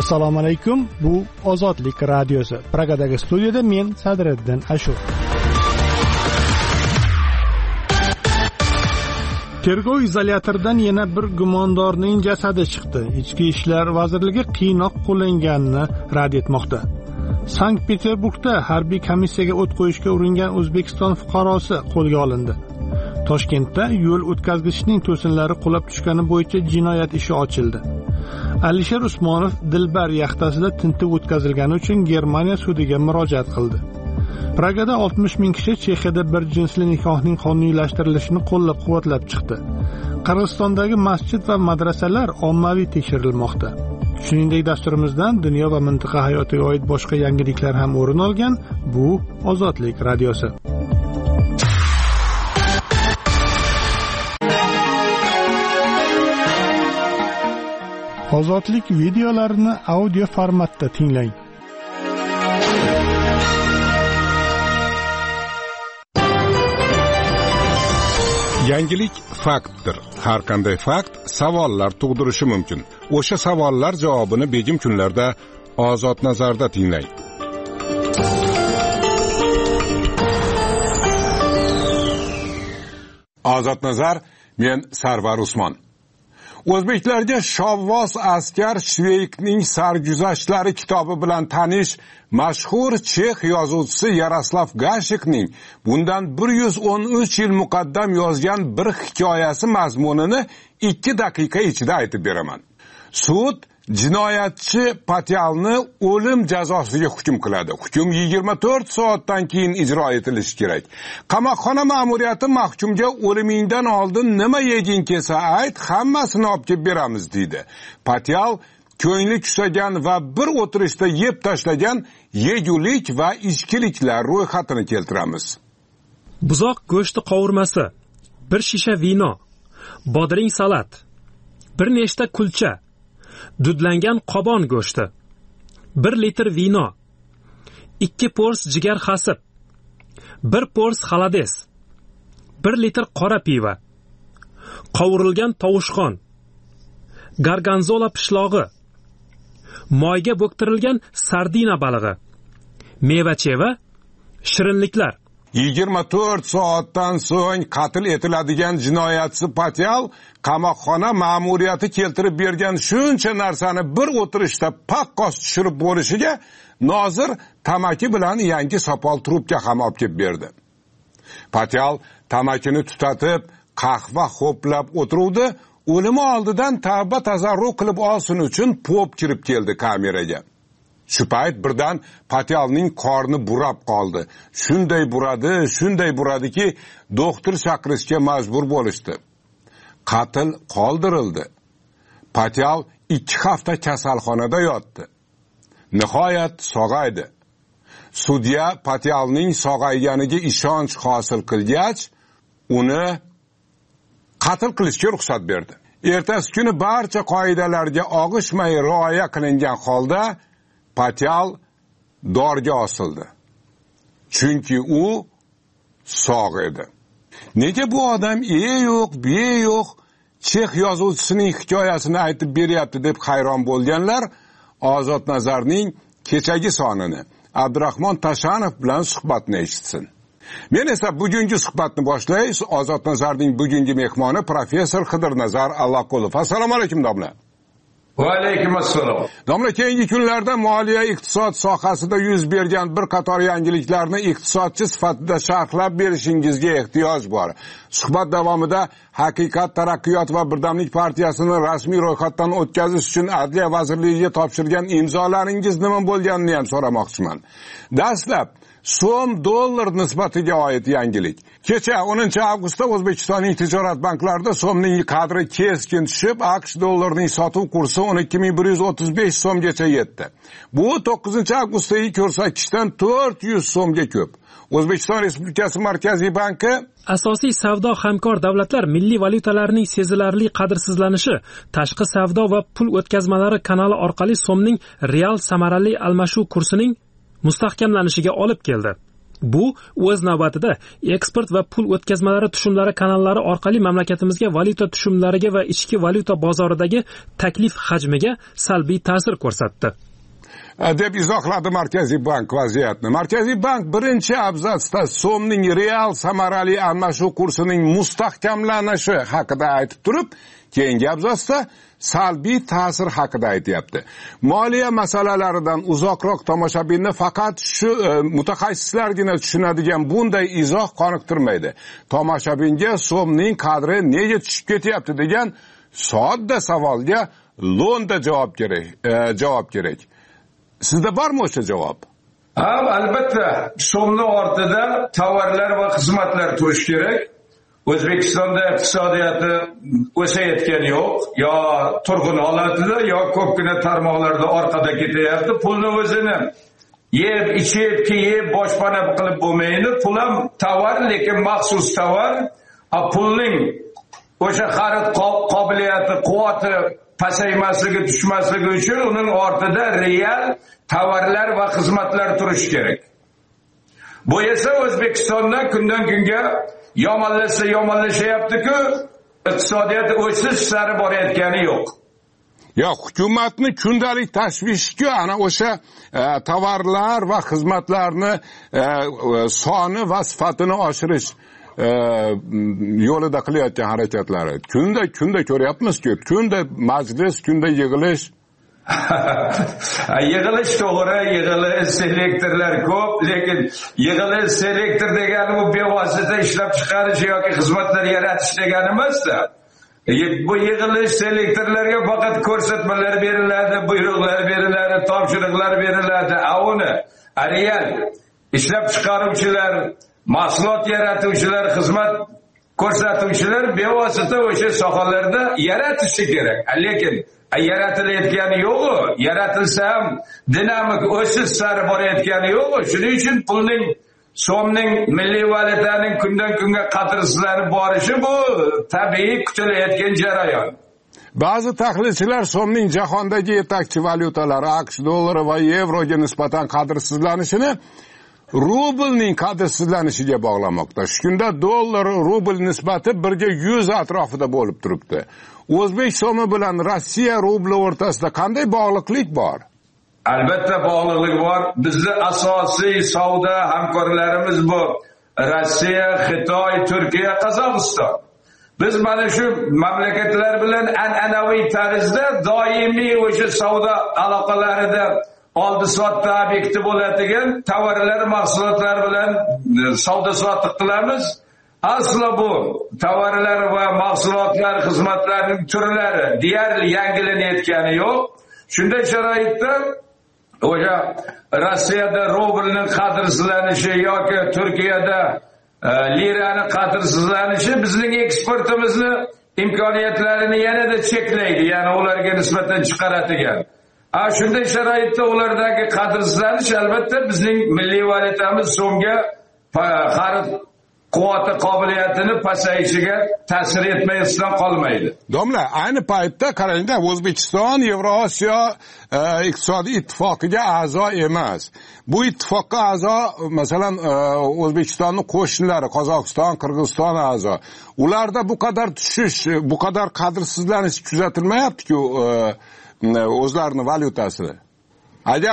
Assalomu alaykum. Bu Ozodlik radiosi. Pragadagi studiyada men Sadriddin Ashur. Tergov izolyatoridan yana bir gumondorning jasadi chiqdi. Ichki ishlar vazirligi qiynoq qo'llanganini rad etmoqda. Sankt-Peterburgda harbiy komissiyaga o't qo'yishga uringan O'zbekiston fuqarosi qo'lga olindi. Toshkentda yo'l o'tkazgichning to'sinlari qulab tushgani bo'yicha jinoyat ishi ochildi. Alisher Usmonov Dilbar yaxtasida tintuv o'tkazilgani uchun Germaniya sudiga murojaat qildi. Pragada 60 ming kishi Chexiyada bir jinsli nikohning qonuniylashtirilishini qo'llab-quvvatlab chiqdi. Qirg'izistondagi masjid va madrasalar ommaviy tekshirilmoqda. Shuningdek, dasturimizdan dunyo va mintaqa hayotiga oid boshqa yangiliklar ham o'rin olgan. Bu Ozodlik radiosi. Ozodlik videolarini audio formatda tinglang. Yangilik faktdir. Har qanday fakt savollar tug'dirishi mumkin. O'sha savollar javobini begim kunlarda Ozod nazarda tinglang. Ozod nazar, men Sarvar Usmon. O'zbeklarga Shovvos askar Shveykning sarguzashtlari kitobi bilan tanish mashhur chex yozuvchisi Yaroslav Gashikning bundan 113 yil muqaddam yozgan bir hikoyasi mazmunini 2 daqiqa ichida aytib beraman. Sud jinoyatchi Patyalni o'lim jazosiga hukm qiladi. Hukm 24 soatdan keyin ijro etilishi kerak. Qamoqxona ma'muriyati mahkumga o'limingdan oldin nima yeging kelsa ayt, hammasini olib kelib beramiz deydi. Patyal ko'ngli kusagan va bir o'tirishda yeb tashlagan yegulik va ichkiliklar ro'yxatini keltiramiz. Buzoq go'shti qovurmasi, bir shisha vino, bodring salat, bir nechta kulcha, dudlangan qobon go'shti, 1 litr vino, 2 pors jigar xasib, 1 pors xalades, 1 litr qora piva, qovurilgan tovushqon, garganzola pishlog'i, moyga bo'ktirilgan sardina balig'i, meva-cheva, shirinliklar. 24 soatdan so'ng qatl etiladigan jinoyatchi Patyal qamoqxona ma'muriyati keltirib bergan shuncha narsani bir o'tirishda paqqos tushirib bo'lishiga nozir tamaki bilan yangi sopol trubka ham olib kelib berdi. Patyal tamakini tutatib, qahva ho'plab o'tiruvdi. O'limi oldidan tavba tazarru qilib olsin uchun pop kirib keldi kameraga. Shu payt birdan Patyalning qorni burab qoldi. Shunday buradiki, doktor chaqirishga majbur bo'lishdi. Qatl qoldirildi. Patyal 2 hafta kasalxonada yotdi. Nihoyat sog'aydi. Sudya Patyalning sog'ayganiga ishonch hosil qilgach, uni qatl qilishga ruxsat berdi. Ertasi kuni barcha qoidalarga og'ishmay rioya qilingan holda Patyal dorga osildi. Chunki u sog' edi. Nega bu odam yo'q chex yozuvchisining hikoyasini aytib beryapti deb hayron bo'lganlar Ozod nazarning kechagi sonini Abdurahmon Tashanov bilan suhbatni eshitsin. Men esa bugungi suhbatni boshlay. Ozod nazarning bugungi mehmoni professor Xidirnazar Allaqulov. Assalomu alaykum domla. Va alaykum assalom. Domla, keyingi kunlarda moliya iqtisod sohasida yuz bergan bir qator yangiliklarni iqtisodchi sifatida sharhlab berishingizga ehtiyoj bor. Suhbat davomida Haqiqat, Taraqqiyot va Birdamlik partiyasini rasmiy ro'yxatdan o'tkazish uchun Adliya vazirligiga topshirgan imzolaringiz nima bo'lganini ham so'ramoqchiman. Dastlab so'm-dollar nisbatiga oid yangilik. Kecha 10-avgustda O'zbekistonning tijorat banklarida so'mning qadri keskin tushib, AQSh dollarining sotuv kursi 12.135 so'mgacha yetdi. Bu 9-avgustdagi ko'rsatkichdan 400 so'mga ko'p. O'zbekiston Respublikasi Markaziy banki asosiy savdo hamkor davlatlar milliy valyutalarining sezilarli qadrsizlanishi tashqi savdo va pul o'tkazmalari kanali orqali so'mning real samarali almashuv kursining mustahkamlanishiga olib keldi. Bu o'z navbatida eksport va pul o'tkazmalari tushumlari kanallari orqali mamlakatimizga valyuta tushumlariga va ichki valyuta bozoridagi taklif hajmiga salbiy ta'sir ko'rsatdi deb izohladi Markaziy bank vaziyatni. Markaziy bank birinchi abzatsda so'mning real samarali almashuv kursining mustahkamlanishi haqida aytib turib, keyingi abzatsda salbiy ta'sir haqida aytyapti. Moliya masalalaridan uzoqroq tomoshabinni faqat shu mutaxassislargina tushunadigan bunday izoh qoniqtirmaydi. Tomoshabinga so'mning qadri nega tushib ketyapti degan sodda savolga lo'nda javob kerak. Sizda bormi o'sha javob? Albatta, so'mning ortida tovarlar va xizmatlar turishi kerak. O'zbekistonda iqtisodiyoti o'sayotgani yo'q, yo turg'un holatida, yo ko'pgina tarmoqlarda orqada ketyapti. Pulni o'zini yeb, ichib, kiyib, boshpana qilib bo'lmaydi. Pul ham tovar, lekin maxsus tovar. Pulning o'sha xarid qobiliyati, quvvati pasaymasligi, tushmasligi uchun uning ortida real tovarlar va xizmatlar turishi kerak. Bu esa O'zbekistonda kundan kunga yomonlashyapti-ku, iqtisodiyot o'sish sari borayotgani yo'q. Yo'q, hukumatni kundalik tashvishi-ku ana o'sha tovarlar va xizmatlarni soni va sifatini oshirish yo'lida qilayotgan harakatlari. Kunda ko'ryapmiz-ku, kunda majlis, kunda yig'ilish. Yig'ilish to'g'ri, yig'ilish selektorlar ko'p, lekin yig'ilish selektor degani bu bevosita ishlab chiqarish yoki xizmatlar yaratish degani emas-da. Bu yig'ilish selektorlarga faqat ko'rsatmalar beriladi, buyruqlar beriladi, topshiriqlar beriladi. Uni real ishlab chiqaruvchilar, mahsulot yaratuvchilar, xizmat ko'rsatuvchilar bevosita o'sha sohalarda yaratishi kerak. Lekin yaratilayotgani yo'q, yaratilsa ham dinamik o'sish sari borayotgani yo'q. Shuning uchun pulning, so'mning, milliy valyutaning kundan kunga qadrsizlanib borishi bu tabiiy kutilayotgan jarayon. Ba'zi tahlilchilar so'mning jahondagi yetakchi valyutalari AQSh dollari va yevroga nisbatan qadrsizlanishini rublning qadrsizlanishiga bog'lamoqda. Shu kunda dollar rubl nisbati 1:100 atrofida bo'lib turibdi. O'zbek so'mi bilan Rossiya rubli o'rtasida qanday bog'liqlik bor? Albatta bog'liqlik bor. Bizning asosiy savdo hamkorlarimiz bu Rossiya, Xitoy, Turkiya, Qozog'iston. Biz mana shu mamlakatlar bilan an'anaviy tarzda doimiy o'sha savdo aloqalarida oldi-sotdi obyekti bo'ladigan tovarlar, mahsulotlar bilan savdo-sotiq qilamiz. Aslo bu tovarlar va mahsulotlar, xizmatlarning turlari deyarli yangilanayotgani yo'q. Shunday sharoitda o'sha Rossiyada rublning qadrsizlanishi yoki Turkiyada liraning qadrsizlanishi bizning eksportimizni imkoniyatlarini yanada cheklaydi, ya'ni ularga nisbatan chiqaradigan. Shunday sharoitda ulardagi qadrsizlanish albatta bizning milliy valyutamiz so'mga xarid quvvati qobiliyatini pasayishiga ta'sir etmaydigan qolmaydi. Domla, ayni paytda qarangda, O'zbekiston Yevrosiyo iqtisodiy ittifoqiga a'zo emas. Bu ittifoqqa a'zo, masalan, O'zbekistonning qo'shnilari, Qozog'iston, Qirg'iziston a'zo. Ularda bu qadar tushish, bu qadar qadrsizlanish kuzatilmayapti-ku o'zlarining valyutasini. Agar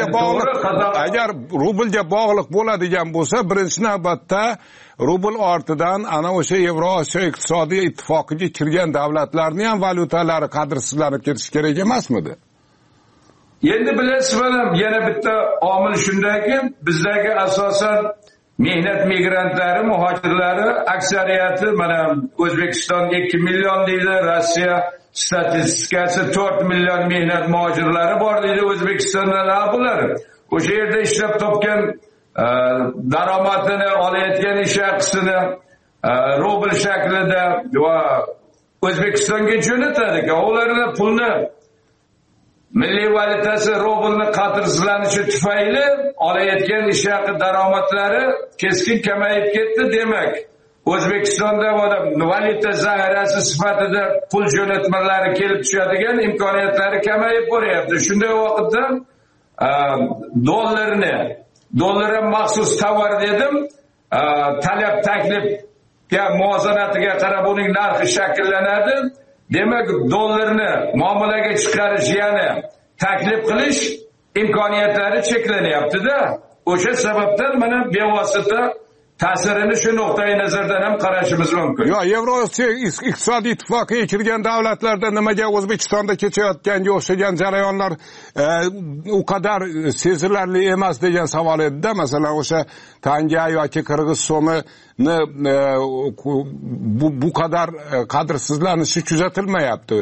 rublga bog'liq bo'ladigan bo'lsa, birinchi navbatda rubl ortidan ana o'sha Yevrosiyo iqtisodiy ittifoqiga kirgan davlatlarning ham valyutalari qadrsizlanib ketishi kerak emasmidi? Endi bilasizmi, yana bitta omil shundaki, bizdagi asosan mehnat migrantlari, muhojirlari aksariyati mana O'zbekiston 2 million deydi, Rossiya statistikasi 4 million mehnat muhojirlari bor deydi O'zbekistonda. Bular o'sha yerda ishlab topgan daromadini olayotgan ish haqisini rubl shaklida va O'zbekistonga jo'natadi. Ularning pulni milliy valyutasi rublni qadrsizlanishi tufayli olayotgan ish haqi daromadlari keskin kamayib ketdi. Demak, O'zbekistonda valyuta zaxirasi sifatida pul jo'natmalari kelib tushadigan imkoniyatlari kamayib boryapti. Shunday vaqtda dollarni dollar ham maxsus tovar dedim. Talab taklifga muvozanatiga qarab uning narxi shakllanadi. Demak, dollarni muomalaga chiqarish, ya'ni taklif qilish imkoniyatlari cheklanyapti-da. O'sha sababdan mana bevosita ta'sirini shu nuqtai nazardan ham qarashimiz mumkin. Yo, Yevrosiyo iqtisodiy ittifoqiga kirgan davlatlarda nimaga O'zbekistonda kechayotganga o'xshagan jarayonlar u qadar sezilarli emas degan savol edi-da. Masalan, o'sha tanga yoki qirg'iz so'mini bu qadar qadrsizlanishi kuzatilmayapti.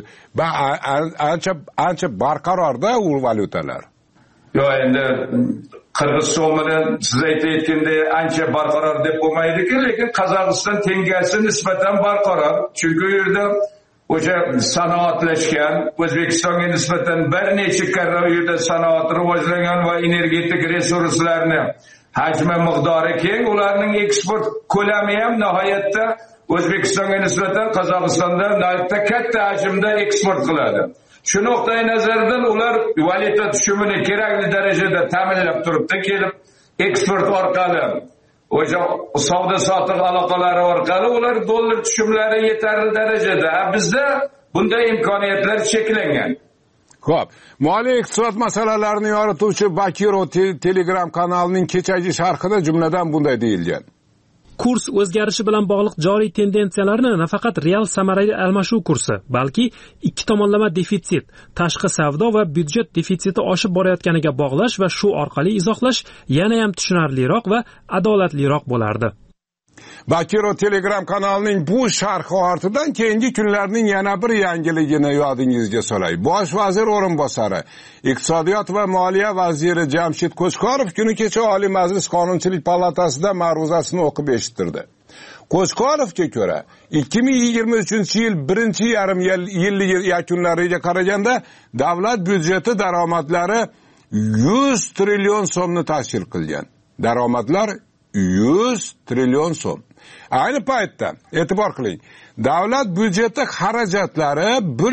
Ancha barqarorda u valyutalar. Yo, endi qirg'iz so'mini siz aytayotganday ancha barqaror deb bo'lmaydi-ku, lekin Qozog'iston tengasi nisbatan barqaror. Chunki u yerda o'sha sanoatlashgan, O'zbekistonga nisbatan bir necha karra u yerda sanoat rivojlangan va energetik resurslarni hajmi miqdori keng, ularning eksport ko'lami ham nihoyatda O'zbekistonga nisbatan Qozog'istonda nihoyatda katta hajmda eksport qiladi. Shu nuqtai nazardan ular valyuta tushumini kerakli darajada ta'minlab turibdi, kelib eksport orqali, o'sha savdo-sotiq aloqalari orqali ular dollar tushumlari yetarli darajada. Bizda bunday imkoniyatlar cheklangan. Xo'p, moliya iqtisod masalalarini yorituvchi Bakirov Telegram kanalining kechagi sharhida jumladan bunday deyilgan. Kurs o'zgarishi bilan bog'liq joriy tendensiyalarni nafaqat real samarali almashuv kursi, balki ikki tomonlama defitsit, tashqi savdo va byudjet defitsiti oshib borayotganiga bog'lash va shu orqali izohlash yana ham tushunarliroq va adolatliroq bo'lardi. Bakirov Telegram kanalining bu sharhi ortidan keyingi kunlarning yana bir yangiligini yodingizga solay. Bosh vazir o'rinbosari, iqtisodiyot va moliya vaziri Jamshid Qo'chqorov kuni kecha Oliy Majlis Qonunchilik palatasida ma'ruzasini o'qib eshittirdi. Qo'chqorovga ko'ra, 2023-yil birinchi yarim yil yakunlariga qaraganda davlat byudjeti daromadlari 100 trillion so'mni tashkil qilgan. Daromadlar 100 trillion so'm. Ayni paytda e'tibor qiling, davlat byudjeti xarajatlari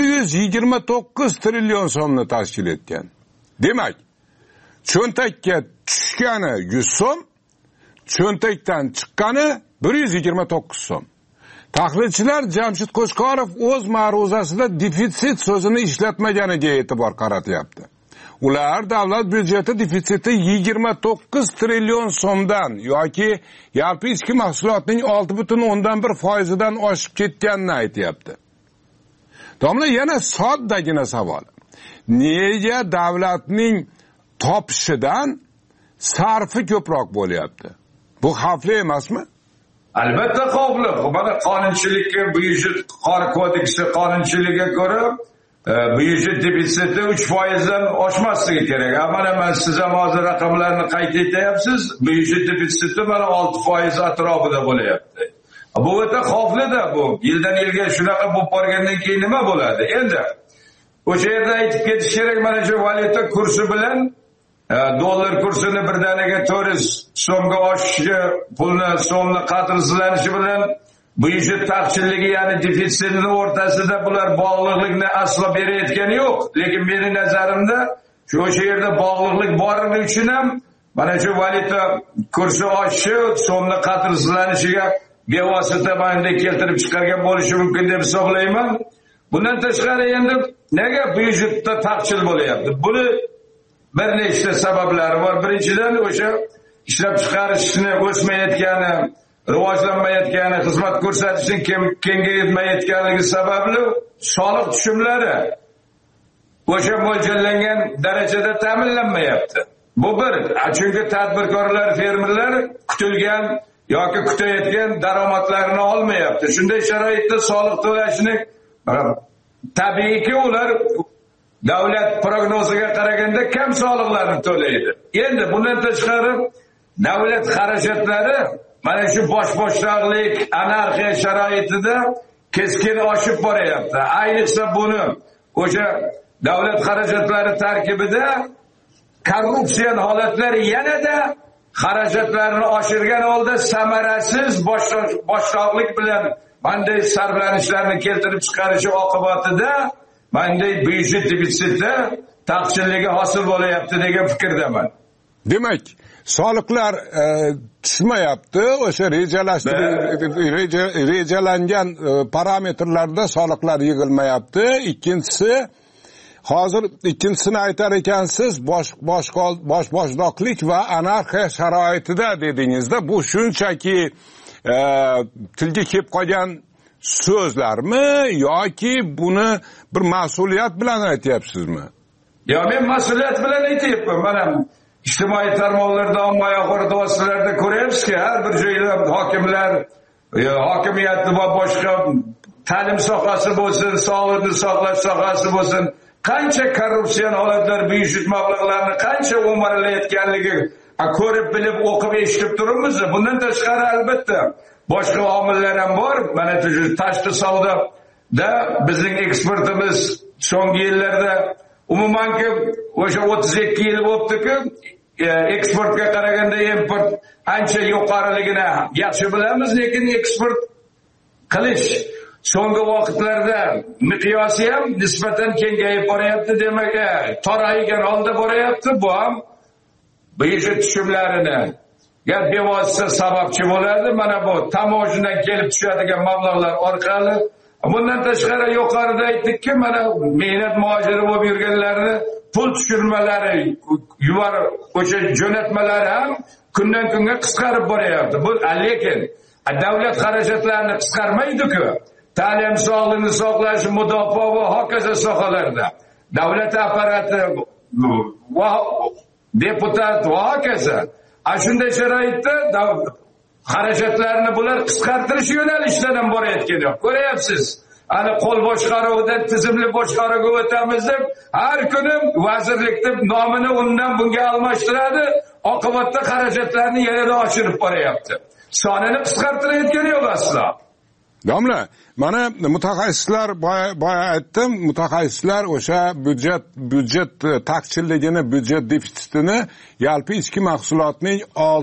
129 trillion so'mni tashkil etgan. Demak, cho'ntakka tushgani 100 so'm, cho'ntakdan chiqqani 129 so'm. Tahlilchilar Jamshid Qo'chqorov o'z ma'ruzasida defitsit so'zini ishlatmaganiga e'tibor qaratyapti. Ular davlat byudjeti defitsiti 29 trillion so'mdan yoki yalpi ichki mahsulotning 6,1% oshib ketganini aytayapti. Domla, yana soddagina savol. Nega davlatning topishidan sarfi ko'proq bo'lyapti? Bu xavfli emasmi? Albatta xavfli. Mana qonunchilikka, byudjet kodeksi qonunchiligiga ko'ra byudjet defitsiti 3%dan oshmasligi kerak. Mana men siz ham hozir raqamlarni qayd etyapsiz. Byudjet defitsiti mana 6% atrofida bo'lyapti. Bu o'ta xavfli-da bu. Yildan yilga shunaqa bo'lib borgandan keyin nima bo'ladi? Endi o'sha yerda aytib ketish kerak, mana shu valyuta kursi bilan dollar kursini birdaniga 400 so'mga oshishi, pulni so'mni qadrsizlanishi bilan byudjet taqchilligi, ya'ni defitsitning o'rtasida bular bog'liqlikni aslo berayotgani yo'q. Lekin mening nazarimda o'sha yerda bog'liqlik borligi uchun ham mana shu valyuta kursi oshishi, so'mni qadrsizlanishiga bevosita bunday keltirib chiqargan bo'lishi mumkin deb hisoblayman. Bundan tashqari endi nega byudjetda taqchil bo'lyapti? Buni bir nechta sabablari bor. Birinchidan o'sha ishlab chiqarishni o'smayotgani, rivojlanmayotgani, xizmat ko'rsatishning kengaymayotganligi sababli soliq tushumlari o'sha mo'ljallangan darajada ta'minlanmayapti. Bu bir. Chunki tadbirkorlar, fermerlar kutilgan yoki kutayotgan daromadlarini olmayapti. Shunday sharoitda soliq to'lashni tabiiyki ular davlat prognoziga qaraganda kam soliqlarni to'laydi. Endi bundan tashqari davlat xarajatlari mana shu bosh-boshdoqlik, anarxiya sharoitida keskin oshib boryapti. Ayniqsa buni o'sha davlat xarajatlari tarkibida korrupsiya holatlari yanada xarajatlarni oshirgan holda samarasiz boshdoqlik bilan bunday sarflanishlarni keltirib chiqarishi oqibatida bunday byudjet defitsiti taqchilligi hosil bo'layapti degan fikrdaman. Demak, soliqlar tushmayapti. O'sha rejalangan parametrlarda soliqlar yig'ilmayapti. Ikkinchisini aytar ekansiz, boshboshdoqlik va anarxiya sharoitida dedingizda, bu shunchaki tilga kelib qolgan so'zlarmi yoki buni bir mas'uliyat bilan aytyapsizmi? Yo, men mas'uliyat bilan aytyapman. Mana ijtimoiy tarmoqlarda, ommaviy axborot vositalarida ko'ryapsizki, har bir joyda hokimlar, hokimiyatni va boshqa ta'lim sohasi bo'lsin, sog'liqni saqlash sohasi bo'lsin, qancha korrupsion holatlar, byudjet mablag'larini qancha o'marilayotganligi ko'rib bilib, o'qib, eshitib turibmiz. Bundan tashqari albatta boshqa omillar ham bor. Mana tashqi savdoda bizning eksportimiz so'nggi yillarda umumanki o'sha 32 yil bo'libdi-ku, eksportga qaraganda import ancha yuqoriligini yaxshi bilamiz, lekin eksport qilish so'nggi vaqtlarda miqyosi ham nisbatan kengayib boryapti, demak, toraygan holda boryapti. Bu ham byudjet tushumlarini bevosita sababchi bo'ladi. Mana bu tamojidan kelib tushadigan mablag'lar orqali. Bundan tashqari yuqorida aytdikki, mana mehnat muhojiri bo'lib yurganlarni pul tushirmalari, o'sha jo'natmalari ham kundan kunga qisqarib boryapti. Bu lekin davlat xarajatlarini qisqarmaydi-ku. Ta'lim, sog'liqni saqlash, mudofaa va hokazo sohalarda davlat apparati va deputat va hokazo shunday sharoitda xarajatlarni bular qisqartirish yo'nalishidan ham borayotgan. Ko'ryapsiz, ana qo'l boshqaruvidan tizimli boshqaruvga o'tamiz deb har kuni vazirlik deb nomini undan bunga almashtiradi. Oqibatda xarajatlarni yanada oshirib boryapti. Sonini qisqartirayotgani yo'q aslo. Domla, mana mutaxassislar boya aytdim, mutaxassislar o'sha byudjet taqchilligini, byudjet defitsitini yalpi ichki mahsulotning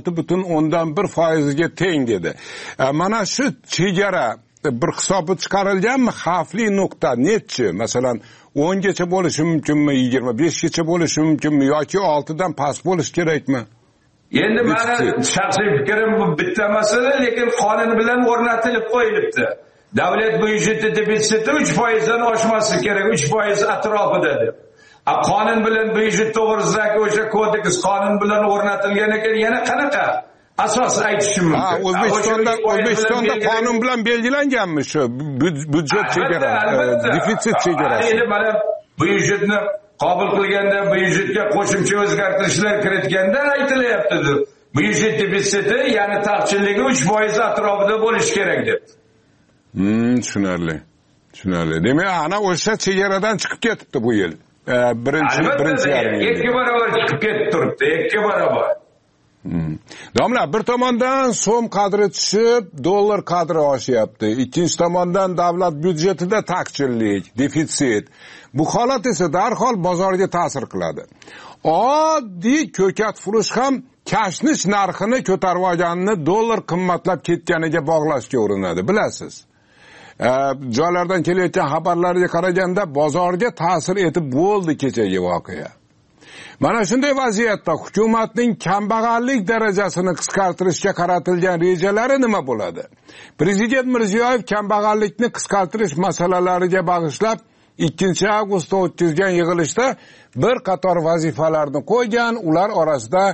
6,1% ga teng dedi. Mana shu chegara bir hisobi chiqarilganmi? Xavfli nuqta nechi? Masalan, 10 gacha bo'lishi mumkinmi, 25 gacha bo'lishi mumkinmi yoki 6 dan past bo'lish kerakmi? Endi meni shaxsiy fikrim bu bitta masala, lekin qonun bilan o'rnatilib qo'yilibdi. Davlat byudjeti defitsiti 3% dan oshmasligi kerak, 3% atrofida deb. Qonun bilan byudjet to'g'risidagi o'sha kodeks qonun bilan o'rnatilgan ekan, yana qanaqa asos aytishim mumkin? O'zbekistonda qonun bilan belgilanganmi shu byudjet chegarasi, defitsit chegarasi? Endi mana byudjetni qabul qilganda, byudjetga qo'shimcha o'zgartirishlar kiritganda aytilyapti. Byudjet defitsiti, ya'ni taqchilligi 3% atrofida bo'lishi kerak deb. Tushunarli. Demak, ana o'sha chegaradan chiqib ketibdi bu yil. Birinchi yarim yil. 2 barobar chiqib ketib turibdi, 2 barobar. Domla, bir tomondan so'm qadri tushib, dollar qadri oshyapti. Ikkinchi tomondan davlat byudjetida taqchillik, defitsit. Bu holat esa darhol bozorga ta'sir qiladi. Oddiy ko'kat furush ham kashnish narxini ko'tarib olganini dollar qimmatlab ketganiga bog'lashga urinadi, bilasiz. Joylardan kelayotgan xabarlarga qaraganda bozorga ta'sir etib bo'ldi kechagi voqea. Mana shunday vaziyatda hukumatning kambag'allik darajasini qisqartirishga qaratilgan rejalari nima bo'ladi? Prezident Mirziyoyev kambag'allikni qisqartirish masalalariga bag'ishlab 2 avgustda o'tkazgan yig'ilishda bir qator vazifalarni qo'ygan. Ular orasida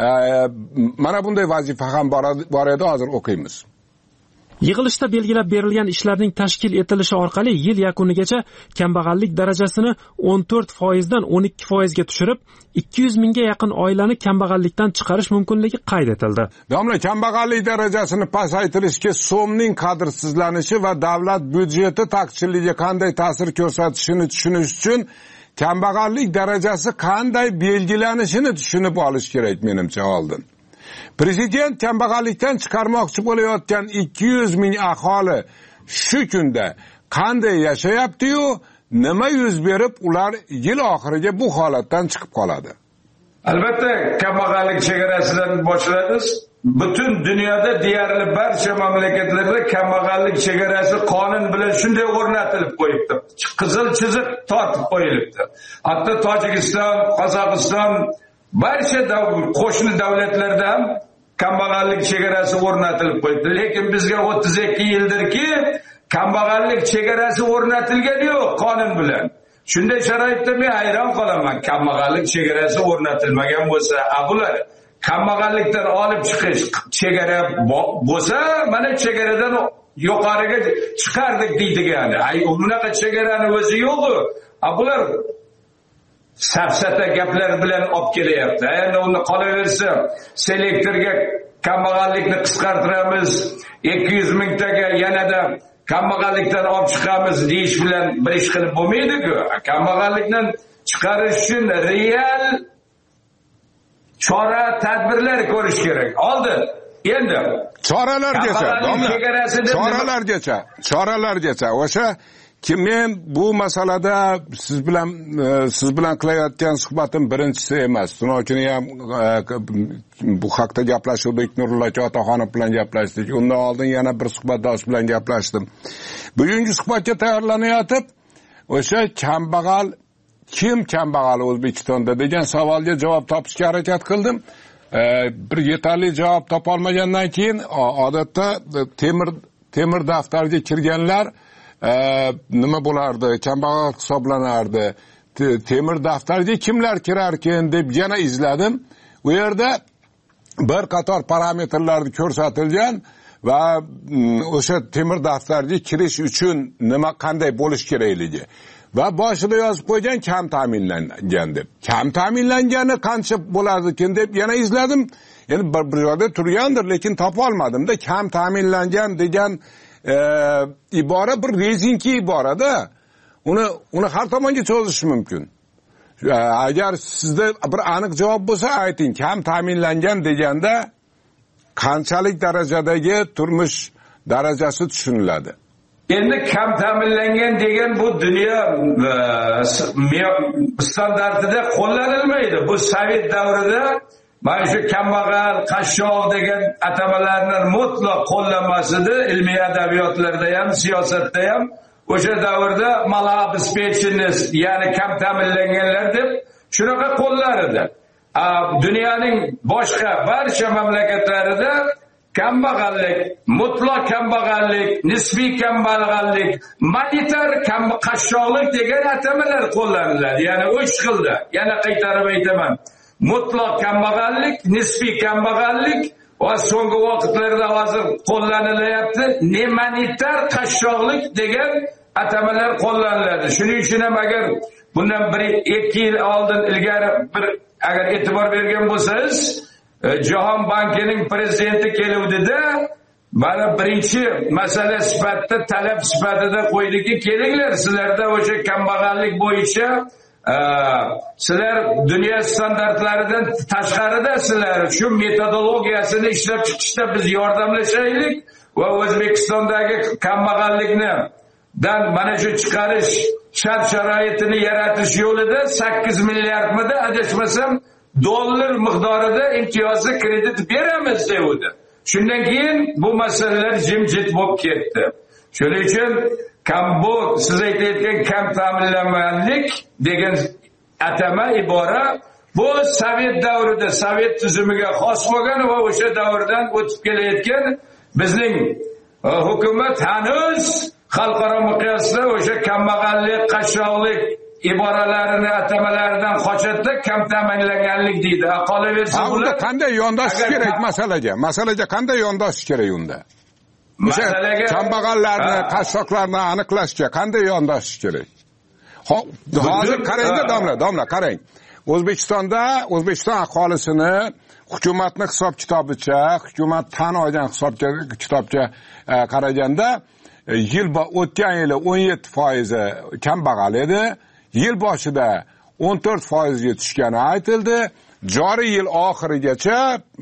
mana bunday vazifa ham bor edi, hozir o'qiymiz. Yig'ilishda belgilab berilgan ishlarning tashkil etilishi orqali yil yakunigacha kambag'allik darajasini 14% dan 12% ga tushirib, 200 mingga yaqin oilani kambag'allikdan chiqarish mumkinligi qayd etildi. Domla, kambag'allik darajasini pasaytirishga so'mning qadrsizlanishi va davlat byudjeti taqchilligiga qanday ta'sir ko'rsatishini tushunish uchun kambag'allik darajasi qanday belgilanishini tushunib olish kerak menimcha oldin. Prezident kambag'allikdan chiqarmoqchi bo'layotgan 200 ming aholi shu kunda qanday yashayapti-yu, nima yuz berib ular yil oxiriga bu holatdan chiqib qoladi? Albatta, kambag'allik chegarasidan boshlaymiz. Butun dunyoda deyarli barcha mamlakatlarda kambag'allik chegarasi qonun bilan shunday o'rnatilib qo'yibdi. Qizil chiziq tortib qo'yilibdi. Hatto Tojikiston, Qozog'iston barcha qo'shni davlatlarda ham kambag'allik chegarasi o'rnatilib qo'yibdi. Lekin bizga 32 yildirki kambag'allik chegarasi o'rnatilgani yo'q qonun bilan. Shunday sharoitda men hayron qolaman. Kambag'allik chegarasi o'rnatilmagan bo'lsa, bular kambag'allikdan olib chiqish chegara bo'lsa, mana chegaradan yuqoriga chiqardik deydigani. Bunaqa chegarani o'zi yo'q-ku. Bular safsata gaplar bilan olib kelyapti. Endi uni qolaversa, selektorga kambag'allikni qisqartiramiz, 200 mingtaga yanada kambag'allikdan olib chiqamiz deyish bilan bir ish qilib bo'lmaydi-ku. Kambag'allikdan chiqarish uchun real chora tadbirlar ko'rish kerak. Oldin endi choralargacha o'sha men bu masalada siz bilan qilayotgan suhbatim birinchisi emas. Tunokini ham bu haqda gaplashuvdik, Nurullo aka otaxonov bilan gaplashdik. Undan oldin yana bir suhbatdosh bilan gaplashdim. Bugungi suhbatga tayyorlanayotib, o'sha kim kambag'al O'zbekistonda degan savolga javob topishga harakat qildim. Bir yetarli javob topolmagandan keyin odatda temir daftarga kirganlar nima bo'lardi, kambag'al hisoblanardi, temir daftarga kimlar kirarkan deb yana izladim. U yerda bir qator parametrlarni ko'rsatilgan va o'sha temir daftarga kirish uchun nima qanday bo'lish kerakligi va boshida yozib qo'ygan kam ta'minlangan deb. Kam ta'minlangani qancha bo'lardikin deb yana izladim. Endi bir joyda turgandir, lekin topa olmadim-da. Kam ta'minlangan degan ibora bir rezinki iborada. Uni har tomonga cho'zish mumkin. Agar sizda bir aniq javob bo'lsa ayting. Kam ta'minlangan deganda qanchalik darajadagi turmush darajasi tushuniladi? Endi kam ta'minlangan degan bu dunyo standartida qo'llanilmaydi. Bu Sovet davrida mana shu kambag'al, qashshoq degan atamalarni mutlaq qo'llanmasidi. Ilmiy adabiyotlarda ham, siyosatda ham o'sha davrda malabespechenность, ya'ni kam ta'minlanganlar deb shunaqa qo'llar edi. Dunyoning boshqa barcha mamlakatlarida kambag'allik, mutlaq kambag'allik, nisbiy kambag'allik, monetar qashshoqlik degan atamalar qo'llaniladi. Ya'ni 3 xilda. Yana qaytarib aytaman. Mutlaq kambag'allik, nisbiy kambag'allik va so'nggi vaqtlarda hozir qo'llanilayapti monetar qashshoqlik degan atamalar qo'llaniladi. Shuning uchun ham agar bundan 1-2 yil oldin ilgari agar e'tibor bergan bo'lsangiz, Jahon bankining prezidenti keluvdida mana birinchi masala sifatida, talab sifatida qo'ydiki, kelinglar, sizlarda o'sha kambag'allik bo'yicha sizlar dunyo standartlaridan tashqaridasizlar. Shu metodologiyasini ishlab chiqishda biz yordamlashaylik va O'zbekistondagi kambag'allikni mana shu chiqarish shart-sharoitini yaratish yo'lida 8 milliardmida adashmasam dollar miqdorida imtiyozli kredit beramiz dedi. Shundan keyin bu masalalar jimjit bo'lib ketdi. Shuning uchun bu siz aytayotgan kam ta'minlanganlik degan atama ibora bu Sovet davrida, Sovet tuzumiga xos bo'lgan va o'sha davrdan o'tib kelayotgan bizning hukumat hanuz xalqaro miqyosda o'sha kambag'allik, qashshoqlik iboralarini, atamalaridan qochadi, kam ta'minlanganlik deydi. Qolaversa bular qanday yondashish kerak masalaga qanday yondashish kerak unda? Masalaga kambag'allarni, qashshoqlarni aniqlashga qanday yondashish kerak? Hozir qarangda domla qarang. O'zbekiston aholisini hukumatni hisob-kitobicha, hukumat tan olgan hisob-kitobga qaraganda o'tgan yili 17% kambag'al edi. Yil boshida 14%ga tushgani aytildi. Joriy yil oxirigacha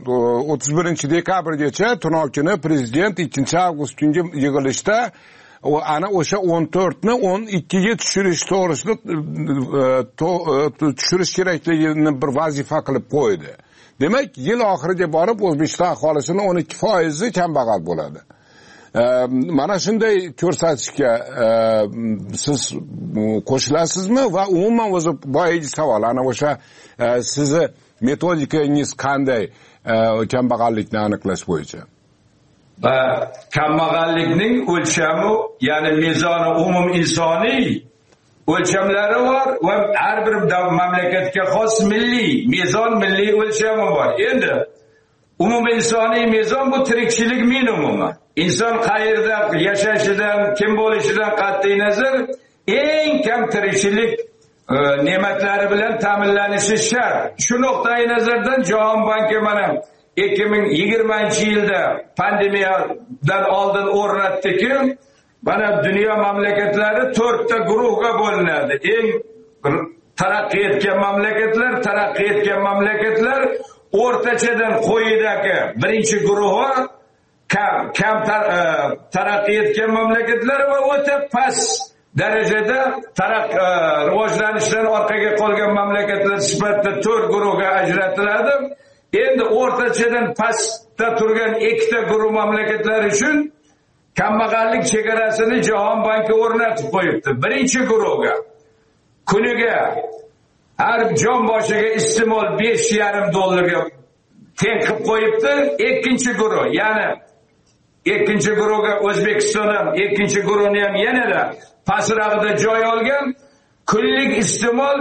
31 dekabrgacha Tunokini prezident 2 avgust kungi yig'ilishda ana o'sha 14 ni 12 ga tushirish to'g'risida tushirish kerakligini bir vazifa qilib qo'ydi. Demak, yil oxiriga borib O'zbekiston aholisini 12% kambag'al bo'ladi. Mana shunday ko'rsatishga siz qo'shilasizmi va umuman o'zi boyagi savol ana o'sha sizni metodikangiz qanday kambag'allikni aniqlash bo'yicha? Kambag'allikning o'lchami, ya'ni mezoni umum insoniy o'lchamlari bor va har bir mamlakatga xos milliy mezon, milliy o'lchami bor. Endi umum insoniy mezon bu tirikchilik minimumi. İnson qayerda yashashidan, kim bo'lishidan qat'iy nazar eng kam tirikchilik ne'matlari bilan ta'minlanishi shart. Shu nuqtai nazardan Jahon banki mana 2020-yilda pandemiyadan oldin o'rnatdiki, mana dunyo mamlakatlari 4 ta guruhga bo'linadi. Eng taraqqiy etgan mamlakatlar o'rtachadan quyidagi birinchi guruhi, kam taraqqiy etgan mamlakatlar va o'ta past darajada rivojlanishdan orqaga qolgan mamlakatlar sifatida 4 guruhga ajratiladi. Endi o'rtachadan pastda turgan 2 ta guruh mamlakatlar uchun kambag'allik chegarasini Jahon banki o'rnatib qo'yibdi. Birinchi guruhga kuniga har jon boshiga iste'mol $5,5 teng qilib qo'yibdi. Ikkinchi guruh, ya'ni ikkinchi guruhga O'zbekiston ham, ikkinchi guruhni ham yanada pastrog'ida joy olgan. Kunlik iste'mol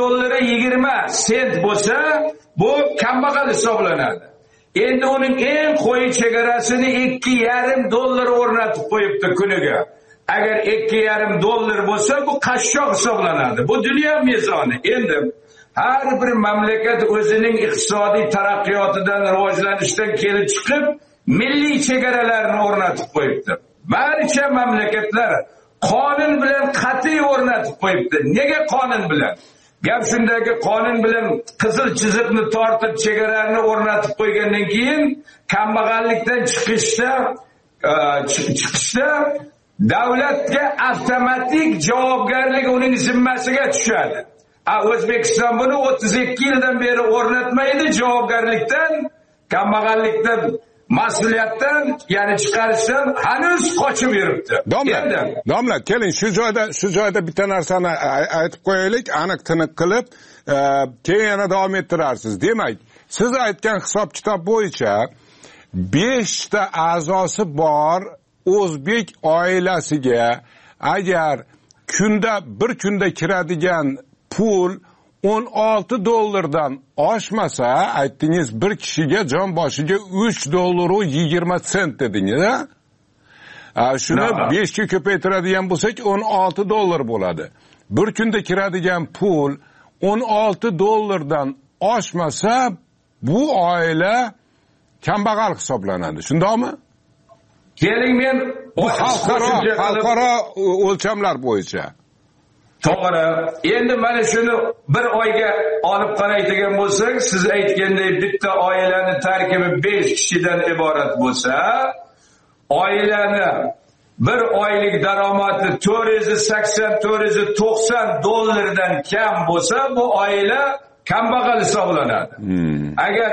$3.20 bo'lsa, bu kambag'al hisoblanadi. Endi uning eng qo'yi chegarasini $2.5 o'rnatib qo'yibdi kuniga. Agar $2.5 bo'lsa, bu qashshoq hisoblanadi. Bu dunyo mezoni. Endi har bir mamlakat o'zining iqtisodiy taraqqiyotidan, rivojlanishdan kelib chiqib, milliy chegaralarni o'rnatib qo'yibdi. Barcha mamlakatlar qonun bilan qat'iy o'rnatib qo'yibdi. Nega qonun bilan? Gap shundagi, qonun bilan qizil chiziqni tortib chegarani o'rnatib qo'ygandan keyin kambag'allikdan chiqishda davlatga avtomatik javobgarlik uning zimmasiga tushadi. O'zbekiston buni 32 yildan beri o'rnatmaydi, javobgarlikdan, kambag'allikdan, mas'uliyatdan, ya'ni chiqarishdan hanuz qochib yuribdi. Domla, keling shu joyda bitta narsani aytib qo'yaylik, aniq tiniq qilib, keyin yana davom ettirarsiz. Demak, siz aytgan hisob-kitob bo'yicha 5 ta a'zosi bor o'zbek oilasiga agar bir kunda kiradigan pul $16 oshmasa, aytdingiz bir kishiga jon boshiga $3.20 dedingiz, a? Shuni 5 ga ko'paytiradigan bo'lsak $16 bo'ladi. Bir kunda kiradigan pul $16 oshmasa, bu oila kambag'al hisoblanadi. Shundaymi? Keling, men xalqaro o'lchamlar bo'yicha. To'g'ri. Endi mana shuni bir oyga olib qaraydigan bo'lsak, siz aytgandek bitta oilani tarkibi 5 kishidan iborat bo'lsa, oilani bir oylik daromadi $480-490 kam bo'lsa, bu oila kambag'al hisoblanadi. Agar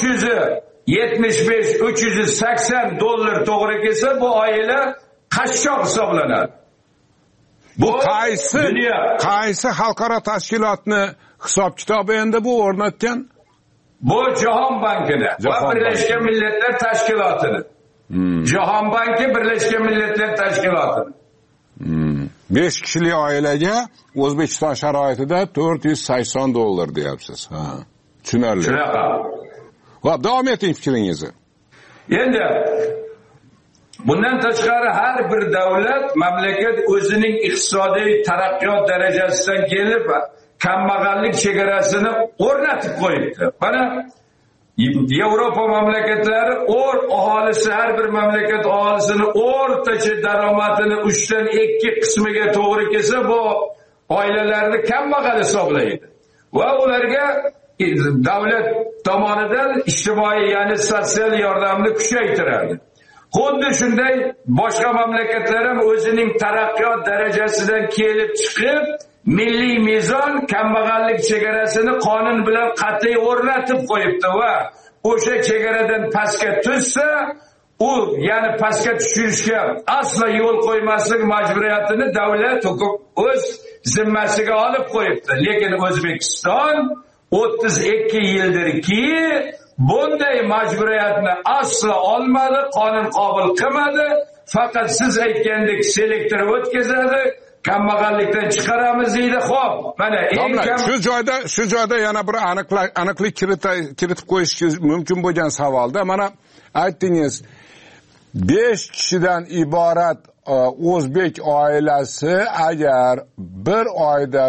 $375-380 to'g'ri kelsa, bu oila qashshoq hisoblanadi. Bu qaysi xalqaro tashkilotni hisob-kitobi endi bu o'rnatgan? Bu Jahon bankini va Birlashgan Millatlar Tashkilotini. Jahon banki Birlashgan Millatlar Tashkilotini. 5 kishilik oilaga O'zbekiston sharoitida $480 deyapsiz. Ha. Tushunarli. Shunaqa. Va davom eting fikringizni. Endi bundan tashqari har bir davlat, mamlakat o'zining iqtisodiy taraqqiyot darajasidan kelib kambag'allik chegarasini o'rnatib qo'yibdi. Mana Yevropa mamlakatlari har bir mamlakat aholisini o'rtacha daromadini 3 dan 2 qismiga to'g'ri kelsa, bu oilalarni kambag'al hisoblaydi. Va ularga davlat tomonidan ijtimoiy, ya'ni sotsial yordamni kuchaytiradi. Xuddi shunday boshqa mamlakatlar ham o'zining taraqqiyot darajasidan kelib chiqib, milliy mezon kambag'allik chegarasini qonun bilan qat'iy o'rnatib qo'yibdi va o'sha chegaradan pastga tushsa, ya'ni pastga tushirishga aslo yo'l qo'ymaslik majburiyatini davlat o'z zimmasiga olib qo'yibdi. Lekin O'zbekiston 32 yildirki bunday majburiyatni aslo olmadi, qonun qabul qilmadi. Faqat siz aytgandek selektor o'tkazadi, kambag'allikdan chiqaramiz deydi. Xo'p, mana eng kam shu joyda yana bir aniqlik kiritib qo'yish mumkin bo'lgan savolda mana aytdingiz, 5 kishidan iborat o'zbek oilasi agar bir oyda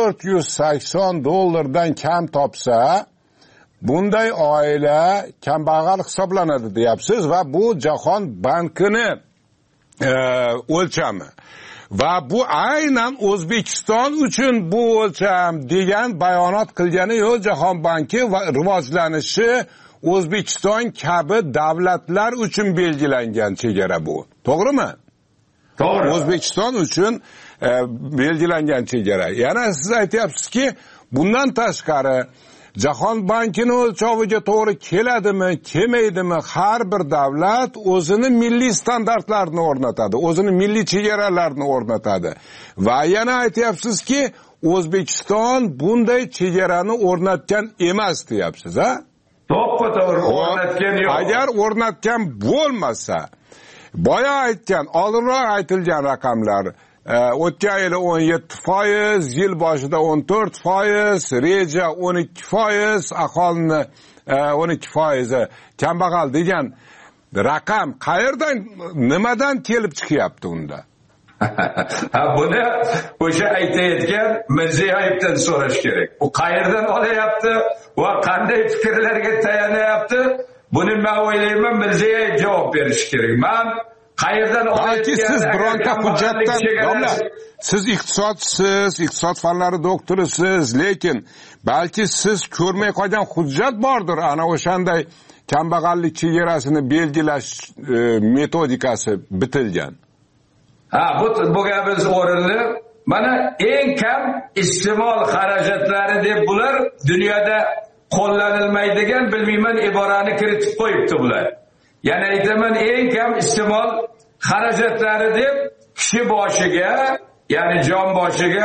$480 kam topsa, bunday oila kambag'al hisoblanadi deyapsiz va bu Jahon bankini o'lchami. Va bu aynan O'zbekiston uchun bu o'lcham degan bayonot qilgani yo'q Jahon banki va rivojlanishi O'zbekiston kabi davlatlar uchun belgilangan chegara bu. To'g'rimi? To'g'ri. O'zbekiston uchun belgilangan chegara. Yana siz aytyapsizki, bundan tashqari Jahon bankining o'lchoviga to'g'ri keladimi, kelmaydimi, har bir davlat o'zini milliy standartlarini o'rnatadi, o'zini milliy chegaralarini o'rnatadi. Va yana aytyapsizki, O'zbekiston bunday chegarani o'rnatgan emas deyapsiz, ha? To'g'ri o'rnatgan yo'q. Agar o'rnatgan bo'lmasa, boya aytgan, oldinroq aytilgan raqamlar o'tgan yili 17%, yil boshida 14%, reja 12%, aholini 12% kambag'al degan raqam qayerdan, nimadan kelib chiqyapti unda? Buni o'sha aytayotgan Mirziyoyevdan so'rash kerak. U qayerdan olyapti va qanday fikrlarga tayanyapti? Buni men o'ylayman Mirziyoyev javob berishi kerak. Men qayerdan balki siz bironta hujjatdan, domla, siz iqtisod fanlari doktorisiz, lekin balki siz ko'rmay qolgan hujjat bordir, ana o'shanday kambag'allik chegarasini belgilash metodikasi bitilgan. Bu gapingiz o'rinli. Mana eng kam iste'mol xarajatlari deb bular dunyoda qo'llanilmaydigan bilmayman iborani kiritib qo'yibdi bular. Yana aytaman, eng kam iste'mol xarajatlari deb kishi boshiga, ya'ni jon boshiga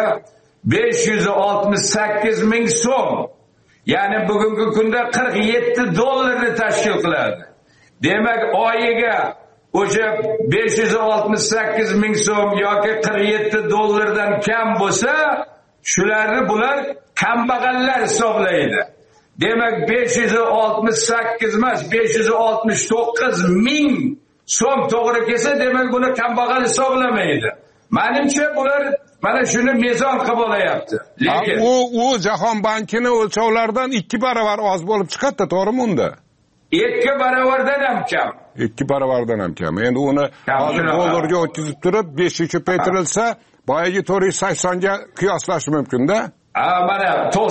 568 ming so'm. Ya'ni bugungi kunda $47 tashkil qiladi. Demak, oyiga o'sha 568 ming so'm yoki $47 kam bo'lsa, shularni bular kambag'allar hisoblaydi. Demak 568 emas, 569 ming so'm to'g'ri kelsa, demak buni kambag'al hisoblamaydi. Menimcha bular mana shuni mezon qilib olyapti. Lekin u Jahon bankining o'lchovlaridan 2 barobar oz bo'lib chiqadi, to'g'rimi unda? 2 barobardan ham kam. 2 barobardan ham kam. Endi uni dollarga o'tkazib turib 5 ga ko'paytirilsa, boyagi 480 ga qiyoslash mumkin-da. Mana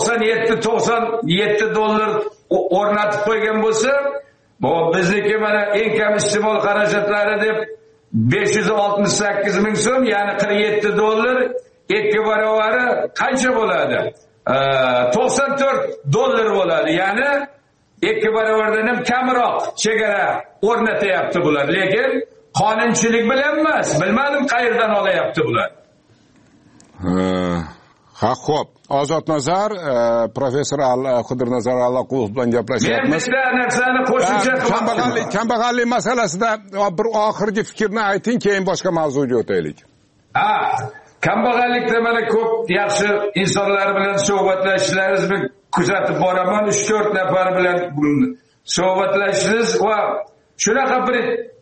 $97 o'rnatib qo'ygan bo'lsa, bu bizniki mana eng kam iste'mol xarajatlari deb 568 ming so'm, ya'ni $47, 2 barovari qancha bo'ladi? $94 bo'ladi. Ya'ni 2 barobardan ham kamroq chegara o'rnatyapti bular. Lekin qonunchilik bilan emas, bilmadim qayerdan olyapti bular. Ha, xo'p. Ozodnazar, professor Qidirnazar Allaqulov bilan gaplashyapmiz. Men bitta narsani qo'shimcha qilmoqchiman. Kambag'allik masalasida bir oxirgi fikrni ayting, keyin boshqa mavzuga o'taylik. Kambag'allikda mana ko'p yaxshi insonlar bilan suhbatlashishlaringizni kuzatib boraman. 3-4 nafar bilan suhbatlashdingiz va shunaqa bir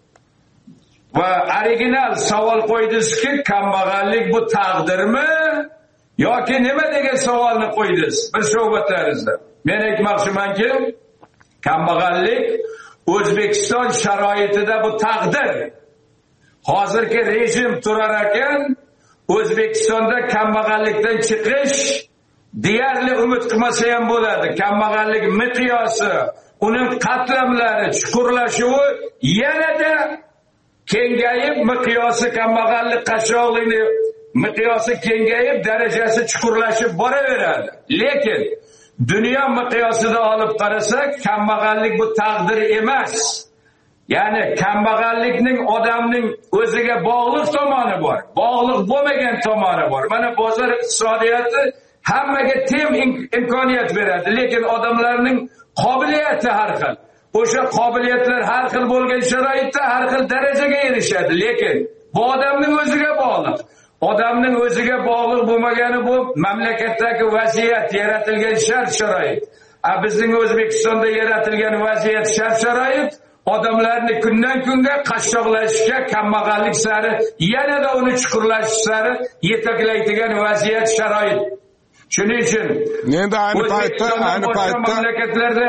original savol qo'ydingizki, kambag'allik bu taqdirmi yoki nima degan savolni qo'ydingiz bir suhbatlaringizda. Men aytmoqchimanki, kambag'allik O'zbekiston sharoitida bu taqdir. Hozirgi rejim turar ekan, O'zbekistonda kambag'allikdan chiqish deyarli umid qilmasa ham bo'ladi. Kambag'allik miqyosi, uning qatlamlari, chuqurlashuvi yanada kengayib, miqyosi kambag'allik qashshoqligini miqyosi kengayib, darajasi chuqurlashib boraveradi. Lekin dunyo miqyosida olib qarasak, kambag'allik bu taqdir emas. Ya'ni kambag'allikning odamning o'ziga bog'liq tomoni bor, bog'liq bo'lmagan tomoni bor. Mana bozor iqtisodiyoti hammaga teng imkoniyat beradi, lekin odamlarning qobiliyati har xil. O'sha qobiliyatlar har xil bo'lgan sharoitda har xil darajaga erishadi, lekin bu odamning o'ziga bog'liq. Odamning o'ziga bog'liq bo'lmagani bu mamlakatdagi vaziyat, yaratilgan shart-sharoit. Bizning O'zbekistonda yaratilgan vaziyat, shart-sharoit odamlarni kundan kunga qashshoqlashishga, kambag'allik sari, yanada uni chuqurlashish sari yetaklaydigan vaziyat, sharoit. Shuning uchun endi ayni paytda mamlakatlarda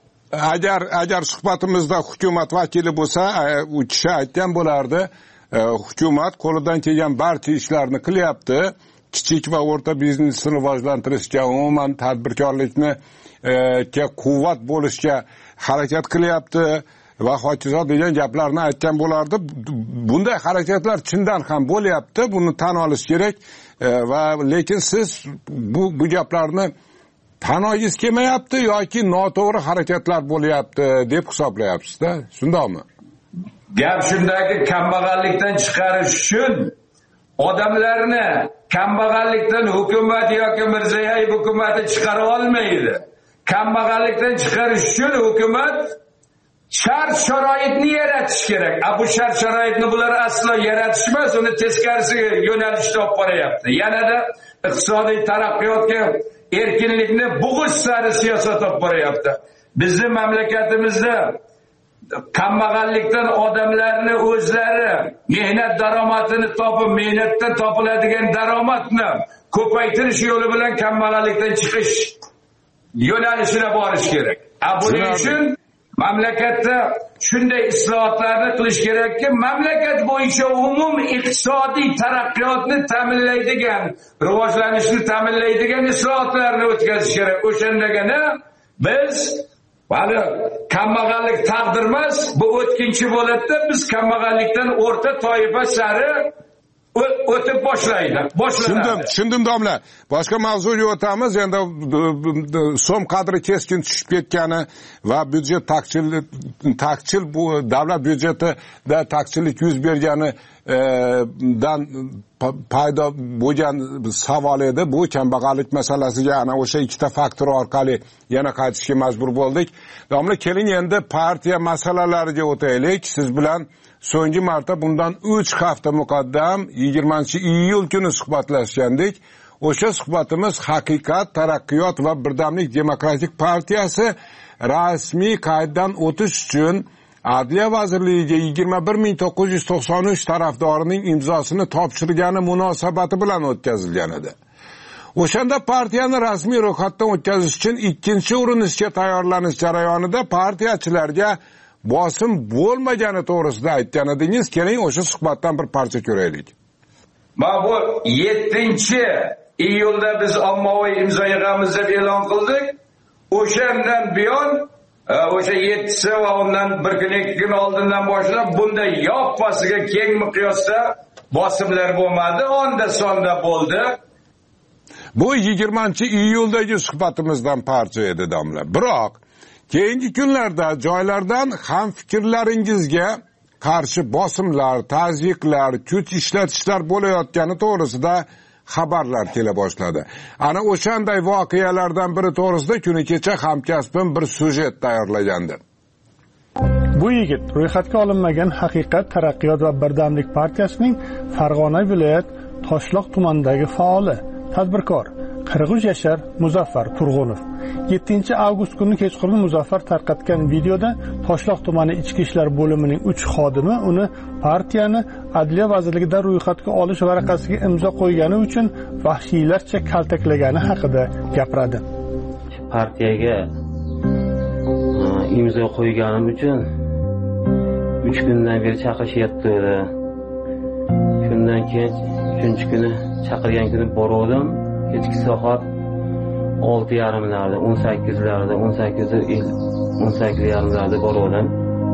agar suhbatimizda hukumat vakili bo'lsa, u kishi aytgan bo'lardi, hukumat qo'lidan kelgan barcha ishlarni qilyapti, kichik va o'rta biznesni rivojlantirishga, umuman tadbirkorlikni quvvat bo'lishga harakat qilyapti va hokazo degan gaplarni aytgan bo'lardi. Bunday harakatlar chindan ham bo'lyapti, buni tan olish kerak va lekin siz bu gaplarni tan olgingiz kelmayapti yoki noto'g'ri harakatlar bo'lyapti deb hisoblayapsiz-da, shundaymi? Gap shundaki, kambag'allikdan chiqarish uchun odamlarni kambag'allikdan hukumat yoki Mirziyoyev hukumati chiqara olmaydi. Kambag'allikdan chiqarish uchun hukumat shart-sharoitni yaratish kerak. Bu shart-sharoitni bular aslo yaratishmas, uni teskarisiga yo'nalishda olib boryapti. Yanada iqtisodiy taraqqiyotga, erkinlikni bug'ish sari siyosat olib boryapti. Bizning mamlakatimizda kambag'allikdan odamlarni o'zlari mehnat daromadini topib, mehnatdan topiladigan daromadni ko'paytirish yo'li bilan kambag'allikdan chiqish yo'nalishida borish kerak. Buning uchun mamlakatda shunday islohotlarni qilish kerakki, mamlakat bo'yicha umum iqtisodiy taraqqiyotni ta'minlaydigan, rivojlanishni ta'minlaydigan islohotlarni o'tkazish kerak. O'shandagina biz hali kambag'allik taqdir emas, bu o'tkinchi bo'ladi. Biz kambag'allikdan o'rta toifa sari o'tib Tushundim domla. Boshqa mavzuga o'tamiz. Endi so'm qadri keskin tushib ketgani va byudjet taqchil bu davlat byudjetida taqchillik yuz bergani dan paydo bo'lgan savol edi. Bu kambag'allik masalasiga ana o'sha ikkita faktor orqali yana qaytishga majbur bo'ldik. Domla, keling endi partiya masalalariga o'taylik. Siz bilan so'nggi marta bundan 3 hafta muqaddam 20-iyul kuni suhbatlashgandik. O'sha suhbatimiz Haqiqat, Taraqqiyot va Birdamlik demokratik partiyasi rasmiy qayddan o'tish uchun Adliya vazirligiga 21993 tarafdorining imzosini topshirgani munosabati bilan o'tkazilgan edi. O'shanda partiyani rasmiy ro'yxatdan o'tkazish uchun ikkinchi urinishga tayyorlanish jarayonida partiyachilarga bosim bo'lmagani to'g'risida aytgan edingiz. Keling o'sha suhbatdan bir parcha ko'raylik. Bu 7-iyulda biz ommaviy imzo yig'amiz deb e'lon qildik. O'shandan buyon o'sha 7si va undan bir kun 2 kun oldindan boshlab bunday yoppasiga keng miqyosda bosimlar bo'lmadi, onda sonda bo'ldi. Bu 20-iyuldagi suhbatimizdan parcha edi domla. Biroq keyingi kunlarda joylardan ham fikrlaringizga qarshi bosimlar, tazyiqlar, kuch ishlatishlar bo'layotgani to'g'risida xabarlar kela boshladi. Ana o'shanday voqealardan biri to'g'risida kuni kecha hamkasbim bir syujet tayyorlagandi. Bu yigit ro'yxatga olinmagan Haqiqat, Taraqqiyot va Birdamlik partiyasining Farg'ona viloyat Toshloq tumanidagi faoli, tadbirkor, 43 yashar Muzaffar Turg'unov. 7-avgust kuni kechqurun Muzaffar tarqatgan videoda Toshloq tumani ichki ishlar bo'limining 3 xodimi uni partiyani Adliya vazirligida ro'yxatga olish varaqasiga imzo qo'ygani uchun vahshiylarcha kaltaklagani haqida gapiradi. Partiyaga imzo qo'yganim uchun 3 kundan beri chaqirishyapti. Shundan keyin 3 kuni chaqirgan kuni bordim. Kechki soat 6:30larda, 18larda, 18:30larda bordim.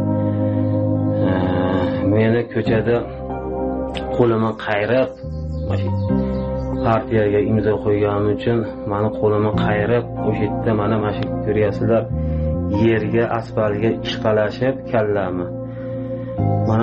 Meni ko'chada qo'limni qayrab, partiyaga imzo qo'yganim uchun meni qo'limni qayrab, o'sha yerda mana shu ko'ryapsizlar, yerga, asfaltga ishqalashib kallamni. Mana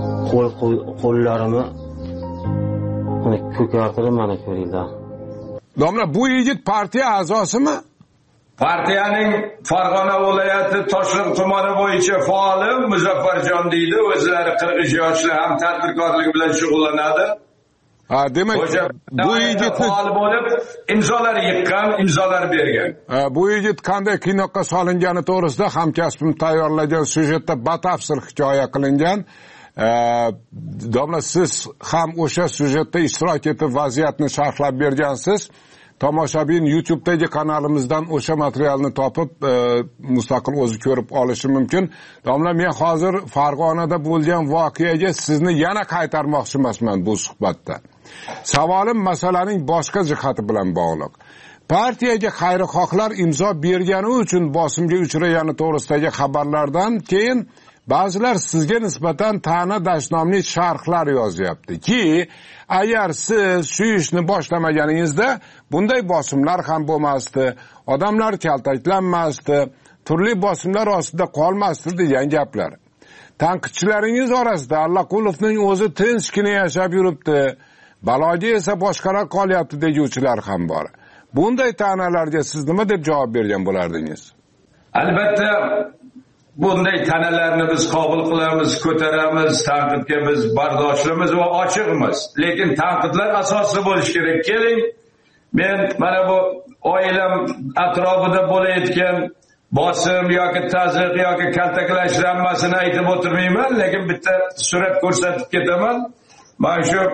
qo'llarimni ko'kartirib mana ko'ringlar. Domla, bu yigit partiya a'zosimi? Partiyaning Farg'ona viloyati Toshkent tumani bo'yicha faoli Muzaffarjon deydi. O'zlari 40 yoshli, ham tadbirkorlik bilan shug'ullanadi. Demak, bu yigitni faol bo'lib, imzolar yiqqan, imzolar bergan. Bu yigit qanday qiynoqqa solingani to'g'risida hamkasbim tayyorlagan syujetda batafsil hikoya qilingan. Domla, siz ham o'sha syujetda ishtirok etib vaziyatni sharhlab bergansiz. Tomoshabin YouTube'dagi kanalimizdan o'sha materialni topib mustaqil o'zi ko'rib olishi mumkin. Domla, men hozir Farg'onada bo'lgan voqeaga sizni yana qaytarmoqchi emasman bu suhbatda. Savolim masalaning boshqa jihati bilan bog'liq. Partiyaga xayrixohlar imzo bergani uchun bosimga uchragani to'g'risidagi xabarlardan keyin ba'zilar sizga nisbatan ta'na dashnomli sharhlar yozyapti ki, agar siz shu ishni boshlamaganingizda bunday bosimlar ham bo'lmasdi, odamlar kaltaklanmasdi, turli bosimlar ostida qolmasdi degan gaplar. Tanqidchilaringiz orasida Allaqulovning o'zi tinchgina yashab yuribdi, baloga esa boshqaroq qolyapti deguvchilar ham bor. Bunday ta'nalarga siz nima deb javob bergan bo'lardingiz? Albatta, bunday ta'nalarni biz qabul qilamiz, ko'taramiz, tanqidga biz bardoshliimiz va ochiqmiz. Lekin tanqidlar asosli bo'lishi kerak. Keling, men mana bu oilam atrofida bo'layotgan bosim yoki tazyiq yoki kaltaklashlar hammasini aytib o'tirmayman, lekin bitta surat ko'rsatib ketaman. Mana shu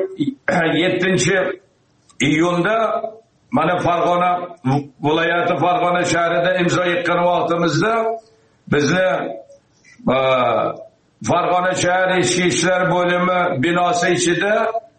7-iyunda mana Farg'ona viloyati Farg'ona shahrida imzo yiqqan vaqtimizda bizni Farg'ona shahar ichki ishlar bo'limi binosi ichida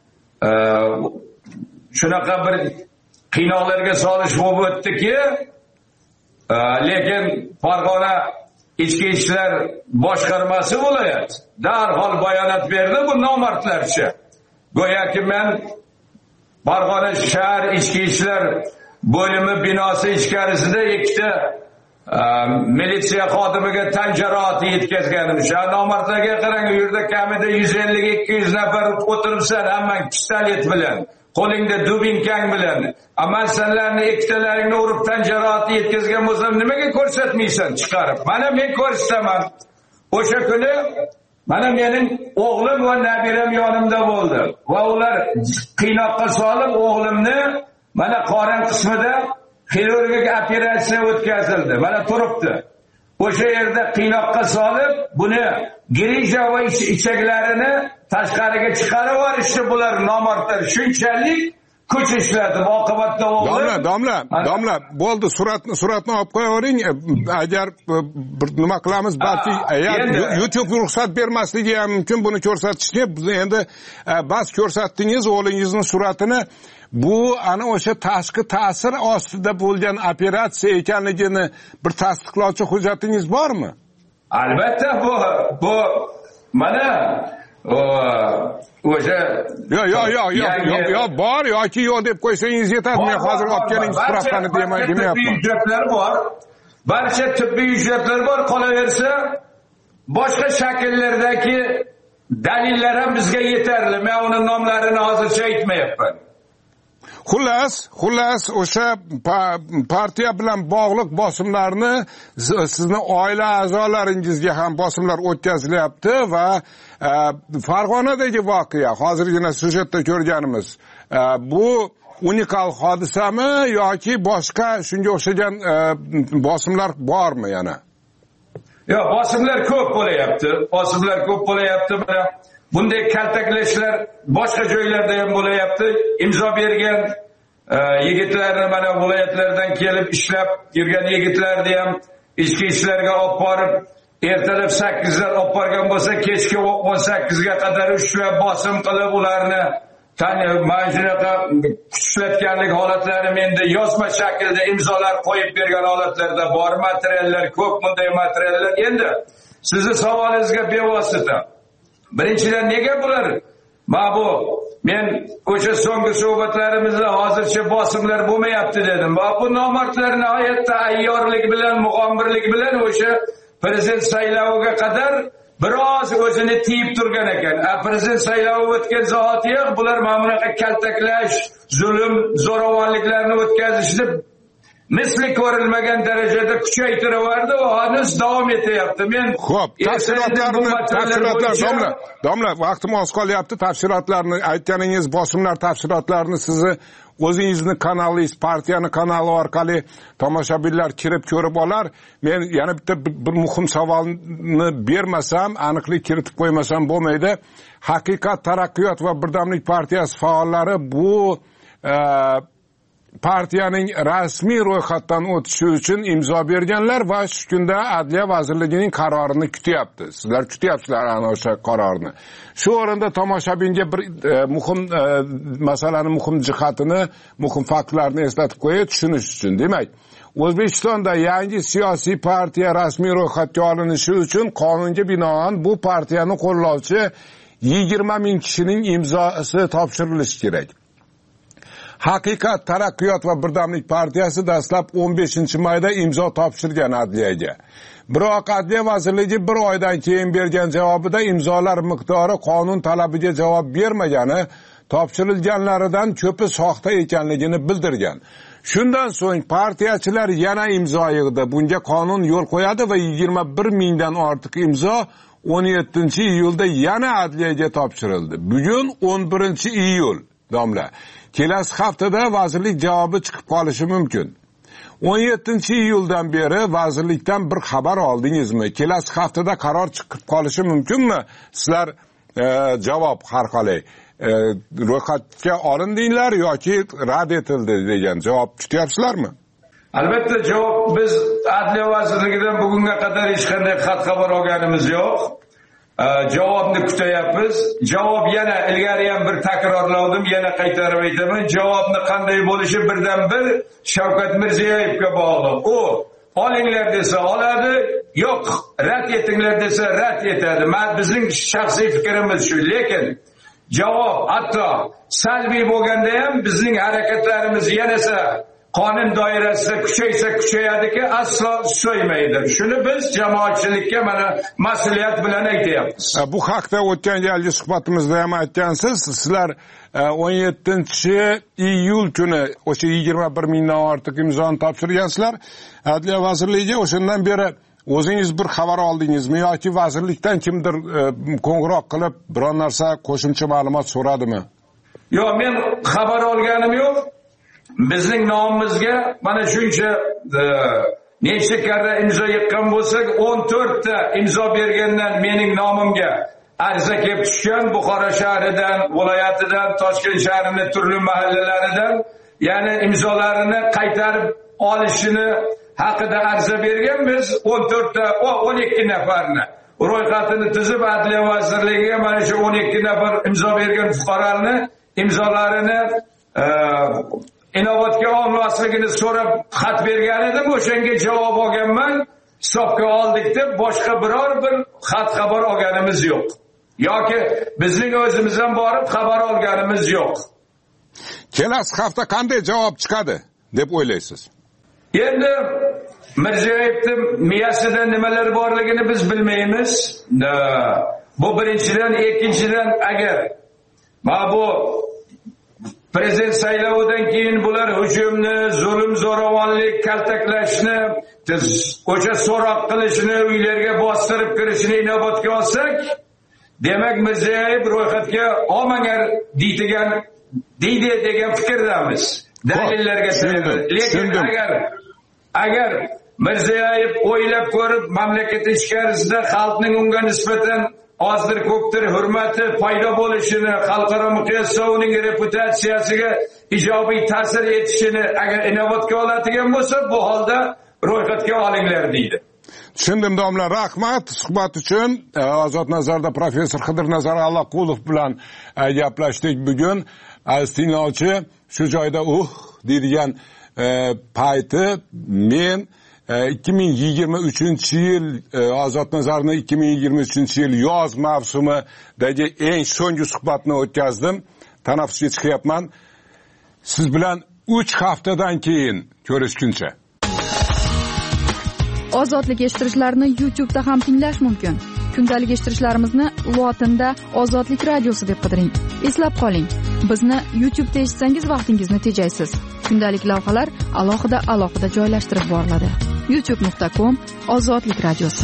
shunaqa bir qiynoqlarga solish bo'lib o'tdiki, lekin Farg'ona ichki ishlar boshqarmasi viloyat darhol bayonot berdi, bu nomardlarcha. Go'yoki men Farg'ona shahar ichki ishlar bo'limi binosi ichkarisida ikkita militsiya xodimiga tan jarohati yetkazganim. Shu nomardlarga qarang, u yerda kamida 150-200 nafar o'tiribsan, hammang pistolet bilan, qo'lingda dubinkang bilan. Amal senlarni ikkitalaringni urib tan jarohati yetkazgan bo'lsam, nimaga ko'rsatmaysan chiqarib? Mana men ko'rsataman. O'sha kuni mana mening o'g'lim va nabiram yonimda bo'ldi. Va ular qiynoqqa solib o'g'limni mana qorin qismida xirurgik operatsiya o'tkazildi. Mana turibdi. O'sha yerda qiynoqqa solib, buni grija va ichaklarini tashqariga chiqarib yuborishdi bular nomardlar. Shunchalik kuch ishladi. Oqibatda o'g'lim Domla, bo'ldi, suratni olib qo'yavering. Agar nima qilamiz, balki agar YouTube ruxsat bermasligi ham mumkin buni ko'rsatishga. Biz endi bas ko'rsatdingiz o'g'lingizning suratini. Bu ana o'sha tashqi ta'sir ostida bo'lgan operatsiya ekanligini bir tasdiqlovchi hujjatingiz bormi? Albatta, bu mana o'sha bor yoki yo'q deb qo'ysangiz yetadi. Men hozir olib keling spravkani demayapman. Hujjatlar bor. Barcha tibbiy hujjatlar bor. Qolaversa, boshqa shakllardagi dalillar ham bizga yetarli. Men uning nomlarini hozircha aytmayapman. Xullas o'sha partiya bilan bog'liq bosimlarni sizni oila a'zolaringizga ham bosimlar o'tkazilyapti va Farg'onadagi voqea, hozirgina syujetda ko'rganimiz, bu unikal hodisami yoki boshqa shunga o'xshagan bosimlar bormi yana? Yo'q, bosimlar ko'p bo'layapti. Mana bunday kaltaklashlar boshqa joylarda ham bo'layapti. Imzo bergan yigitlarni mana viloyatlardan kelib ishlab yurgan yigitlarni ham ichki ishlarga olib borib, ertalab 8dan olib borgan bo'lsa, kechki 18ga qadar ushlab bosim qilib ularni mana shunaqa kuchlatganlik holatlari menda yozma shaklda imzolar qo'yib bergan holatlarda bor. Materiallar ko'p, bunday materiallar. Endi sizni savolingizga bevosita. Birinchidan, nega bular? Men o'sha so'nggi suhbatlarimizda hozircha bosimlar bo'lmayapti dedim. Bu nomardlar nihoyatda ayyorlik bilan, mug'ombirlik bilan o'sha prezident sayloviga qadar biroz o'zini tiyib turgan ekan. Prezident saylovi o'tgan zahotiyoq bular mana bunaqa kaltaklash, zulm, zo'ravonliklarni o'tkazishni misli ko'rilmagan darajada kuchaytiraverdi va hanuz davom etyapti. Men xo'p, domla, vaqtim oz qolyapti. Tafsilotlarni aytganingiz, bosimlar tafsilotlarini sizni o'zingizni kanalingiz, partiyani kanali orqali tomoshabinlar kirib ko'rib olar. Men yana bitta bir muhim savolni bermasam, aniqlik kiritib qo'ymasam bo'lmaydi. Haqiqat, Taraqqiyot va Birdamlik partiyasi faollari bu partiyaning rasmiy ro'yxatdan o'tishi uchun imzo berganlar va shu kunda Adliya vazirligining qarorini kutyapti. Sizlar kutyapsizlar ana o'sha qarorni. Shu o'rinda tomoshabinga bir muhim masalani, muhim jihatini, muhim faktlarni eslatib qo'yay tushunish uchun. Demak, O'zbekistonda yangi siyosiy partiya rasmiy ro'yxatga olinishi uchun qonunga binoan bu partiyani qo'llovchi 20 ming kishining imzosi topshirilishi kerak. Haqiqat, Taraqqiyot va Birdamlik partiyasi dastlab 15-mayda imzo topshirgan Adliyaga. Biroq Adliya vazirligi bir oydan keyin bergan javobida imzolar miqdori qonun talabiga javob bermagani, topshirilganlaridan ko'pi soxta ekanligini bildirgan. Shundan so'ng partiyachilar yana imzo yig'di. Bunga qonun yo'l qo'yadi va 21 mingdan ortiq imzo 17-iyulda yana Adliyaga topshirildi. Bugun 11-iyul, domla. Kelasi haftada vazirlik javobi chiqib qolishi mumkin. 17-iyuldan beri vazirlikdan bir xabar oldingizmi? Kelasi haftada qaror chiqib qolishi mumkinmi? Sizlar javob har qalay ro'yxatga olindinglar yoki rad etildi degan javob kutyapsizlarmi? Albatta javob biz Adliya vazirligidan bugunga qadar hech qanday xat xabar olganimiz yo'q. Javobni kutyapmiz. Javob yana ilgari ham bir takrorladim, yana qaytarib aytaman. Javobni qanday bo'lishi birdan bir Shavkat Mirziyoyevga bog'liq. U olinglar desa oladi, yo'q, rad etinglar desa rad etadi. Bizning shaxsiy fikrimiz shu, lekin javob hatto salbiy bo'lganda ham bizning harakatlarimiz yanasa qonun doirasida kuchaysa kuchayadiki, aslo so'ymaydi. Shuni biz jamoatchilikka mana mas'uliyat bilan aytayapmiz. Bu haqda o'tgan galgi suhbatimizda ham aytgansiz. Sizlar 17-iyul kuni o'sha 21 mingdan ortiq imzoni topshirgansizlar Adliya vazirligiga. O'shandan beri o'zingiz bir xabar oldingizmi yoki vazirlikdan kimdir qo'ng'iroq qilib biror narsa qo'shimcha ma'lumot so'radimi? Yo'q, men xabar olganim yo'q. Bizning nomimizga mana shuncha necha karra imzo yiqqan bo'lsak, 14 ta imzo bergandan mening nomimga ariza kelib tushgan. Buxoro shahridan, viloyatidan, Toshkent shahrining turli mahallalaridan, ya'ni imzolarini qaytarib olishini haqida ariza berganmiz. 14 ta, 12 nafarni ro'yxatini tuzib Adliya vazirligiga mana shu 12 nafar imzo bergan fuqarolarni imzolarini inobatga olmasligini so'rab xat bergan edim. O'shanga javob olganman. Hisobga oldik deb boshqa biror bir xat xabar olganimiz yo'q. Yoki bizning o'zimizdan borib xabar olganimiz yo'q. Kelasi hafta qanday javob chiqadi deb o'ylaysiz? Endi Mirziyoyevning miyasida nimalar borligini biz bilmaymiz. Bu birinchidan, ikkinchidan agar bu prezident saylovidan keyin bular hujumni, zulm, zo'ravonlik, kaltaklashni, o'sha so'roq qilishni, uylarga bostirib kirishni inobatga olsak, demak Mirziyoyev ro'yxatga olmagan deydi degan fikrdamiz. Dalillarga tayanib. Lekin agar Mirziyoyev o'ylab ko'rib mamlakat ichkarisida xalqning unga nisbatan ozdir ko'pdir hurmati paydo bo'lishini, xalqaro miqyosda uning reputatsiyasiga ijobiy ta'sir etishini agar inobatga oladigan bo'lsa, bu holda ro'yxatga olinglar deydi. Tushundim domla, rahmat suhbat uchun. Ozod nazarda professor Xidirnazar Allaqulov bilan gaplashdik bugun. Aziz tinglovchi, shu joyda deydigan payti men 2023-yil Ozod nazarni 2023-yil yoz mavsumidagi eng so'nggi suhbatni o'tkazdim. Tanaffusga chiqyapman. Siz bilan 3 haftadan keyin ko'rishguncha. Ozodlik eshittirichlarini YouTube'da ham tinglash mumkin. Kundalik eshittirishlarimizni lotinda Ozodlik radiosi deb qidiring. Eslab qoling, bizni YouTube'da eshitsangiz vaqtingizni tejaysiz. Kundalik lavhalar alohida joylashtirib boriladi. youtube.com/Ozodlik radiosi.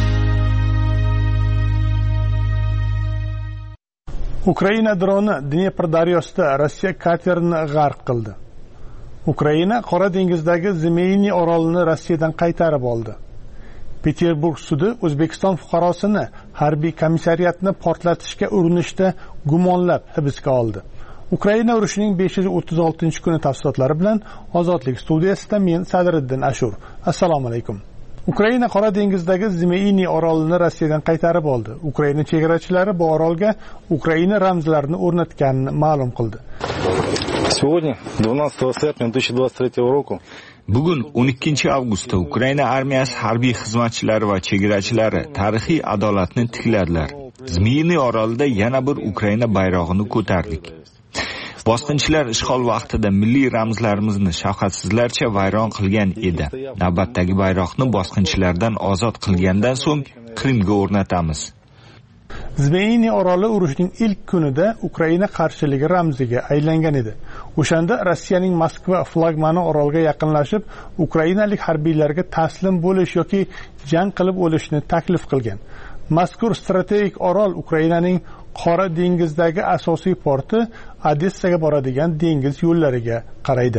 Ukraina droni Dnepr daryosida Rossiya katerini g'arq qildi. Ukraina Qora dengizdagi Zmeyniy orolini Rossiyadan qaytarib oldi. Peterburg sudi O'zbekiston fuqarosini harbiy komissariyatni portlatishga urinishda gumonlab hibsga oldi. Ukraina urushining 536-kuni tafsilotlari bilan Ozodlik studiyasida men Sadriddin Ashur. Assalomu alaykum. Ukraina Qora dengizdagi Zmeyniy orolini Rossiyadan qaytarib oldi. Ukraina chegarachilari bu orolga Ukraina ramzlarini o'rnatganini ma'lum qildi. Сегодня, 12 серпня 2023 года, bugun 12 avgustda Ukraina armiyasi harbiy xizmatchilari va chegarachilari tarixiy adolatni tikladilar. Zmeyniy orolida yana bir Ukraina bayrog'ini ko'tardik. Bosqinchilar ishg'ol vaqtida milliy ramzlarimizni shafqatsizlarcha vayron qilgan edi. Navbatdagi bayroqni bosqinchilardan ozod qilgandan so'ng Qrimga o'rnatamiz. Zmeyniy oroli urushning ilk kunida Ukraina qarshiligi ramziga aylangan edi. O'shanda Rossiyaning Moskva flagmani orolga yaqinlashib, ukrainalik harbiylarga taslim bo'lish yoki jang qilib o'lishni taklif qilgan. Mazkur strategik orol Ukrainaning Qora dengizdagi asosiy porti Odessaga boradigan dengiz yo'llariga qaraydi.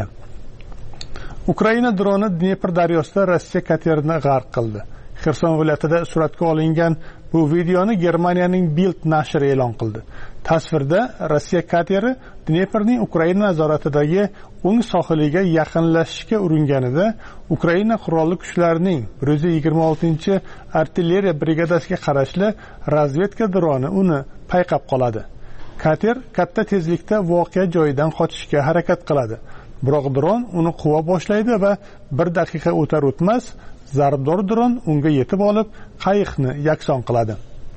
Ukraina droni Dnepr daryosida Rossiya katerini g'arq qildi. Xerson viloyatida suratga olingan bu videoni Germaniyaning Bild nashri e'lon qildi. Tasvirda Rossiya kateri Dneprning Ukraina nazoratidagi o'ng sohiliga yaqinlashishga uringanida Ukraina qurolli kuchlarining 126-artilleriya brigadasiga qarashli razvedka droni uni payqab qoladi. Kater katta tezlikda voqea joyidan qochishga harakat qiladi. Biroq dron uni quva boshlaydi va 1 daqiqa o'tar o'tmas zarbdor dron unga yetib olib, qayiqni yakson qiladi.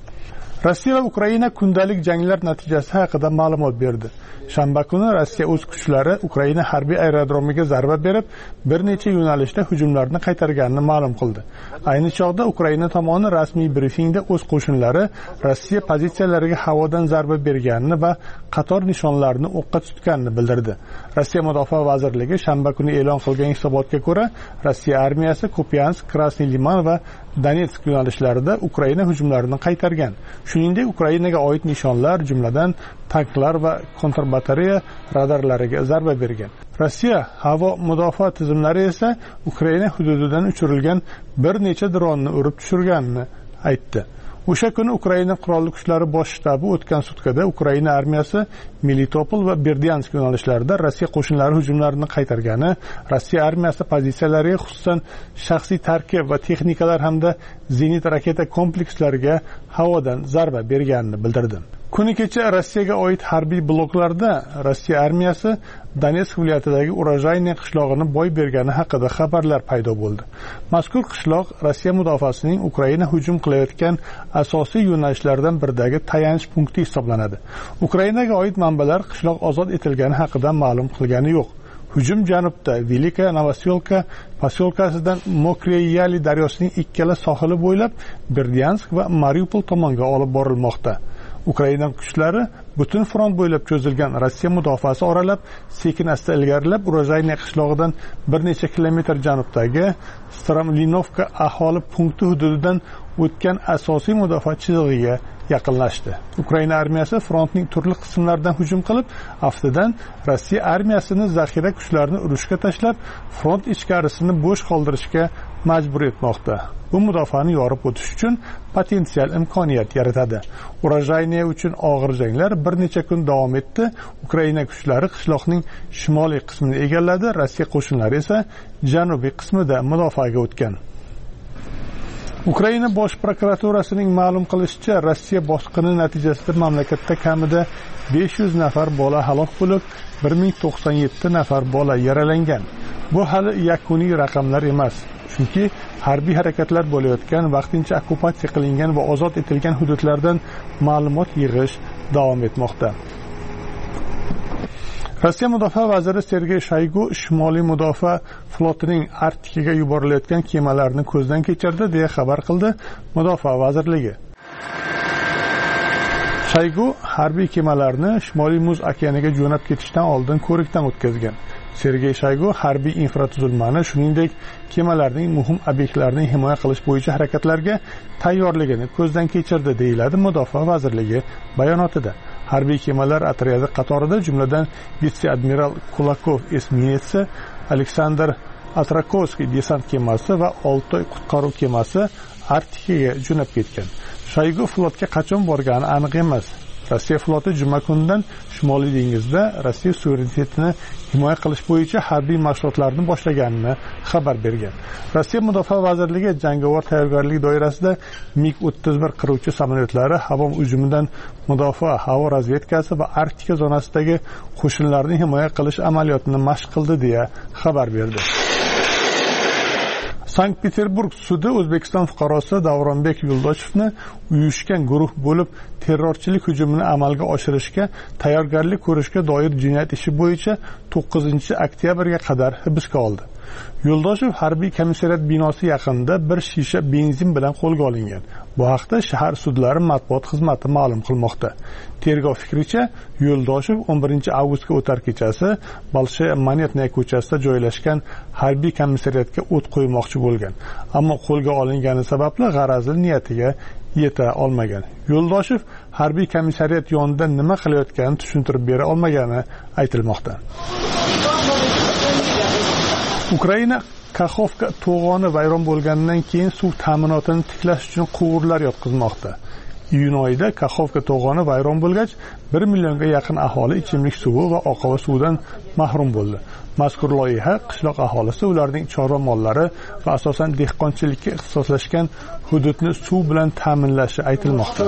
Rossiya va Ukraina kundalik janglar natijasi haqida ma'lumot berdi. Shanba kuni Rossiya o'z kuchlari Ukraina harbiy aerodromiga zarba berib, bir necha yo'nalishda hujumlarni qaytarganini ma'lum qildi. Ayni chog'da Ukraina tomoni rasmiy brifingda o'z qo'shinlari Rossiya pozitsiyalariga havodan zarba berganini va qator nishonlarni o'qqa tutganini bildirdi. Rossiya Mudofaa vazirligi shanba kuni e'lon qilgan hisobotga ko'ra, Rossiya armiyasi Kupiansk, Krasniy Liman va Donetsk yo'nalishlarida Ukraina hujumlarini qaytargan. Shuningdek, Ukrainaga oid nishonlar, jumladan tanklar va kontrbatereya radarlariga zarba bergan. Rossiya havo mudofaa tizimlari esa Ukraina hududidan uchirilgan bir necha dronni urib tushirganini aytdi. O'sha kuni Ukraina qurolli kuchlari bosh shtabi o'tgan sutkada Ukraina armiyasi Melitopol va Berdyansk yo'nalishlarida Rossiya qo'shinlari hujumlarini qaytargani, Rossiya armiyasi pozitsiyalariga xususan shaxsiy tarkib va texnikalar hamda zenit raketa komplekslariga havodan zarba berganini bildirdi. Kuni kecha Rossiyaga oid harbiy bloklarda Rossiya armiyasi Donetsk viloyatidagi Urojayniy qishlog'ini boy bergani haqida xabarlar paydo bo'ldi. Mazkur qishloq Rossiya mudofaasining Ukraina hujum qilayotgan asosiy yo'nalishlardan biridagi tayanch punkti hisoblanadi. Ukrainaga oid manbalar qishloq ozod etilgani haqida ma'lum qilgani yo'q. Hujum janubda Velika Novoselka posyolkasidan Mokreyali daryosining ikkala sohili bo'ylab Berdyansk va Mariupol tomonga olib borilmoqda. Ukraina kuchlari butun front bo'ylab cho'zilgan Rossiya mudofaasi oralab sekin-asta ilgarilab Urojayniy qishlog'idan bir necha kilometr janubdagi Stramlinovka aholi punkti hududidan o'tgan asosiy mudofaa chizig'iga yaqinlashdi. Ukraina armiyasi frontning turli qismlaridan hujum qilib, aftidan Rossiya armiyasini zaxira kuchlarini urushga tashlab, front ichkarisini bo'sh qoldirishga majbur etmoqda. Bu mudofaani yorib o'tish uchun potensial imkoniyat yaratadi. Urojayniy uchun og'ir janglar bir necha kun davom etdi. Ukraina kuchlari qishloqning shimoliy qismini egalladi, Rossiya qo'shinlari esa janubiy qismida mudofaaga o'tgan. Ukraina bosh prokuraturasining ma'lum qilishicha, Rossiya bosqini natijasida mamlakatda kamida 500 nafar bola halok bo'lib, 1097 nafar bola yaralangan. Bu hali yakuniy raqamlar emas. Chunki harbiy harakatlar bo'layotgan, vaqtincha okkupatsiya qilingan va ozod etilgan hududlardan ma'lumot yig'ish davom etmoqda. Rossiya mudofaa vaziri Sergey Shoygu Shimoliy mudofaa flotining Arktikaga yuborilayotgan kemalarni ko'zdan kechirdi deya xabar qildi Mudofaa vazirligi. Shoygu harbiy kemalarni Shimoliy Muz okeaniga jo'nab ketishdan oldin ko'rikdan o'tkazgan. Sergey Shoygu harbiy infratuzilmani, shuningdek, kemalarning muhim obyektlarini himoya qilish bo'yicha harakatlarga tayyorligini ko'zdan kechirdi, deyiladi Mudofaa vazirligi bayonotida. Harbiy kemalar otryadi qatorida jumladan vitse-admiral Kulakov esminetsi, Aleksandr Atrakovskiy desant kemasi va Oltoy qutqaruv kemasi Arktikaga jo'nab ketgan. Shoygu flotga qachon borgani aniq emas. Rossiya floti juma kunidan Shimoliy dengizda Rossiya suverenitetini himoya qilish bo'yicha harbiy mashg'ulotlarni boshlaganini xabar bergan. Rossiya Mudofaa vazirligi jangovar tayyorgarlik doirasida MiG-31 qiruvchi samolyotlari havo hujumidan mudofaa, havo razvedkasi va Arktika zonasidagi qo'shinlarni himoya qilish amaliyotini mashq qildi deya xabar berdi. Sankt-Peterburg sudi O'zbekiston fuqarosi Davronbek Yo'ldoshevni uyushgan guruh bo'lib terrorchilik hujumini amalga oshirishga tayyorgarlik ko'rishga doir jinoyat ishi bo'yicha 9-oktyabrga qadar hibsga oldi. Yo'ldoshev harbiy komissariyat binosi yaqinida bir shisha benzin bilan qo'lga olingan. Bu haqda shahar sudlari matbuot xizmati ma'lum qilmoqda. Tergov fikricha, Yo'ldoshev 11-avgustga o'tar kechasi Bolshoye Monetnaya ko'chasida joylashgan harbiy komissariyatga o't qo'ymoqchi bo'lgan, ammo qo'lga olingani sababli g'arazli niyatiga yeta olmagan. Yo'ldoshev harbiy komissariyat yonida nima qilayotganini tushuntirib bera olmagani aytilmoqda. Ukraina Kaxovka to'g'oni vayron bo'lgandan keyin suv ta'minotini tiklash uchun quvurlar yotqizmoqda. Iyun oyida Kaxovka to'g'oni vayron bo'lgach, 1 millionga yaqin aholi ichimlik suvi va oqova suvdan mahrum bo'ldi. Mazkur loyiha qishloq aholisi ularning chorva mollari va asosan dehqonchilikka ixtisoslashgan hududni suv bilan ta'minlashi aytilmoqda.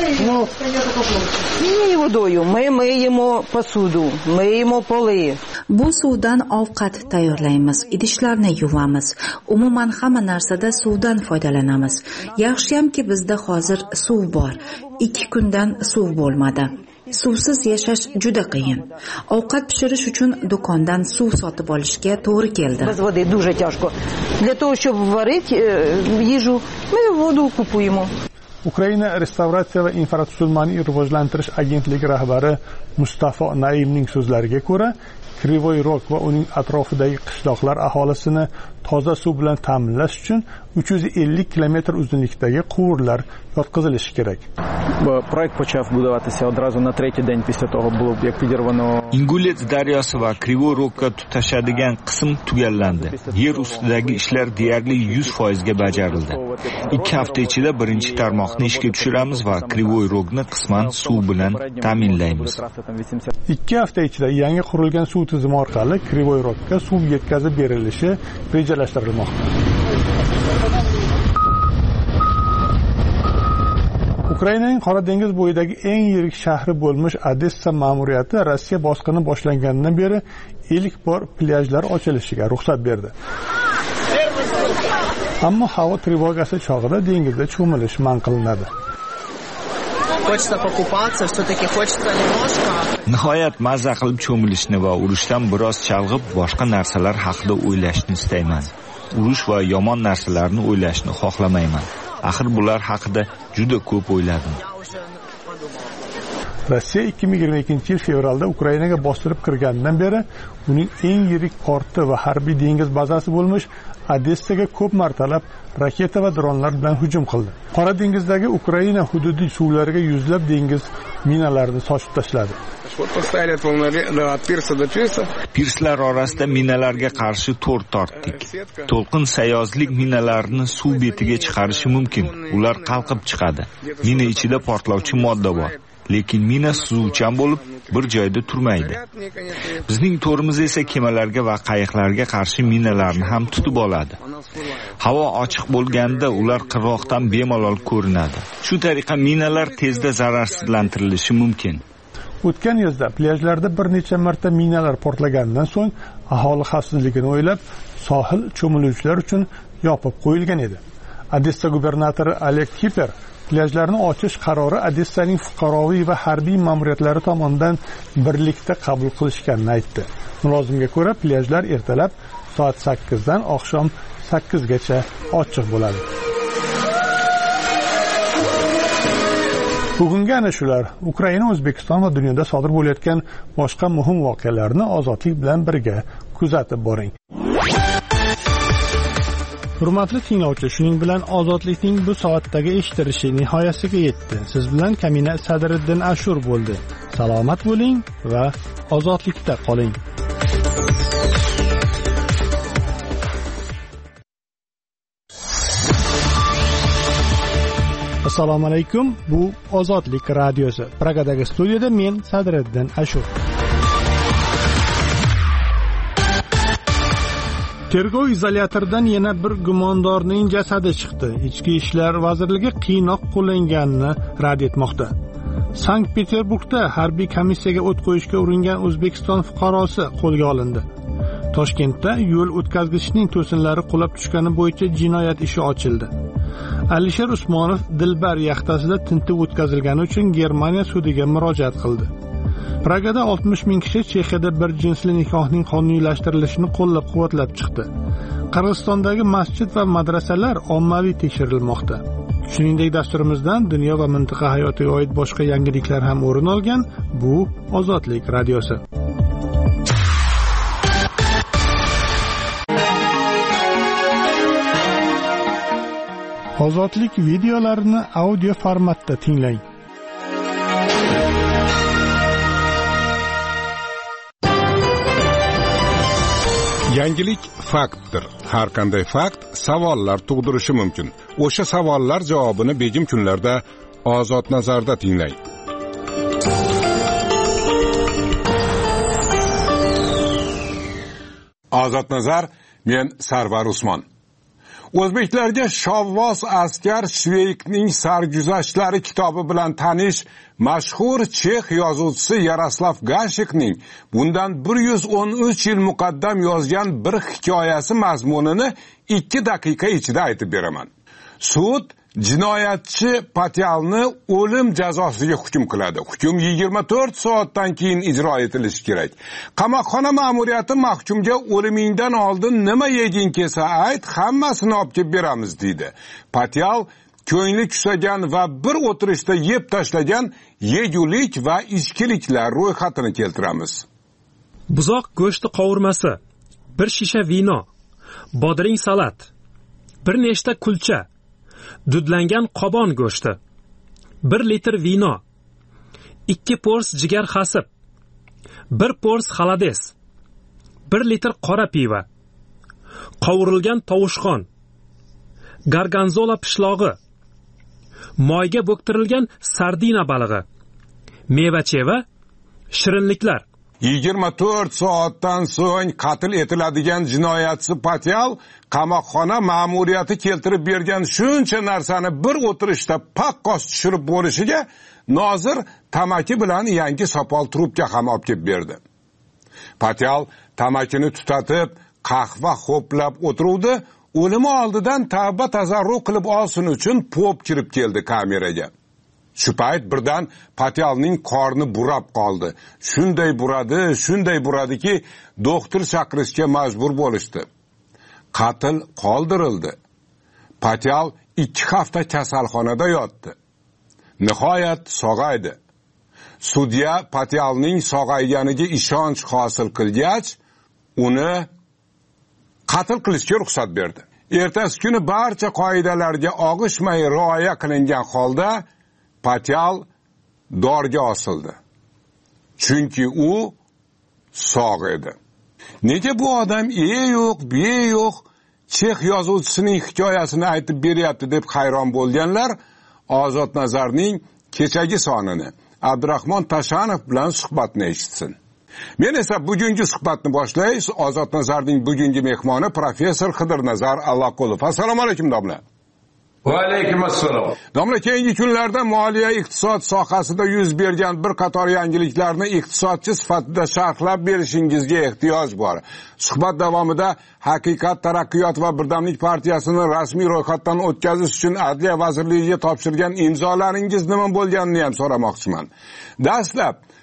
Bu suvdan ovqat tayyorlaymiz, idishlarni yuvamiz. Umuman hamma narsada suvdan foydalanamiz. Yaxshiyamki bizda hozir suv bor. 2 kundan suv bo'lmadi. Suvsiz yashash juda qiyin. Ovqat pishirish uchun do'kondan suv sotib olishga to'g'ri keldi. Без воды дуже тяжко. Для того, щоб варити їжу, ми воду купуємо. Ukraina restavratsiya va infratuzilmani rivojlantirish agentligi rahbari Mustafo Naimning so'zlariga ko'ra, Krivoy Rog va uning atrofidagi qishloqlar aholisini toza suv bilan ta'minlash uchun 350 kilometr uzunlikdagi quvurlar yotqizilishi kerak. Проект почав будуватися одразу на третій день після того було як підірвано. Ingulets daryosi va Krivoy Rogga tutashadigan qism tugallandi. Yer ustidagi ishlar deyarli 100% ga bajarildi. 2 hafta ichida birinchi tarmoqni ishga tushiramiz va Krivoy Rogni qisman suv bilan ta'minlaymiz. 2 hafta ichida yangi qurilgan suv tizimi orqali Krivoy Rogga suv yetkazib berilishi rejalashtirilmoqda. Ukrainaning Qora dengiz bo'yidagi eng yirik shahri bo'lmish Odessa ma'muriyati Rossiya bosqini boshlanganidan beri ilk bor plyajlar ochilishiga ruxsat berdi. Ammo havo trevogasi chog'ida dengizda cho'milish man qilinadi. Nihoyat mazza qilib cho'milishni va urushdan biroz chalg'ib boshqa narsalar haqida o'ylashni istayman. Urush va yomon narsalarni o'ylashni xohlamayman. Axir bular haqida juda ko'p o'yladim. Rossiya 2022-yil fevralda Ukrainaga bostirib kirganidan beri uning eng yirik porti va harbiy dengiz bazasi bo'lmish Odessaga ko'p martalab raketa va dronlar bilan hujum qildi. Qora dengizdagi Ukraina hududiy suvlariga yuzlab dengiz minalarini sochib tashladi. Pirslar orasida minalarga qarshi to'r tortdik. To'lqin sayozlik minalarini suv betiga chiqarishi mumkin. Ular qalqib chiqadi. Mina ichida portlovchi modda bor. Lekin mina suzuvchan bo'lib, bir joyda turmaydi. Bizning to'rimiz esa kemalarga va qayiqlarga qarshi minalarni ham tutib oladi. Havo ochiq bo'lganda ular qirg'oqdan bemalol ko'rinadi. Shu tariqa minalar tezda zararsizlantirilishi mumkin. O'tgan yozda plyajlarda bir necha marta minalar portlaganidan so'ng aholi xavfsizligini o'ylab, sohil cho'miluvchilar uchun yopib qo'yilgan edi. Odessa gubernatori Oleg Kiper plyajlarni ochish qarori Odessaning fuqaroviy va harbiy ma'muriyatlari tomonidan birlikda qabul qilishganini aytdi. Mulozimga ko'ra, plyajlar ertalab soat 8 dan oqshom 8 gacha ochiq bo'ladi. Bugungi ana shular Ukraina, O'zbekiston va dunyoda sodir bo'layotgan boshqa muhim voqealarni ozodlik bilan birga kuzatib boring. Hurmatli tinglovchi, shuning bilan ozodlikning bu soatdagi eshittirishi nihoyasiga yetdi. Siz bilan Kamina Sadriddin Ashur bo'ldi. Salomat bo'ling va ozodlikda qoling. Assalomu alaykum. Bu Ozodlik radiosi. Pragadagi studiyada men Sadriddin Ashur. Tergov izolyatoridan yana bir gumondorning jasadi chiqdi. Ichki ishlar vazirligi qiynoq qo'llanganini rad etmoqda. Sankt-Peterburgda harbiy komissiyaga o't qo'yishga uringan O'zbekiston fuqarosi qo'lga olindi. Toshkentda yo'l o'tkazgichning to'sinlari qulab tushgani bo'yicha jinoyat ishi ochildi. Alisher Usmonov Dilbar yaxtasida tintuv o'tkazilgani uchun Germaniya sudiga murojaat qildi. Pragada 60 ming kishi Chexiyada bir jinsli nikohning qonuniylashtirilishini qo'llab-quvvatlab chiqdi. Qirg'izistondagi masjid va madrasalar ommaviy tekshirilmoqda. Shuningdek, dasturimizdan dunyo va mintaqa hayotiga oid boshqa yangiliklar ham o'rin olgan. Bu Ozodlik radiosi. Ozodlik videolarini audio formatda tinglang. Yangilik faktdir. Har qanday fakt savollar tug'dirishi mumkin. O'sha savollar javobini begim kunlarda Ozod nazarda tinglang. Ozod nazar, men Sarvar Usmon. O'zbeklarga Shovvos askar Shveykning sarguzashtlari kitobi bilan tanish mashhur chex yozuvchisi Yaroslav Gashikning bundan 113 yil muqaddam yozgan bir hikoyasi mazmunini 2 daqiqa ichida aytib beraman. Sud jinoyatchi Patyalni o'lim jazosiga hukm qiladi. Hukm 24 soatdan keyin ijro etilishi kerak. Qamoqxona ma'muriyati mahkumga o'limingdan oldin nima yeging kelsa ayt, hammasini olib kelib beramiz deydi. Patyal ko'ngli kusagan va bir o'tirishda yeb tashlagan yegulik va ichkiliklar ro'yxatini keltiramiz. Buzoq go'shti qovurmasi, bir shisha vino, bodring salat, bir nechta kulcha, dudlangan qobon go'shti, 1 litr vino, 2 pors jigar xasib, 1 pors xalades, 1 litr qora piva, qovurilgan tovushqon, garganzola pishlog'i, moyga bo'ktirilgan sardina balig'i, meva-cheva, shirinliklar. 24 soatdan so'ng qatl etiladigan jinoyatchi Patyal qamoqxona ma'muriyati keltirib bergan shuncha narsani bir o'tirishda paqqos tushirib bo'lishiga nozir tamaki bilan yangi sopol trubka ham olib kelib berdi. Patyal tamakini tutatib, qahva xo'plab o'tiruvdi. O'limi oldidan tavba tazarru qilib olsin uchun pop kirib keldi kameraga. Shu payt birdan Patyalning qorni burab qoldi. Shunday buradiki, doktor chaqirishga majbur bo'lishdi. Qatl qoldirildi. Patyal 2 hafta kasalxonada yotdi. Nihoyat sog'aydi. Sudya Patyalning sog'ayganiga ishonch hosil qilgach, uni qatl qilishga ruxsat berdi. Ertasi kuni barcha qoidalarga og'ishmay rioya qilingan holda Patyal dorga osildi. Chunki u sog' edi. Nega bu odam biye yo'q chex yozuvchisining hikoyasini aytib beryapti deb hayron bo'lganlar Ozod nazarning kechagi sonini Abdurahmon Tashanov bilan suhbatni eshitsin. Men esa bugungi suhbatni boshlaymiz. Ozod nazarning bugungi mehmoni professor Xidirnazar Allaqulov. Assalomu alaykum domla. Va alaykum assalom. Domla, keyingi kunlarda moliya iqtisod sohasida yuz bergan bir qator yangiliklarni iqtisodchi sifatida sharhlab berishingizga ehtiyoj bor. Suhbat davomida Haqiqat, Taraqqiyot va Birdamlik partiyasini rasmiy ro'yxatdan o'tkazish uchun Adliya vazirligiga topshirgan imzolaringiz nima bo'lganini ham so'ramoqchiman. Dastlab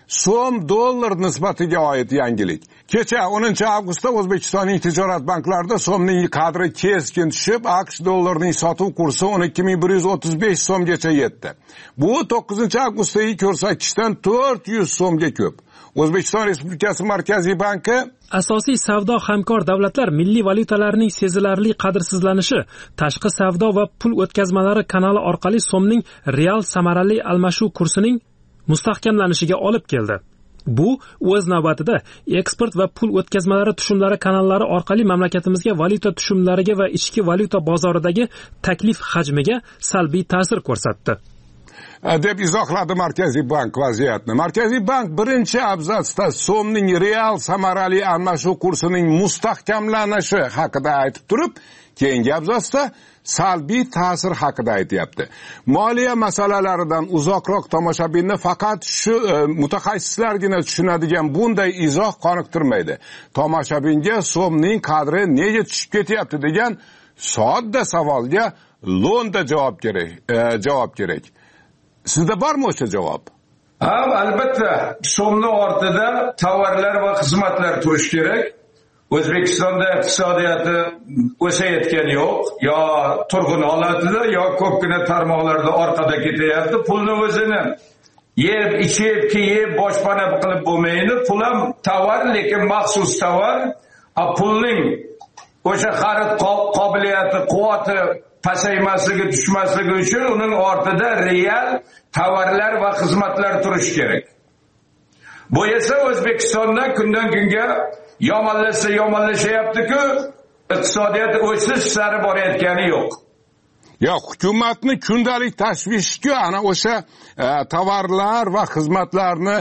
so'm dollar nisbatiga oid yangilik. Kecha 10-avgustda O'zbekistonning tijorat banklarida so'mning qadri keskin tushib, AQSh dollarining sotuv kursi 12.135 so'mgacha yetdi. Bu 9-avgustdagi ko'rsatkichdan 400 so'mga ko'p. O'zbekiston Respublikasi Markaziy banki asosiy savdo hamkor davlatlar milliy valyutalarining sezilarli qadrsizlanishi tashqi savdo va pul o'tkazmalari kanali orqali so'mning real samarali almashuv kursining mustahkamlanishiga olib keldi. Bu o'z navbatida eksport va pul o'tkazmalari tushumlari kanallari orqali mamlakatimizga valyuta tushumlariga va ichki valyuta bozoridagi taklif hajmiga salbiy ta'sir ko'rsatdi. deb izohladi Markaziy bank vaziyatni. Markaziy bank birinchi abzatsda so'mning real samarali almashuv kursining mustahkamlanishi haqida aytib turib, keyingi abzatsda salbiy ta'sir haqida aytyapti. Moliya masalalaridan uzoqroq tomoshabinni faqat shu mutaxassislargina tushunadigan bunday izoh qoniqtirmaydi. Tomoshabinga so'mning qadri nega tushib ketyapti degan sodda savolga lo'nda javob kerak. Sizda bormi o'sha javob? Albatta, so'mning ortida tovarlar va xizmatlar turishi kerak. O'zbekistonda iqtisodiyoti o'sayotgani yo'q, yo turg'un holatida, yo ko'pgina tarmoqlarda orqada ketyapti. Pulni o'zini yeb, ichib, kiyib, boshpana qilib bo'lmaydi. Pul ham tovar, lekin maxsus tovar. Pulning o'sha xarid qobiliyati, quvvati pasaymasligi, tushmasligi uchun uning ortida real tovarlar va xizmatlar turishi kerak. Bu esa O'zbekistonda kundan kunga yomonlashyapti-ku, iqtisodiyot o'sish sari borayotgani yo'q. Yo'q, hukumatni kundalik tashvishi-ku ana o'sha tovarlar va xizmatlarni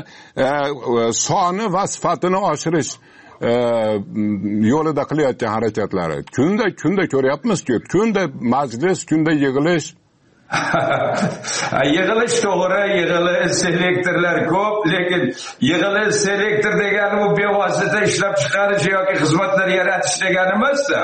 soni va sifatini oshirish yo'lida qilayotgan harakatlari. Kunda ko'ryapmiz-ku, kunda majlis, kunda yig'ilish. Yig'ilish to'g'ri, yig'ilish selektorlar ko'p, lekin yig'ilish selektor degani bu bevosita ishlab chiqarish yoki xizmatlar yaratish degani emas-da.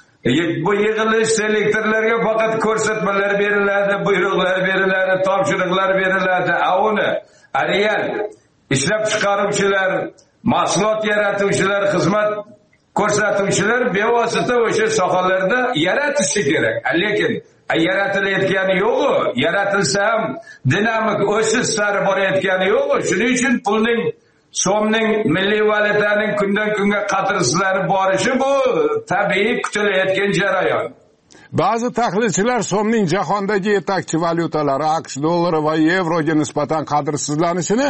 Bu yig'ilish selektorlarga faqat ko'rsatmalar beriladi, buyruqlar beriladi, topshiriqlar beriladi. Uni real ishlab chiqaruvchilar, mahsulot yaratuvchilar, xizmat ko'rsatuvchilar bevosita o'sha sohalarda yaratishi kerak. Lekin yaratilayotgani yo'q, yaratilsa ham dinamik o'sish sari borayotgani yo'q. Shuning uchun pulning, so'mning, milliy valyutaning kundan kunga qadrsizlanib borishi bu tabiiy kutilayotgan jarayon. Ba'zi tahlilchilar so'mning jahondagi yetakchi valyutalari AQSh dollari va yevroga nisbatan qadrsizlanishini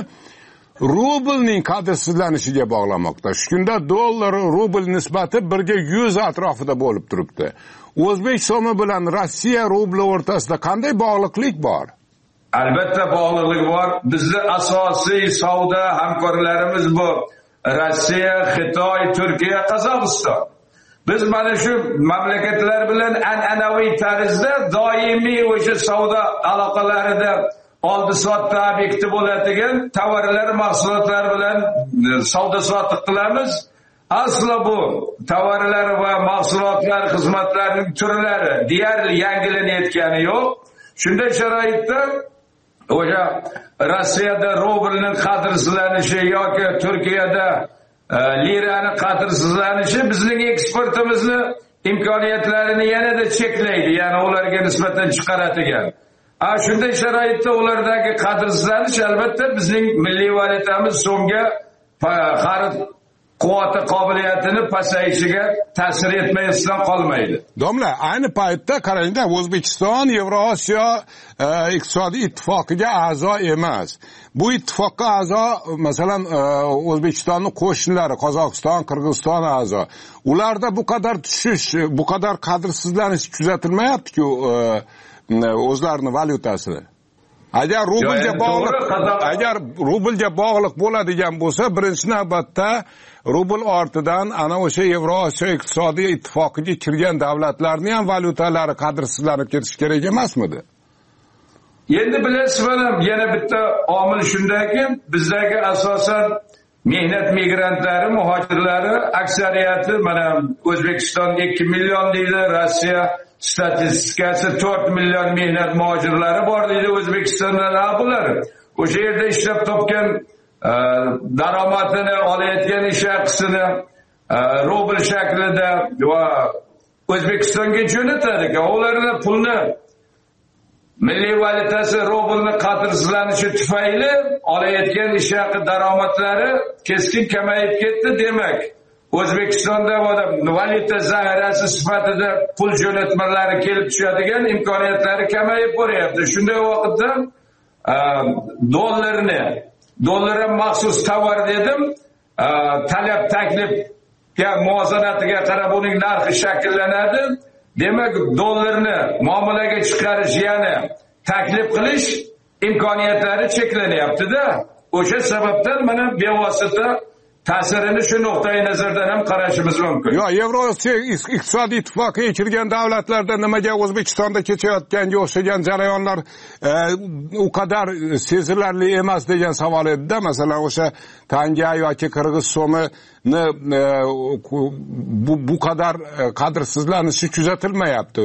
rublning qadrsizlanishiga bog'lamoqda. Shu kunda dollar rubl nisbati 1:100 atrofida bo'lib turibdi. O'zbek so'mi bilan Rossiya rubli o'rtasida qanday bog'liqlik bor? Albatta bog'liqlik bor. Bizning asosiy savdo hamkorlarimiz bu Rossiya, Xitoy, Turkiya, Qozog'iston. Biz mana shu mamlakatlar bilan an'anaviy tarzda doimiy o'sha savdo aloqalarida oldi-sotdi obyekti bo'ladigan tovarlar, mahsulotlar bilan savdo-sotiq qilamiz. Aslo bu tovarlar va mahsulotlar, xizmatlarning turlari deyarli yangilanayotgani yo'q. Shunday sharoitda o'sha Rossiyada rublning qadrsizlanishi yoki Turkiyada liraning qadrsizlanishi bizning eksportimizni imkoniyatlarini yanada cheklaydi, ya'ni ularga nisbatan chiqaradigan. Shunday sharoitda ulardagi qadrsizlanish albatta bizning milliy valyutamiz so'mga xarid quvvati qobiliyatini pasayishiga ta'sir etmaydigan qolmaydi. Domla, ayni paytda qarangda, O'zbekiston Yevrosiyo iqtisodiy ittifoqiga a'zo emas. Bu ittifoqqa a'zo, masalan, O'zbekistonning qo'shnilari, Qozog'iston, Qirg'iziston a'zo. Ularda bu qadar tushish, bu qadar qadrsizlanish kuzatilmayapti-ku o'zlarining valyutasini. Agar rublga bog'liq bo'ladigan bo'lsa, birinchi navbatda rubl ortidan ana o'sha Yevrosiyo iqtisodiy ittifoqiga kirgan davlatlarning ham valyutalari qadrsizlanib ketishi kerak emasmidi? Endi bilasiz, yana bitta omil shundaki, bizdagi asosan mehnat migrantlari, muhojirlari aksariyati mana O'zbekiston 2 million deydi, Rossiya statistikasi 4 million mehnat muhojirlari bor deydi O'zbekistonda. Bular o'sha yerda ishlab topgan daromadini olayotgan ish haqisini rubl shaklida va O'zbekistonga jo'natadi. Ularning pulni milliy valyutasi rublni qadrsizlanishi tufayli olayotgan ish haqi daromadlari keskin kamayib ketdi. Demak, O'zbekistonda valyuta zaxirasi sifatida pul jo'natmalari kelib tushadigan imkoniyatlari kamayib boryapti. Shunday vaqtda dollar ham maxsus tovar dedim, talab taklifga muvozanatiga qarab uning narxi shakllanadi. Demak, dollarni muomalaga chiqarish, ya'ni taklif qilish imkoniyatlari cheklanyapti-da. O'sha sababdan mana bevosita ta'sirini shu nuqtai nazardan ham qarashimiz mumkin. Yevrosiyo iqtisodiy ittifoqiga kirgan davlatlarda nimaga O'zbekistonda kechayotganga o'xshagan jarayonlar u qadar sezilarli emas degan savol edi-da. Masalan, o'sha tanga yoki qirg'iz so'mini bu qadar qadrsizlanishi kuzatilmayapti.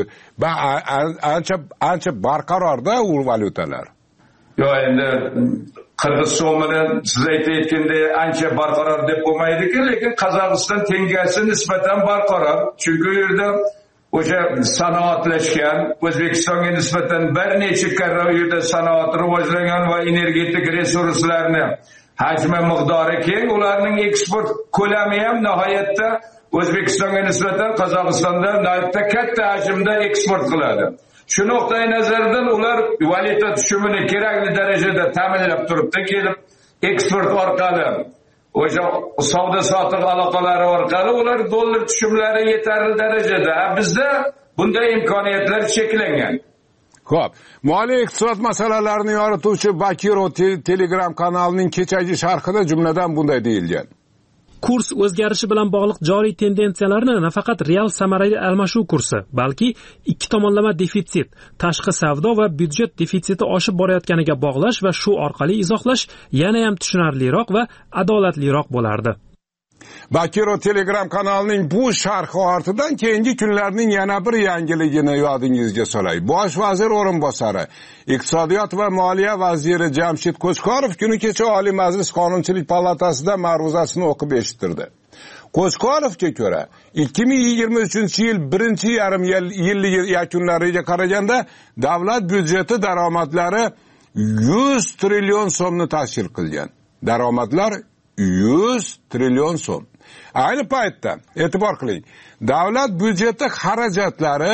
Ancha barqarorda u valyutalar. Endi qirg'iz so'mini siz aytayotgandek ancha barqaror deb bo'lmaydi-ku, lekin Qozog'iston tengasi nisbatan barqaror. Chunki u yerda o'sha sanoatlashgan, O'zbekistonga nisbatan bir necha karra u yerda sanoat rivojlangan va energetik resurslarni hajmi miqdori keng, ularning eksport ko'lami ham nihoyatda O'zbekistonga nisbatan Qozog'istonda nihoyatda katta hajmda eksport qiladi. Shu nuqtai nazardan ular valyuta tushumini kerakli darajada ta'minlab turibdi, kelib eksport orqali, o'sha savdo sotiq aloqalari orqali ular dollar tushumlari yetarli darajada. Bizda bunday imkoniyatlar cheklangan. Xo'p, moliya iqtisod masalalarini yorituvchi Bakirov Telegram kanalining kechagi sharhida jumladan bunday deyilgan. Kurs o'zgarishi bilan bog'liq joriy tendensiyalarni nafaqat real samarali almashuv kursi, balki ikki tomonlama defitsit, tashqi savdo va byudjet defitsiti oshib borayotganiga bog'lash va shu orqali izohlash yana ham tushunarliroq va adolatliroq bo'lardi. Bakirov Telegram kanalining bu sharhi ortidan keyingi kunlarning yana bir yangiligini yodingizga solay. Bosh vazir o'rinbosari, iqtisodiyot va moliya vaziri Jamshid Qo'chqorov kuni kecha Oliy Majlis Qonunchilik palatasida ma'ruzasini o'qib eshittirdi. Qo'chqorovga ko'ra, 2023-yil birinchi yarim yil yakunlariga qaraganda davlat byudjeti daromadlari 100 trillion so'mni tashkil qilgan. Daromadlar 100 trillion so'm. Ayni paytda e'tibor qiling, davlat byudjeti xarajatlari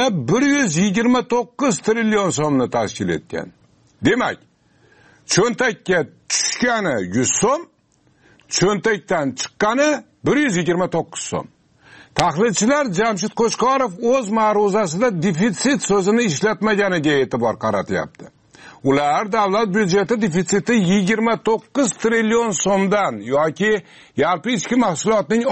129 trillion so'mni tashkil etgan. Demak, cho'ntakka tushgani 100 so'm, cho'ntakdan chiqqani 129 so'm. Tahlilchilar Jamshid Qo'chqorov o'z ma'ruzasida defitsit so'zini ishlatmaganiga e'tibor qaratyapti. Ular davlat byudjeti defitsiti 29 trillion so'mdan yoki yalpi ichki mahsulotning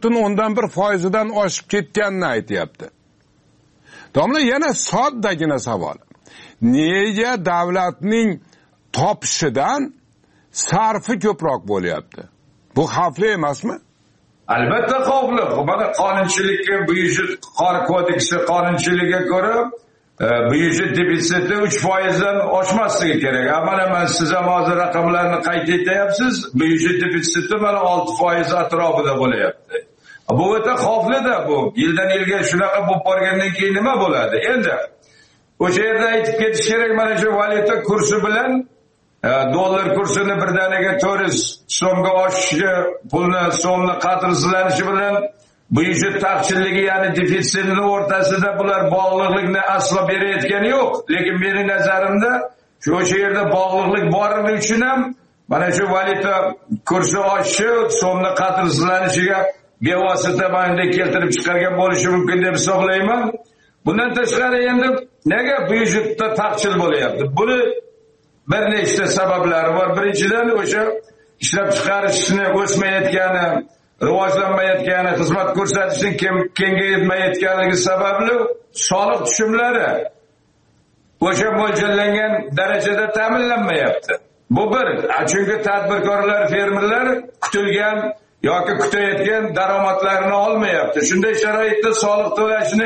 6,1% oshib ketganini aytyapti. Domla, yana soddagina savol. Nega davlatning topishidan sarfi ko'proq bo'lyapti? Bu xavfli emasmi? Albatta xavfli. Mana qonunchilikka, byudjet kodeksi qonunchiligiga ko'ra byudjet defitsiti 3%dan oshmasligi kerak. Mana men siz ham hozir raqamlarni qayd etyapsiz. Byudjet defitsiti mana 6% atrofida bo'lyapti. Bu o'ta xavfli-da bu. Yildan yilga shunaqa bo'lib borgandan keyin nima bo'ladi? Endi o'sha yerda aytib ketish kerak, mana shu valyuta kursi bilan dollar kursini birdaniga 400 so'mga oshishi, pulni so'mni qadrsizlanishi bilan byudjet taqchilligi, ya'ni defitsitning o'rtasida bular bog'liqlikni aslo berayotgani yo'q. Lekin mening nazarimda o'sha yerda bog'liqlik borligi uchun ham mana shu valyuta kursi oshishi so'mni qadrsizlanishiga bevosita mana keltirib chiqargan bo'lishi mumkin deb hisoblayman. Bundan tashqari endi nega byudjetda taqchil bo'lyapti? Buni bir nechta sabablari bor. Birinchidan o'sha ishlab chiqarishni o'smayotgani, rivojlanmayotgani, xizmat ko'rsatishning kengaymayotganligi sababli soliq tushumlari o'sha mo'ljallangan darajada ta'minlanmayapti. Bu bir. Chunki tadbirkorlar, fermerlar kutilgan yoki kutayotgan daromadlarini olmayapti. Shunday sharoitda soliq to'lashni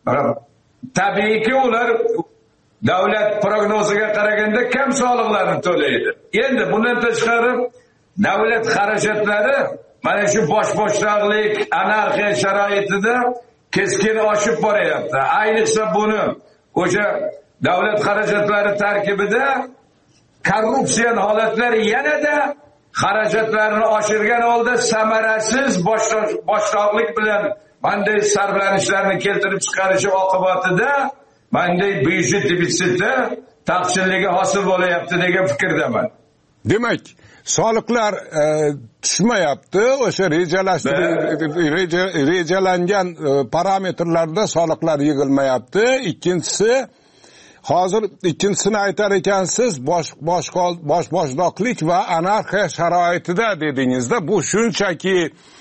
tabiiyki ular davlat prognoziga qaraganda kam soliqlarni to'laydi. Endi bundan tashqari davlat xarajatlari mana shu bosh-boshdoqlik, anarxiya sharoitida keskin oshib boryapti. Ayniqsa buni o'sha davlat xarajatlari tarkibida korrupsiya holatlari yanada xarajatlarni oshirgan holda samarasiz boshdoqlik bilan bunday sarflanishlarni keltirib chiqarishi oqibatida bunday byudjet defitsiti taqchilligi hosil bo'layapti degan fikrdaman. Demak, soliqlar tushmayapti, o'sha rejalangan parametrlarda soliqlar yig'ilmayapti. Hozir ikkinchisini aytar ekansiz, boshboshdoqlik va anarxiya sharoitida dedingizda, bu shunchaki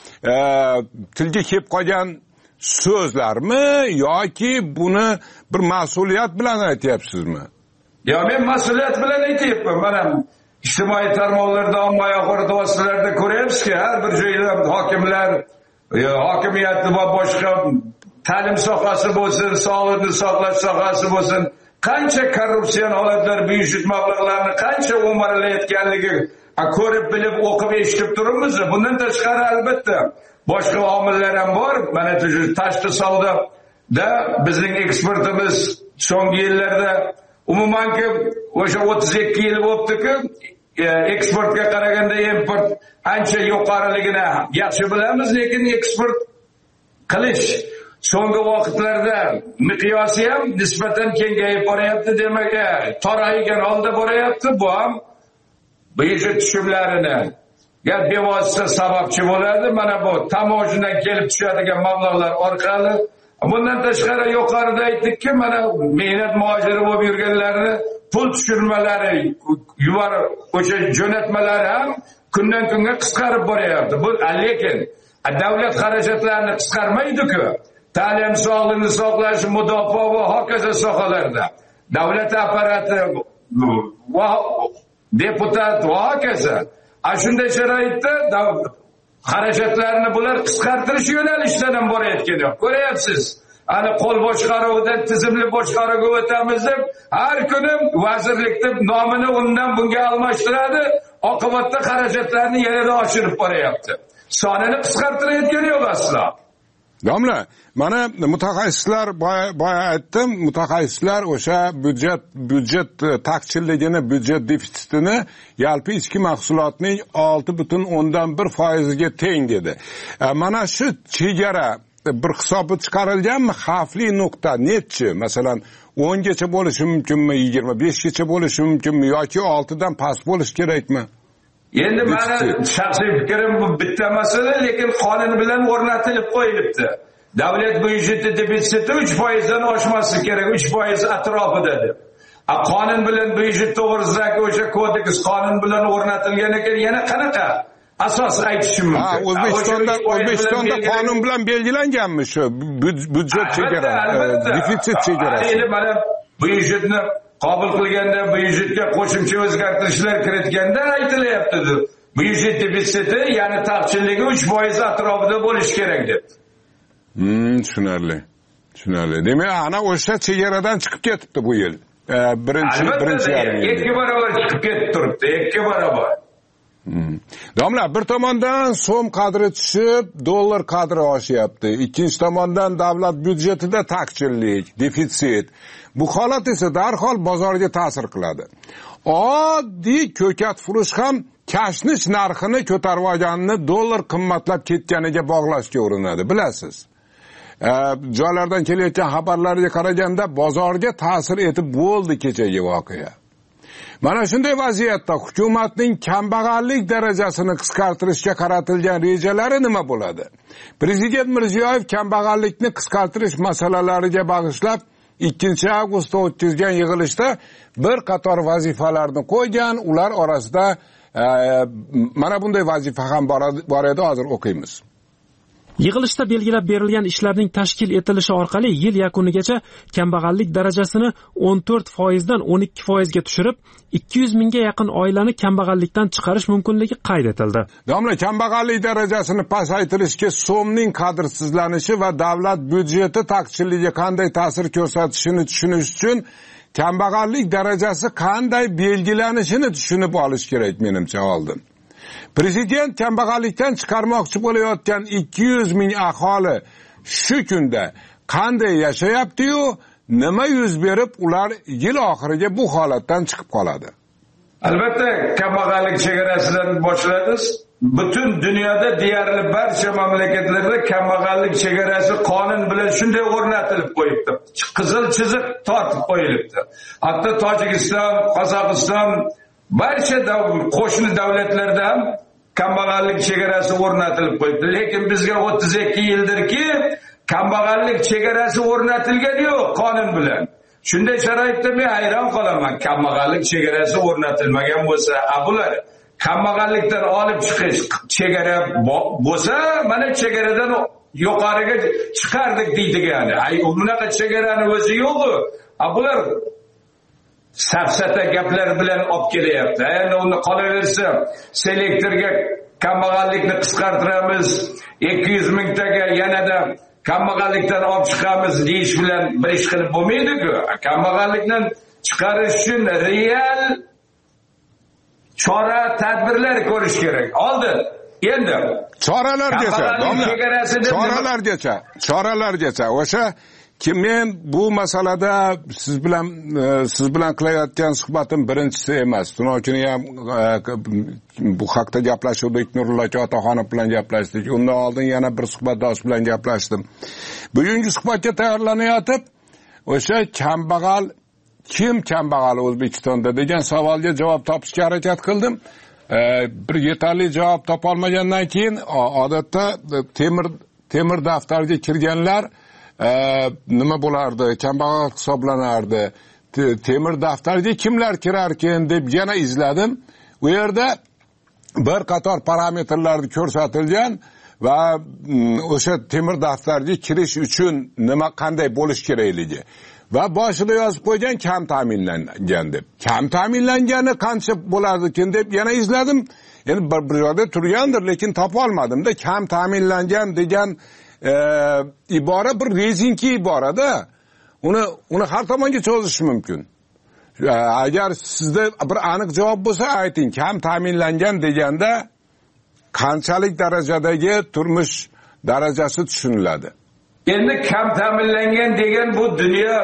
tilga kelib qolgan so'zlarmi yoki buni bir mas'uliyat bilan aytyapsizmi? Yo, men mas'uliyat bilan aytyapman. Mana ijtimoiy tarmoqlarda, ommaviy axborot vositalarida ko'ryapsizki, har bir joyda hokimlar, hokimiyat va boshqa ta'lim sohasi bo'lsin, sog'liqni saqlash sohasi bo'lsin, qancha korrupsiya holatlar, byudjet mablag'larini qancha o'marilayotganligi ko'rib bilib, o'qib eshitib turibmiz. Bundan tashqari albatta boshqa omillar ham bor. Mana shu tashqi savdoda bizning eksportimiz so'nggi yillarda umumanki o'sha 32 yil bo'libdi-ku, eksportga qaraganda import ancha yuqoriligini yaxshi bilamiz, lekin eksport qilish so'nggi vaqtlarda miqyosi ham nisbatan kengayib boryapti, demak, toraygan holda boryapti. Bu ham byudjet tushumlarini bevosita sababchi bo'ladi. Mana bu tamojidan kelib tushadigan mablag'lar orqali. Bundan tashqari yuqorida aytdikki, mana mehnat muhojiri bo'lib yurganlarni pul tushirmalari, o'sha jo'natmalari ham kundan kunga qisqarib boryapti. Bu lekin davlat xarajatlarini qisqarmaydi-ku. Ta'lim, sog'liqni saqlash, mudofaa va hokazo sohalarda davlat apparati va deputat va hokazo shunday sharoitda xarajatlarni bular qisqartirish yo'nalishidan ham borayotgan. Ko'ryapsiz, ana qo'l boshqaruvidan tizimli boshqaruvga o'tamiz deb har kuni vazirlikda nomini undan bunga almashtiradi. Oqibatda xarajatlarni yanada oshirib boryapti. Sonini qisqartirayotgani yo'q aslo. Domla, mana mutaxassislar, boya aytdim, mutaxassislar o'sha byudjet taqchilligini, byudjet defitsitini yalpi ichki mahsulotning 6,1% ga teng dedi. Mana shu chegara bir hisobga chiqarilganmi? Xavfli nuqta nechi? Masalan, 10 gacha bo'lishi mumkinmi, 25 gacha bo'lishi mumkinmi yoki 6 dan past bo'lishi kerakmi? Endi meni shaxsiy fikrim bu bitta masala, lekin qonun bilan o'rnatilib qo'yilibdi. Davlat byudjeti defitsiti 3% dan oshmasligi kerak, 3% atrofida deb. Qonun bilan byudjet to'g'risidagi o'sha kodeks qonun bilan o'rnatilgan ekan, yana qanaqa asos aytishim mumkin? O'zbekistonda qonun bilan belgilanganmi shu byudjet chegarasi, defitsit chegarasi? Endi mana byudjetni qabul qilganda, byudjetga qo'shimcha o'zgartirishlar kiritganda aytilyapti. Byudjet defitsiti, ya'ni taqchilligi 3% atrofida bo'lishi kerak deb. Tushunarli. Demak, ana o'sha chegaradan chiqib ketibdi bu yil. Birinchi yarim yil. 2 barobar chiqib ketib turibdi, 2 barobar. Domla, bir tomondan so'm qadri tushib, dollar qadri oshyapti. Ikkinchi tomondan davlat byudjetida taqchillik, defitsit. Bu holat esa darhol bozorga ta'sir qiladi. Oddiy ko'kat furush ham kashnish narxini ko'tarib olganini dollar qimmatlab ketganiga bog'lashga urinadi, bilasiz. Joylardan kelayotgan xabarlarga qaraganda bozorga ta'sir etib bo'ldi kechagi voqea. Mana shunday vaziyatda hukumatning kambag'allik darajasini qisqartirishga qaratilgan rejalari nima bo'ladi? Prezident Mirziyoyev kambag'allikni qisqartirish masalalariga bag'ishlab 2 avgustda o'tkazgan yig'ilishda bir qator vazifalarni qo'ygan. Ular orasida mana bunday vazifa ham bor edi, hozir o'qiymiz. Yig'ilishda belgilab berilgan ishlarning tashkil etilishi orqali yil yakunigacha kambag'allik darajasini 14% dan 12% ga tushirib, 200 mingga yaqin oilani kambag'allikdan chiqarish mumkinligi qayd etildi. Domla, kambag'allik darajasini pasaytirishga so'mning qadrsizlanishi va davlat byudjeti taqchilligiga qanday ta'sir ko'rsatishini tushunish uchun kambag'allik darajasi qanday belgilanishini tushunib olish kerak menimcha oldin. Prezident kambag'allikdan chiqarmoqchi bo'layotgan 200 ming aholi shu kunda qanday yashayapti-yu, nima yuz berib ular yil oxiriga bu holatdan chiqib qoladi? Albatta, kambag'allik chegarasidan boshlaymiz. Butun dunyoda deyarli barcha mamlakatlarda kambag'allik chegarasi qonun bilan shunday o'rnatilib qo'yibdi. Qizil chiziq tortib qo'yilibdi. Hatto Tojikiston, Qozog'iston, barcha qo'shni davlatlarda ham kambag'allik chegarasi o'rnatilib qo'yibdi. Lekin bizga 32 yildirki kambag'allik chegarasi o'rnatilgani yo'q qonun bilan. Shunday sharoitda men hayron qolaman. Kambag'allik chegarasi o'rnatilmagan bo'lsa, bular kambag'allikdan olib chiqish chegara bo'lsa, mana chegaradan yuqoriga chiqardik deydi yani. Bunaqa chegarani o'zi yo'q-ku. Bular safsata gaplar bilan olib kelyapti. Endi uni qolaversa, selektorga kambag'allikni qisqartiramiz, 200 mingtaga yanada kambag'allikdan olib chiqamiz deyish bilan bir ish qilib bo'lmaydi-ku. Kambag'allikdan chiqarish uchun real chora tadbirlar ko'rish kerak. Oldin endi choralargacha o'sha kim men bu masalada siz bilan qilayotgan suhbatim birinchisi emas. Tunokini ham bu haqda gaplashuvdik, Nurullo Otaxonov bilan gaplashdik. Undan oldin yana bir suhbatdosh bilan gaplashdim. Bugungi suhbatga tayyorlanayotib, o'sha kim kambag'al O'zbekistonda degan savolga javob topishga harakat qildim. Bir yetarli javob topolmagandan keyin odatda temir daftarga kirganlar nima bo'lardi, kambag'al hisoblanardi. Temir daftarga kimlar kirarkan deb yana izladim. U yerda bir qator parametrlar ko'rsatilgan va o'sha temir daftarga kirish uchun nima qanday bo'lish kerakligi va boshida yozib qo'ygan kam ta'minlangan deb. Kam ta'minlangani qancha bo'lardikin deb yana izladim. Endi bir joyda turgandir, lekin topa olmadim-da. Kam ta'minlangan degan ibora bir rezinki iborada. Uni har tomonga cho'zish mumkin. Agar sizda bir aniq javob bo'lsa ayting. Kam ta'minlangan deganda qanchalik darajadagi turmush darajasi tushuniladi? Endi kam ta'minlangan degan bu dunyo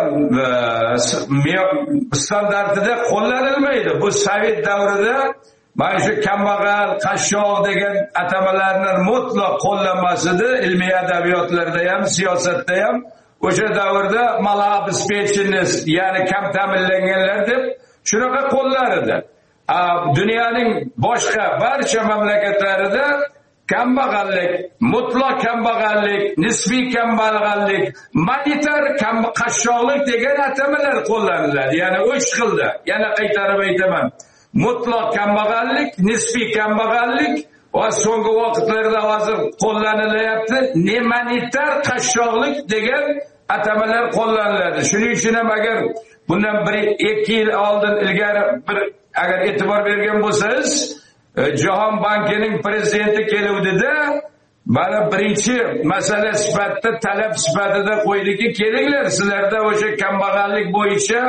standartida qo'llanilmaydi. Bu Sovet davrida mana shu kambag'al, qashshoq degan atamalarning mutlaq qo'llanmasida ilmiy adabiyotlarda ham, siyosatda ham o'sha davrda malabespechenность, ya'ni kam ta'minlanganlar deb shunaqa qo'llar edi. Dunyoning boshqa barcha mamlakatlarida kambag'allik, mutlaq kambag'allik, nisbiy kambag'allik, monetar qashshoqlik degan atamalar qo'llaniladi. Ya'ni 3 xilda. Yana qaytarib aytaman. Mutlaq kambag'allik, nisbiy kambag'allik va so'nggi vaqtlarda hozir qo'llanilayapti monetar qashshoqlik degan atamalar qo'llaniladi. Shuning uchun ham agar bundan 1-2 yil oldin ilgari agar e'tibor bergan bo'lsangiz, Jahon bankining prezidenti keluvdida mana birinchi masala sifatida, talab sifatida qo'ydiki, kelinglar, sizlarda o'sha kambag'allik bo'yicha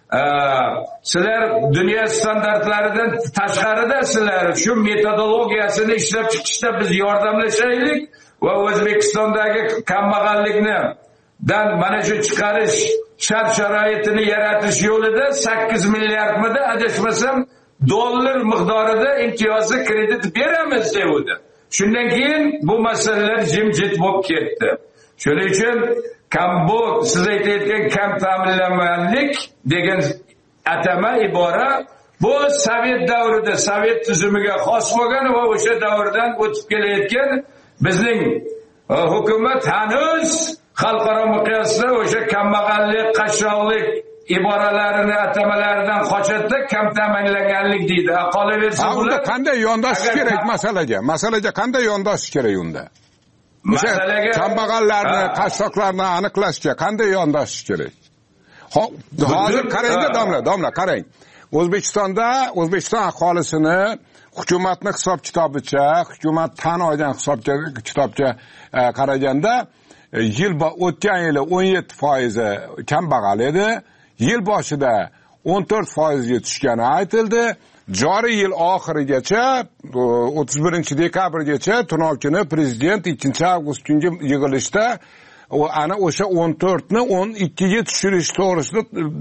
sizlar dunyo standartlaridan tashqaridasizlar. Shu metodologiyasini ishlab chiqishda biz yordamlashaylik va O'zbekistondagi kambag'allikni mana shu chiqarish shart-sharoitini yaratish yo'lida 8 milliardmida adashmasam dollar miqdorida imtiyozli kredit beramiz devdi. Shundan keyin bu masalalar jimjit bo'lib ketdi. Shuning uchun bu siz aytayotgan kam ta'minlanganlik degan atama ibora bu Sovet davrida, Sovet tuzumiga xos bo'lgan va o'sha davrdan o'tib kelayotgan bizning hukumat hanuz xalqaro miqyosda o'sha kambag'allik, qashshoqlik iboralarini, atamalaridan qochadi, kam ta'minlanganlik deydi. Qolaversa bular qanday yondashish kerak masalaga qanday yondashish kerak unda? Masalaga kambag'allarni, qashshoqlarni aniqlashga qanday yondashish kerak? Hozir qarang, domla qarang. O'zbekiston aholisini hukumatning hisob-kitobicha, hukumat tan olgan hisob-kitobga qaraganda o'tgan yili 17% kambag'al edi. Yil boshida 14% ga tushgani aytildi. joriy yil oxirigacha 31-dekabrgacha tunov kuni prezident 2-avgust kungi yig'ilishda ana o'sha 14 ni 12 ga tushirish to'g'risida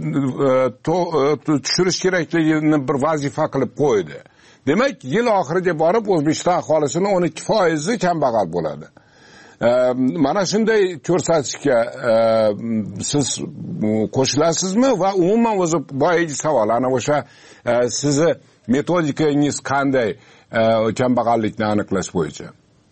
tushirish kerakligini bir vazifa qilib qo'ydi. Demak, yil oxiriga borib O'zbekiston aholisini 12% kambag'al bo'ladi. Mana shunday ko'rsatishga siz qo'shilasizmi va umuman o'zi boyagi savol, ana o'sha sizni metodikangiz qanday kambag'allikni aniqlash bo'yicha?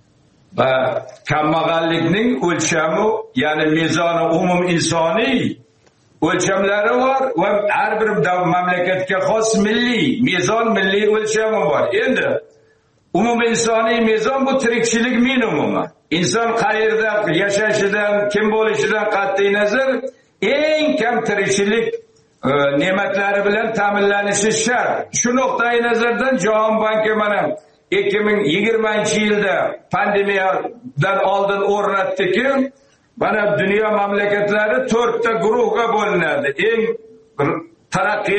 Kambag'allikning o'lchami, ya'ni mezoni umum insoniy o'lchamlari bor va har bir mamlakatga xos milliy mezon, milliy o'lchami bor. Endi umum insoniy mezon bu tirikchilik minimumi. İnson qayerda yashashidan, kim bo'lishidan qat'iy nazar eng kam tirikchilik ne'matlari bilan ta'minlanishi shart. Shu nuqtai nazardan Jahon banki mana 2020-yilda pandemiyadan oldin o'rnatdiki, mana dunyo mamlakatlari 4 ta guruhga bo'linadi. Eng taraqqiy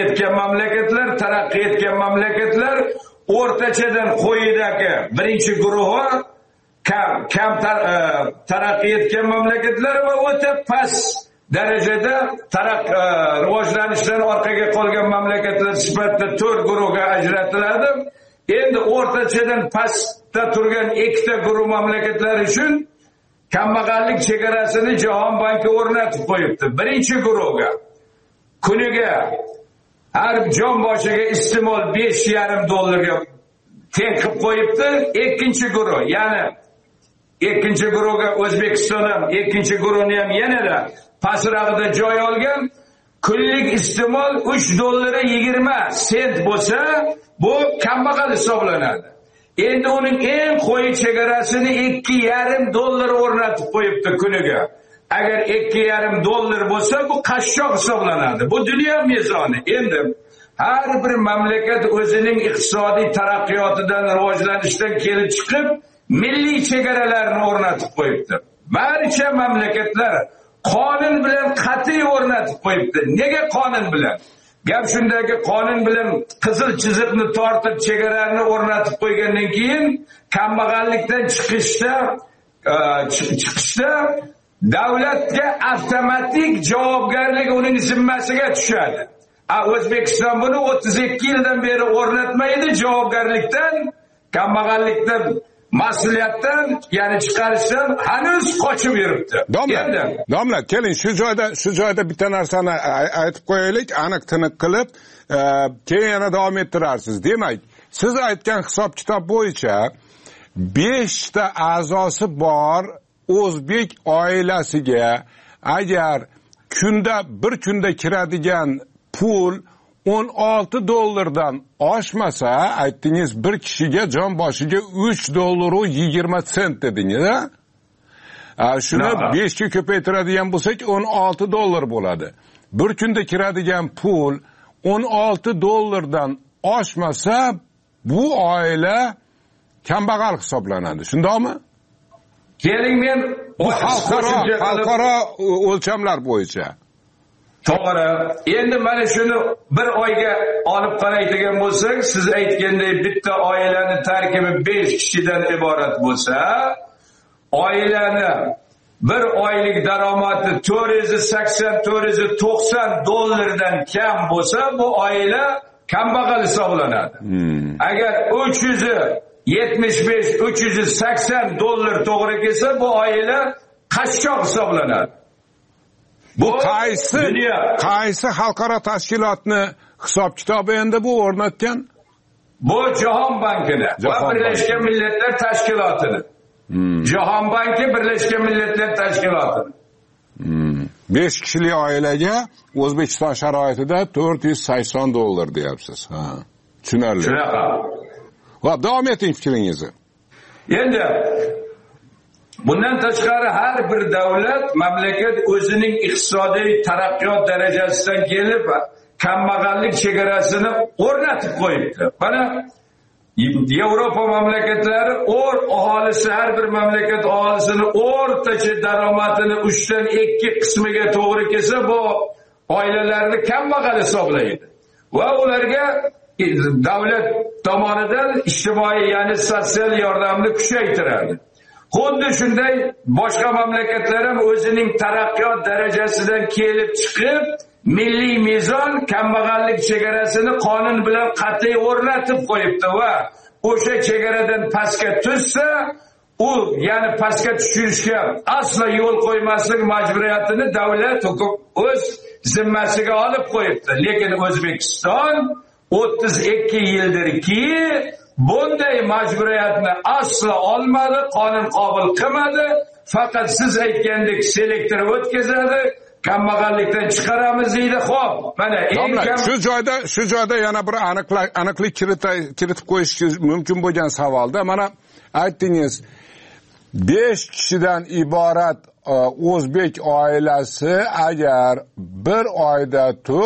etgan mamlakatlar o'rtachadan quyidagi birinchi guruhi kam taraqqiy etgan mamlakatlar va o'ta past darajada rivojlanishdan orqaga qolgan mamlakatlar sifatida 4 guruhga ajratiladi. Endi o'rtachadan pastda turgan 2 ta guruh mamlakatlar uchun kambag'allik chegarasini Jahon banki o'rnatib qo'yibdi. Birinchi guruhga kuniga har jon boshiga iste'mol $5,5 teng qilib qo'yibdi. Ikkinchi guruh, ya'ni ikkinchi guruhga O'zbekiston ham ikkinchi guruhni ham yanada pastrog'ida joy olgan. Kunlik iste'mol $3.20 bo'lsa, bu kambag'al hisoblanadi. Endi uning eng qo'yi chegarasini $2.5 o'rnatib qo'yibdi kuniga. Agar $2.5 bo'lsa, bu qashshoq hisoblanadi. Bu dunyo mezoni. Endi har bir mamlakat o'zining iqtisodiy taraqqiyotidan, rivojlanishdan kelib chiqib, milliy chegaralarni o'rnatib qo'yibdi. Barcha mamlakatlar qonun bilan qat'iy o'rnatib qo'yibdi. Nega qonun bilan? Gap shundaki, qonun bilan qizil chiziqni tortib chegarani o'rnatib qo'ygandan keyin kambag'allikdan chiqishda davlatga avtomatik javobgarlik uning zimmasiga tushadi. O'zbekiston buni 32 yildan beri o'rnatmaydi, javobgarlikdan, kambag'allikdan, mas'uliyatdan, ya'ni chiqarishdan hanuz qochib yuribdi. Domla, keling shu joyda bitta narsani aytib qo'yaylik, aniq tiniq qilib, keyin yana davom ettirarsiz. Demak, siz aytgan hisob-kitob bo'yicha 5 ta a'zosi bor o'zbek oilasiga agar bir kunda kiradigan pul $16 oshmasa, aytdingiz bir kishiga jon boshiga $3.20 dedingiz. Shuni 5 ga ko'paytiradigan bo'lsak $16 bo'ladi. Bir kunda kiradigan pul $16 oshmasa, bu oila kambag'al hisoblanadi. Shundaymi? Keling, men xalqaro o'lchamlar bo'yicha. To'g'ri. Endi mana shuni bir oyga olib qaraydigan bo'lsak, siz aytgandek bitta oilani tarkibi 5 kishidan iborat bo'lsa, oilani bir oylik daromadi $480-490 dan kam bo'lsa, bu oila kambag'al hisoblanadi. Agar $375-380 to'g'ri kelsa, bu oila qashshoq hisoblanadi. Bu qaysi xalqaro tashkilotni hisob-kitobi endi bu o'rnatgan? Bu Jahon bankini va Birlashgan Millatlar Tashkilotini. Jahon banki Birlashgan Millatlar Tashkiloti. 5 kishilik oilaga O'zbekiston sharoitida $480 deyapsiz. Ha. Tushunarli. Shunaqa. Xo'p, davom eting fikringizni. Endi bundan tashqari har bir davlat, mamlakat o'zining iqtisodiy taraqqiyot darajasidan kelib kambag'allik chegarasini o'rnatib qo'yibdi. Mana Yevropa mamlakatlari aholisi, har bir mamlakat aholisini o'rtacha daromadini 3 dan 2 qismiga to'g'ri kelsa, bu oilalarni kambag'al hisoblaydi. Va ularga davlat tomonidan ijtimoiy, ya'ni sotsial yordamni kuchaytiradi. Xuddi shunday boshqa mamlakatlar ham o'zining taraqqiyot darajasidan kelib chiqib, milliy mezon kambag'allik chegarasini qonun bilan qat'iy o'rnatib qo'yibdi va o'sha chegaradan pastga tushsa, u ya'ni pastga tushirishga aslo yo'l qo'ymaslik majburiyatini davlat o'z zimmasiga olib qo'yibdi. Lekin O'zbekiston 32 yildirki bunday majburiyatni aslo olmadi, qonun qabul qilmadi. Faqat siz aytgandek selektor o'tkazadi, kambag'allikdan chiqaramiz deydi. Xo'p, mana eng kam shu joyda yana bir aniqlik kiritib qo'yish mumkin bo'lgan savolda mana aytdingiz, 5 kishidan iborat o'zbek oilasi agar bir oyda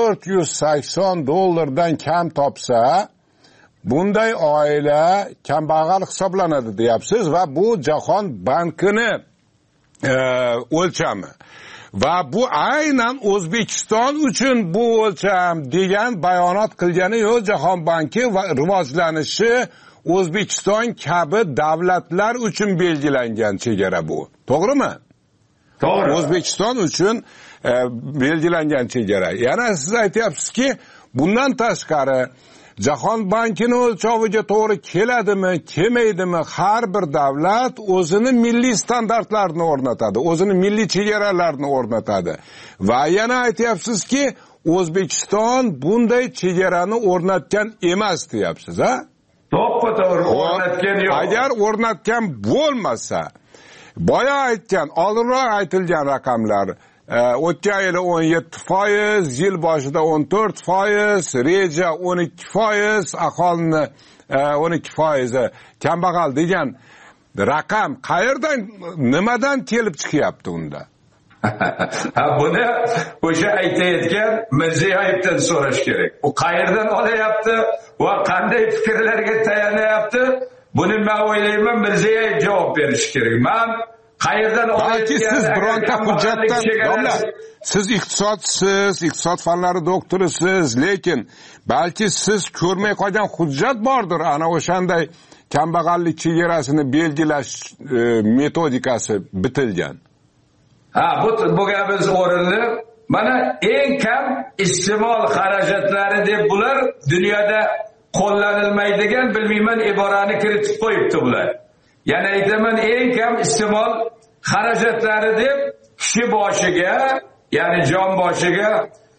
$480 kam topsa, bunday oila kambag'al hisoblanadi deyapsiz va bu Jahon bankini o'lchami. Va bu aynan O'zbekiston uchun bu o'lcham degan bayonot qilgani yo'q Jahon banki va rivojlanishi O'zbekiston kabi davlatlar uchun belgilangan chegara bu. To'g'rimi? To'g'ri. O'zbekiston uchun belgilangan chegara. Yana siz aytyapsizki, bundan tashqari Jahon bankini o'lchoviga to'g'ri keladimi, kelmaydimi, har bir davlat o'zini milliy standartlarini o'rnatadi, o'zini milliy chegaralarini o'rnatadi. Va yana aytyapsizki, O'zbekiston bunday chegarani o'rnatgan emas deyapsiz, ha? To'g'ri o'rnatgan yo'q. Agar o'rnatgan bo'lmasa, boya aytgan, oldinroq aytilgan raqamlar o'tgan yili 17%, yil boshida 14%, reja 12%, aholini 12% kambag'al degan raqam qayerdan, nimadan kelib chiqyapti unda? Buni o'sha aytayotgan Mirziyoyevdan so'rash kerak. U qayerdan olyapti va qanday fikrlarga tayanyapti? Buni men o'ylayman Mirziyoyev javob berishi kerak. Men qayerdan balki siz bironta hujjatdan, domla, siz iqtisod fanlari doktorisiz, lekin balki siz ko'rmay qolgan hujjat bordir, ana o'shanday kambag'allik chegarasini belgilash metodikasi bitilgan. Bu gapingiz o'rinli. Mana eng kam iste'mol xarajatlari deb bular dunyoda qo'llanilmaydigan bilmayman iborani kiritib qo'yibdi bular. Yana aytaman, eng kam iste'mol xarajatlari deb kishi boshiga, ya'ni jon boshiga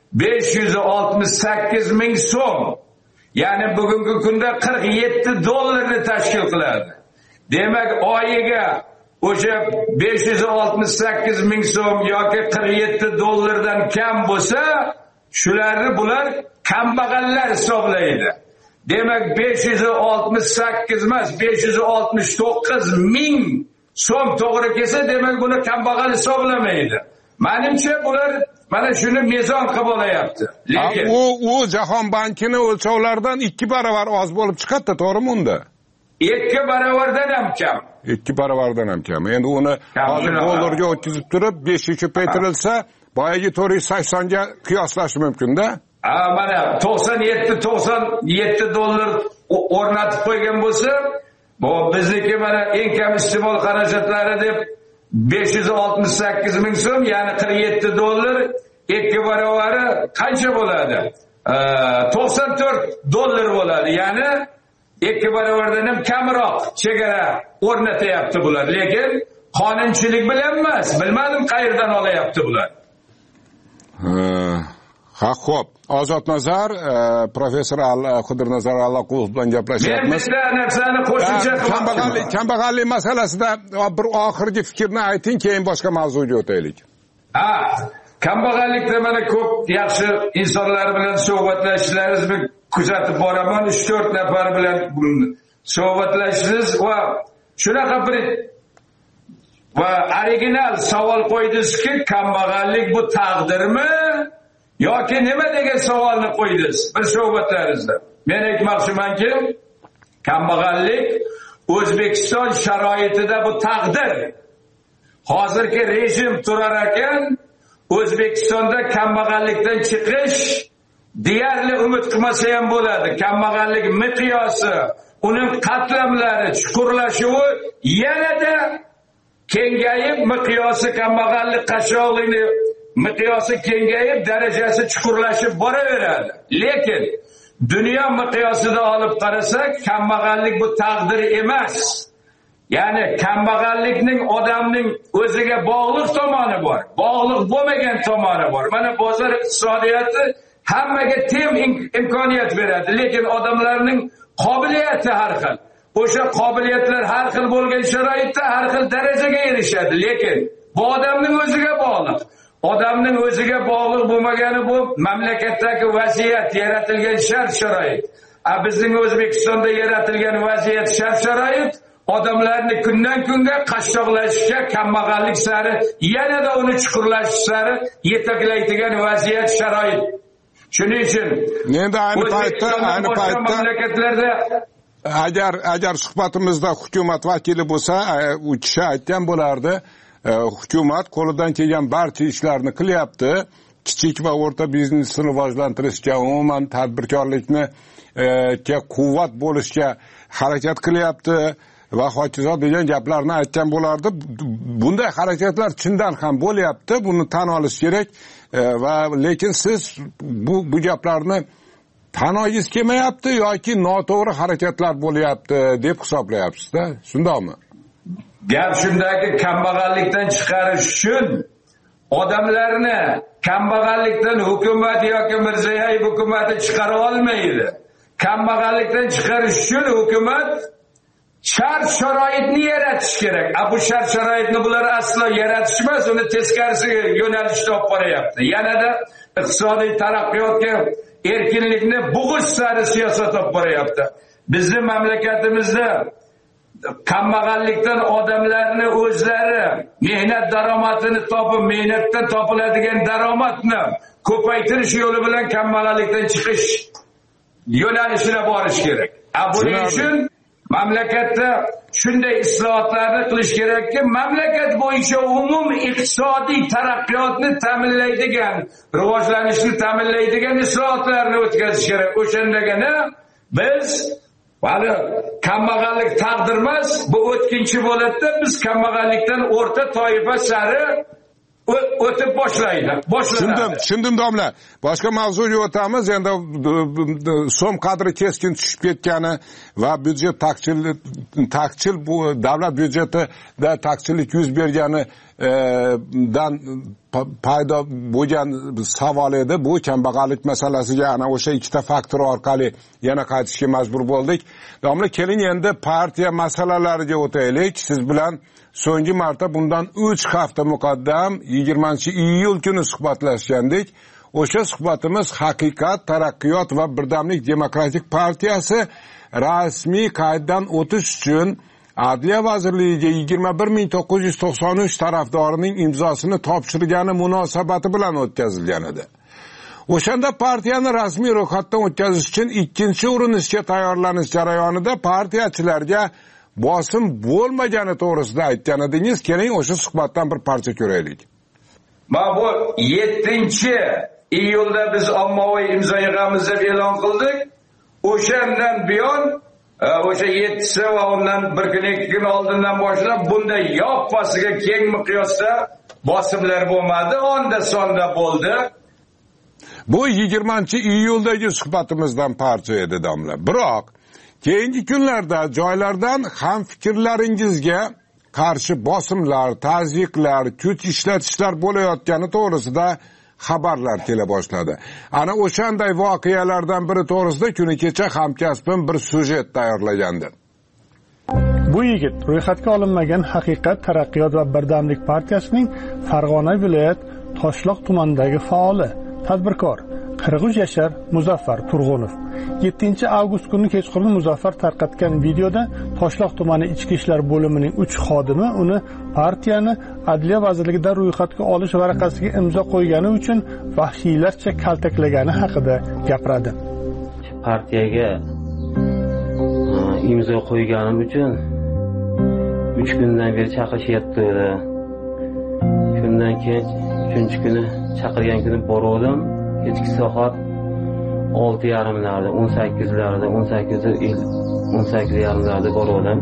568 ming so'm, ya'ni bugungi kunda $47 ni tashkil qiladi. Demak, oyiga o'sha 568 ming so'm yoki $47 dan kam bo'lsa, shularni bular kambag'allar hisoblaydi. Demak 568 emas, 569 ming so'm to'g'ri kelsa, demak buni kambag'al hisoblamaydi. Menimcha bular mana shuni mezon qilib olyapti. Lekin u Jahon bankini o'lchovlaridan 2 barobar oz bo'lib chiqadi, to'g'rimi unda? 2 barobardan ham kam. 2 barobardan ham kam. Endi uni hozir dollarga o'tkazib turib 5 ga ko'paytirilsa, boyagi 480 ga qiyoslash mumkin-da. Mana $97 o'rnatib qo'ygan bo'lsa, bu bizniki mana eng kam iste'mol xarajatlari deb 568 ming so'm, ya'ni $47, 2 barovari qancha bo'ladi? $94 bo'ladi. Ya'ni 2 barobardan ham kamroq chegara o'rnatyapti bular. Lekin qonunchilik bilan emas, bilmadim qayerdan olyapti bular. Ha, xo'p. Ozodnazar, professor Qidirnazar Allaqulov bilan gaplashyapmiz. Men bitta narsani qo'shimcha qilmoqchiman. Kambag'allik masalasida bir oxirgi fikrni ayting, keyin boshqa mavzuga o'taylik. Kambag'allikda mana ko'p yaxshi insonlar bilan suhbatlashishlaringizni kuzatib boraman. 3-4 nafar bilan suhbatlashsiz va shunaqa bir va original savol qo'ydingizki, kambag'allik bu taqdirmi yoki nima degan savolni qo'ydingiz bir suhbatlaringizda. Men aytmoqchimanki, kambag'allik O'zbekiston sharoitida bu taqdir. Hozirgi rejim turar ekan, O'zbekistonda kambag'allikdan chiqish deyarli umid qilmasa ham bo'ladi. Kambag'allik miqyosi, uning qatlamlari, chuqurlashuvi yanada kengayib, miqyosi kambag'allik qashshoqligini miqyosi kengayib, darajasi chuqurlashib boraveradi. Lekin dunyo miqyosida olib qarasak, kambag'allik bu taqdir emas. Ya'ni kambag'allikning odamning o'ziga bog'liq tomoni bor, bog'liq bo'lmagan tomoni bor. Mana bozor iqtisodiyoti hammaga teng imkoniyat beradi, lekin odamlarning qobiliyati har xil. O'sha qobiliyatlar har xil bo'lgan sharoitda har xil darajaga erishadi, lekin bu odamning o'ziga bog'liq. Odamning o'ziga bog'liq bo'lmagani bu mamlakatdagi vaziyat, yaratilgan shart-sharoit. Bizning O'zbekistonda yaratilgan vaziyat, shart-sharoit odamlarni kundan kunga qashshoqlashishga, kambag'allik sari, yanada uni chuqurlashish sari yetaklaydigan vaziyat, sharoit. Shuning uchun endi ayni paytda mamlakatlarda agar suhbatimizda hukumat vakili bo'lsa, u kishi aytgan bo'lardi, hukumat qo'lidan kelgan barcha ishlarni qilyapti, kichik va o'rta biznesni rivojlantirishga, umuman tadbirkorlikni quvvat bo'lishga harakat qilyapti va hokazo degan gaplarni aytgan bo'lardi. Bunday harakatlar chindan ham bo'lyapti, buni tan olish kerak va lekin siz bu gaplarni tan olgingiz kelmayapti yoki noto'g'ri harakatlar bo'lyapti deb hisoblayapsiz-da, shundaymi? Gap shundaki, kambag'allikdan chiqarish uchun odamlarni kambag'allikdan hukumat yoki Mirziyoyev hukumati chiqara olmaydi. Kambag'allikdan chiqarish uchun hukumat shart-sharoitni yaratish kerak. Bu shart-sharoitni bular aslo yaratish emas, uni teskarisiga yo'nalishda olib boryapti. Yanada iqtisodiy taraqqiyotga, erkinlikni bug'ish sari siyosat olib boryapti. Bizning mamlakatimizda kambag'allikdan odamlarni o'zlari mehnat daromadini topib, mehnatdan topiladigan daromadni ko'paytirish yo'li bilan kambag'allikdan chiqish yo'nalishida borish kerak. Buning uchun mamlakatda shunday islohotlarni qilish kerakki, mamlakat bo'yicha umum iqtisodiy taraqqiyotni ta'minlaydigan, rivojlanishni ta'minlaydigan islohotlarni o'tkazish kerak. O'shandagina biz vali kambag'allik taqdir emas, bu o'tkinchi bo'ladi. Biz kambag'allikdan o'rta toifa sari o'tib boshlaydi. Tushundim domla. Boshqa mavzuga o'tamiz. Endi so'm qadri keskin tushib ketgani va byudjet taqchil bu davlat byudjetida taqchillik yuz bergani dan paydo bo'lgan savol edi. Bu kambag'allik masalasiga ana o'sha ikkita faktor orqali yana qaytishga majbur bo'ldik. Domla, keling endi partiya masalalariga o'taylik. Siz bilan so'nggi marta bundan 3 hafta muqaddam 20-iyul kuni suhbatlashgandik. O'sha suhbatimiz Haqiqat, Taraqqiyot va Birdamlik demokratik partiyasi rasmiy qayddan o'tish uchun Adliya vazirligiga 21993 tarafdorining imzosini topshirgani munosabati bilan o'tkazilgan edi. O'shanda partiyani rasmiy ro'yxatdan o'tkazish uchun ikkinchi urinishga tayyorlanish jarayonida partiyachilarga bosim bo'lmagani to'g'risida aytgan edingiz. Keling o'sha suhbatdan bir parcha ko'raylik. Mana bu 7-iyulda biz ommaviy imzo yig'amiz deb e'lon qildik. O'shandan buyon o'sha 7si va undan bir kun 2 kun oldindan boshlab bunday yoppasiga keng miqyosda bosimlar bo'lmadi, onda sonda bo'ldi. Bu 20-iyuldagi suhbatimizdan parcha edi domla. Biroq keyingi kunlarda joylardan ham fikrlaringizga qarshi bosimlar, tazyiqlar, kuch ishlatishlar bo'layotgani to'g'risida xabarlar kela boshladi. Ana o'shanday voqealardan biri to'g'risida kuni kecha hamkasbim bir syujet tayyorlagandi. Bu yigit ro'yxatga olinmagan Haqiqat, Taraqqiyot va Birdamlik partiyasining Farg'ona viloyat Toshloq tumanidagi faoli, tadbirkor, 43 yashar Muzaffar Turg'unov. 7-avgust kuni kechqurun Muzaffar tarqatgan videoda Toshloq tumani ichki ishlar bo'limining 3 xodimi uni partiyani Adliya vazirligida ro'yxatga olish varaqasiga imzo qo'ygani uchun vahshiylarcha kaltaklagani haqida gapiradi. Partiyaga imzo qo'yganim uchun 3 kundan beri chaqirishyapti. Shundan keyin 3-kuni chaqirgan kuni bordim. Kechki soat 6,5larda, 18'larda, 18,5larda bordim.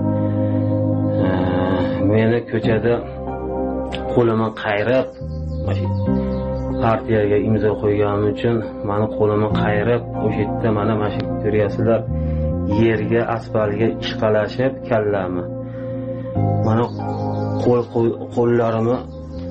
Meni ko'chada qo'limni qayrab, partiyaga imzo qo'yganim uchun meni qo'limni qayrab, o'sha yerda mana shu ko'ryapsizlar, yerga, asfaltga ishqalashib kallami. Mana qo'llarimni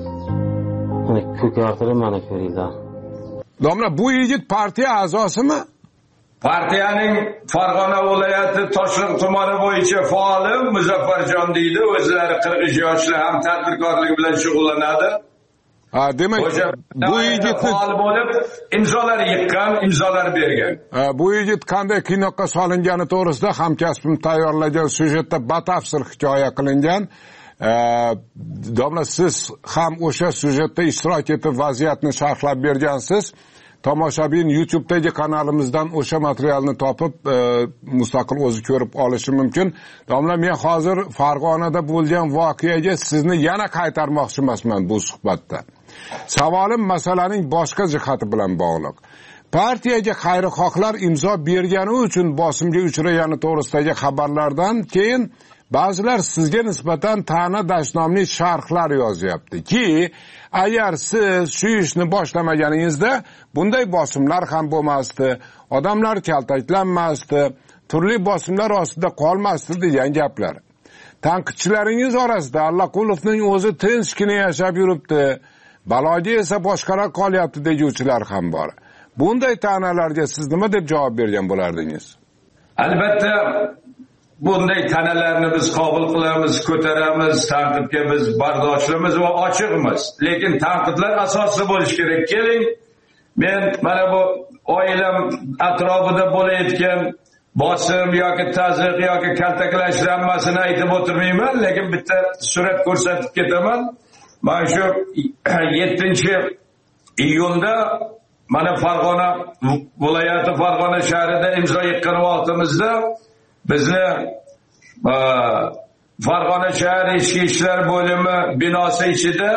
ko'kartirib mana ko'ringlar. Domla, bu yigit partiya a'zosimi? Partiyaning Farg'ona viloyati Toshkent tumani bo'yicha faoli Muzaffarjon deydi. O'zlari 40 yoshli, ham tadbirkorlik bilan shug'ullanadi. Demak, bu yigit faol bo'lib, imzolar yiqqan, imzolar bergan. Bu yigit qanday qiynoqqa solingani to'g'risida hamkasbim tayyorlagan syujetda batafsil hikoya qilingan. Domla, siz ham o'sha syujetda ishtirok etib vaziyatni sharhlab bergansiz. Tomoshabin YouTube'dagi kanalimizdan o'sha materialni topib mustaqil o'zi ko'rib olishi mumkin. Domla, men hozir Farg'onada bo'lgan voqeaga sizni yana qaytarmoqchi emasman bu suhbatda. Savolim masalaning boshqa jihati bilan bog'liq. Partiyaga xayrixohlar imzo bergani uchun bosimga uchragani to'g'risidagi xabarlardan keyin ba'zilar sizga nisbatan ta'na dashnomli sharhlar yozyapti ki, agar siz shu ishni boshlamaganingizda bunday bosimlar ham bo'lmasdi, odamlar kaltaklanmasdi, turli bosimlar ostida qolmasdi degan gaplar. Tanqidchilaringiz orasida Allaqulovning o'zi tinchgina yashab yuribdi, baloga esa boshqaroq qolyapti deguvchilar ham bor. Bunday ta'nalarga siz nima deb javob bergan bo'lardingiz? Albatta, bunday ta'nalarni biz qabul qilamiz, ko'taramiz, tanqidga biz bardoshlimiz va ochiqmiz. Lekin tanqidlar asosli bo'lishi kerak. Keling, men mana bu oilam atrofida bo'layotgan bosim yoki ta'ziq yoki kaltaklashlar hammasini aytib o'tirmayman, lekin bitta surat ko'rsatib ketaman. Mana shu 7-iyunda mana Farg'ona viloyati Farg'ona shahrida imzo yiqqan vaqtimizda bizni Farg'ona shahar ichki ishlar bo'limi binosi ichida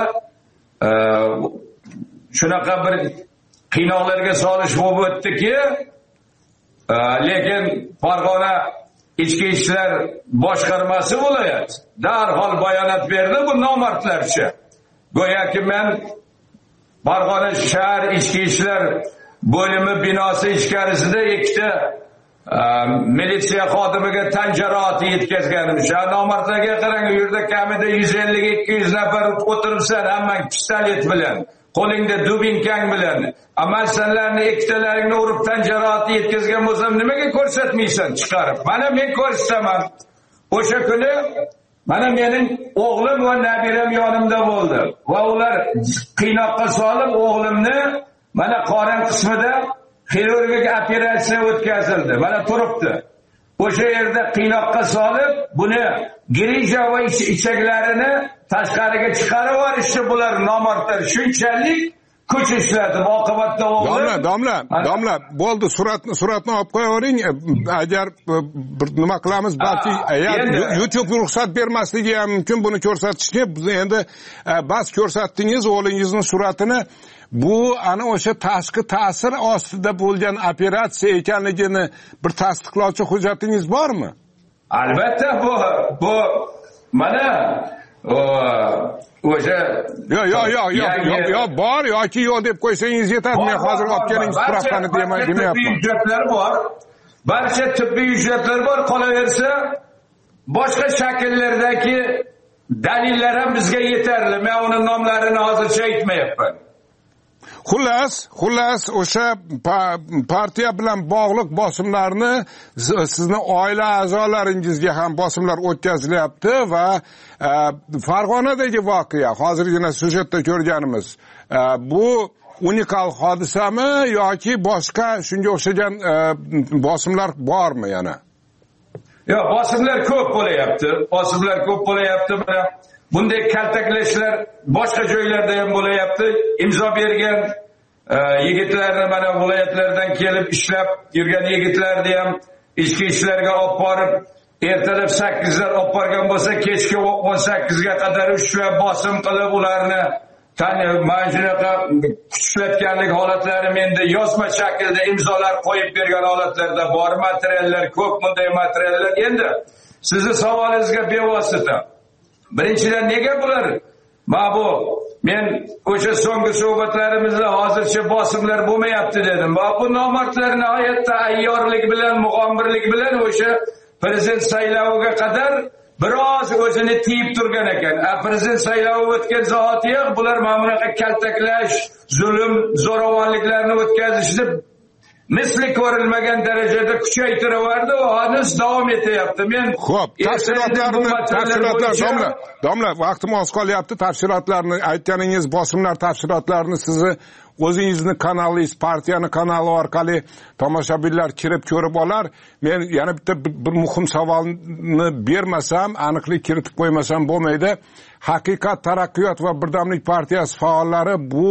shunaqa bir qiynoqlarga solish bo'lib o'tdiki, lekin Farg'ona ichki ishlar boshqarmasi viloyat darhol bayonot berdi, bu nomardlarcha. Go'yoki men Farg'ona shahar ichki ishlar bo'limi binosi ichkarisida ikkita militsiya xodimiga tan jarohati yetkazganim. Shu nomardlarga qarang, u yerda kamida 150-200 nafar o'tiribsan, hammang pistolet bilan, qo'lingda dubinkang bilan. Amal senlarni ikkitalaringni urib tan jarohati yetkazgan bo'lsam, nimaga ko'rsatmaysan chiqarib? Mana men ko'rsataman. O'sha kuni mana mening o'g'lim va nabiram yonimda bo'ldi va ular qiynoqqa solib o'g'limni mana qorin qismida xirurgik operatsiya o'tkazildi. Mana turibdi. O'sha yerda qiynoqqa solib, buni grija va ichaklarini tashqariga chiqarib yuborishdi bular nomardlar. Shunchalik kuch ishladi. Oqibatda o'g'lim Domla, bo'ldi, suratni olib qo'yavering. Agar nima qilamiz, balki YouTube ruxsat bermasligi ham mumkin buni ko'rsatishga. Biz endi bas ko'rsatdingiz o'g'lingizning suratini. Bu ana o'sha tashqi ta'sir ostida bo'lgan operatsiya ekanligini bir tasdiqlovchi hujjatingiz bormi? Albatta, bu mana o'sha bor yoki yo'q deb qo'ysangiz yetadi. Men hozir olib keling spravkani demayapman. Hujjatlar bor. Barcha tibbiy hujjatlar bor. Qolaversa, boshqa shakllardagi dalillar ham bizga yetarli. Men uning nomlarini hozircha aytmayapman. Xullas o'sha partiya bilan bog'liq bosimlarni sizni oila a'zolaringizga ham bosimlar o'tkazilyapti va Farg'onadagi voqea, hozirgina syujetda ko'rganimiz, bu unikal hodisami yoki boshqa shunga o'xshagan bosimlar bormi yana? Yo'q, bosimlar ko'p bo'layapti. Mana bunday kaltaklashlar boshqa joylarda ham bo'layapti. Imzo bergan yigitlarni mana viloyatlardan kelib ishlab yurgan yigitlarni ham ichki ishlarga olib borib, ertalab 8 olib borgan bo'lsa, kechki 18 ga qadar ushlab bosim qilib ularni mana shunaqa kuchlatganlik holatlari menda yozma shaklda imzolar qo'yib bergan holatlarda bor, materiallar ko'p, bunday materiallar. Endi sizni savolingizga bevosita. Birinchidan nega bular? Men o'sha so'nggi suhbatlarimizda hozircha bosimlar bo'lmayapti dedim. Bu nomardlar nihoyatda ayyorlik bilan, mug'ombirlik bilan o'sha prezident sayloviga qadar biroz o'zini tiyib turgan ekan. Prezident saylovi o'tgan zahotiyoq bular mana bunaqa kaltaklash, zulm, zo'ravonliklarni o'tkazishni misli ko'rilmagan darajada kuchaytiraverdi va hanuz davom etyapti. Men xo'p, tafsilotlar domla vaqtim oz qolyapti. Tafsilotlarni aytganingiz, bosimlar tafsilotlarini sizni o'zingizni kanalingiz, partiyani kanali orqali tomoshabinlar kirib ko'rib olar. Men yana bitta bir muhim savolni bermasam, aniqlik kiritib qo'ymasam bo'lmaydi. Haqiqat, Taraqqiyot va Birdamlik partiyasi faollari bu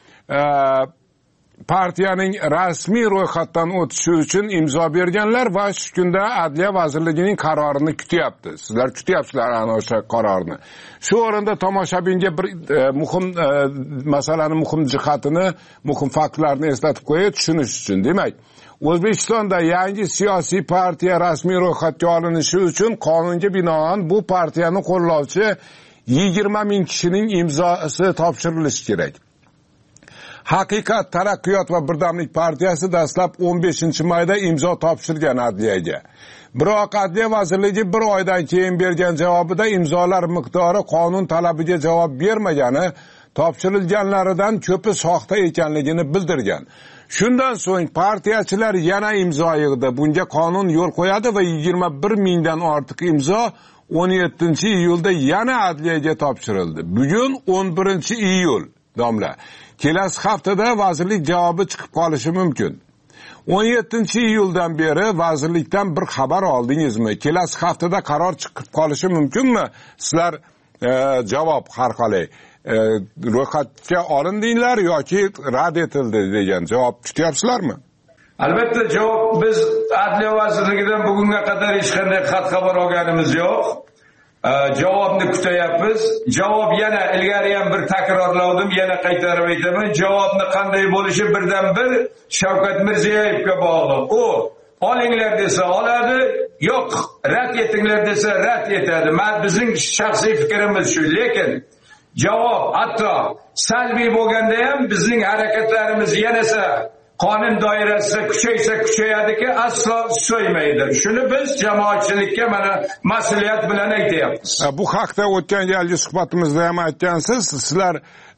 partiyaning rasmiy ro'yxatdan o'tishi uchun imzo berganlar va shu kunda Adliya vazirligining qarorini kutyapti. Sizlar kutyapsizlar ana o'sha qarorni. Shu o'rinda tomoshabinga bir muhim masalani, muhim jihatini, muhim faktlarni eslatib qo'yib tushunish uchun. Demak, O'zbekistonda yangi siyosiy partiya rasmiy ro'yxatga olinishi uchun qonunga binoan bu partiyani qo'llovchi 20 ming kishining imzosi topshirilishi kerak. Haqiqat, Taraqqiyot va Birdamlik partiyasi dastlab 15-mayda imzo topshirgan Adliyaga. Biroq Adliya vazirligi bir oydan keyin bergan javobida imzolar miqdori qonun talabiga javob bermagani, topshirilganlaridan ko'pi soxta ekanligini bildirgan. Shundan so'ng partiyachilar yana imzo yig'di. Bunga qonun yo'l qo'yadi va 21 mingdan ortiq imzo 17-iyulda yana Adliyaga topshirildi. Bugun 11-iyul. Domla, kelasi haftada vazirlik javobi chiqib qolishi mumkin. 17-iyuldan beri vazirlikdan bir xabar oldingizmi? Kelasi haftada qaror chiqib qolishi mumkinmi? Sizlar javob har qalay ro'yxatga olindinglar yoki rad etildi degan javob kutyapsizlarmi? Albatta javob biz Adliya vazirligidan bugunga qadar hech qanday xat-xabar olganimiz yo'q. Javobni kutyapmiz. Javob yana ilgari ham bir takrorladim, yana qaytarib aytaman. Javobni qanday bo'lishi birdan bir Shavkat Mirziyoyevga bog'liq. U olinglar desa oladi, yo'q, rad etinglar desa rad etadi. Bizning shaxsiy fikrimiz shu. Lekin javob hatto salbiy bo'lganda ham bizning harakatlarimiz yanasa qonun doirasida kuchaysa kuchayadiki, aslo so'ymaydi. Shuni biz jamoatchilikka mana mas'uliyat bilan aytayapmiz. Bu haqda o'tgan galgi suhbatimizda ham aytgansiz. Sizlar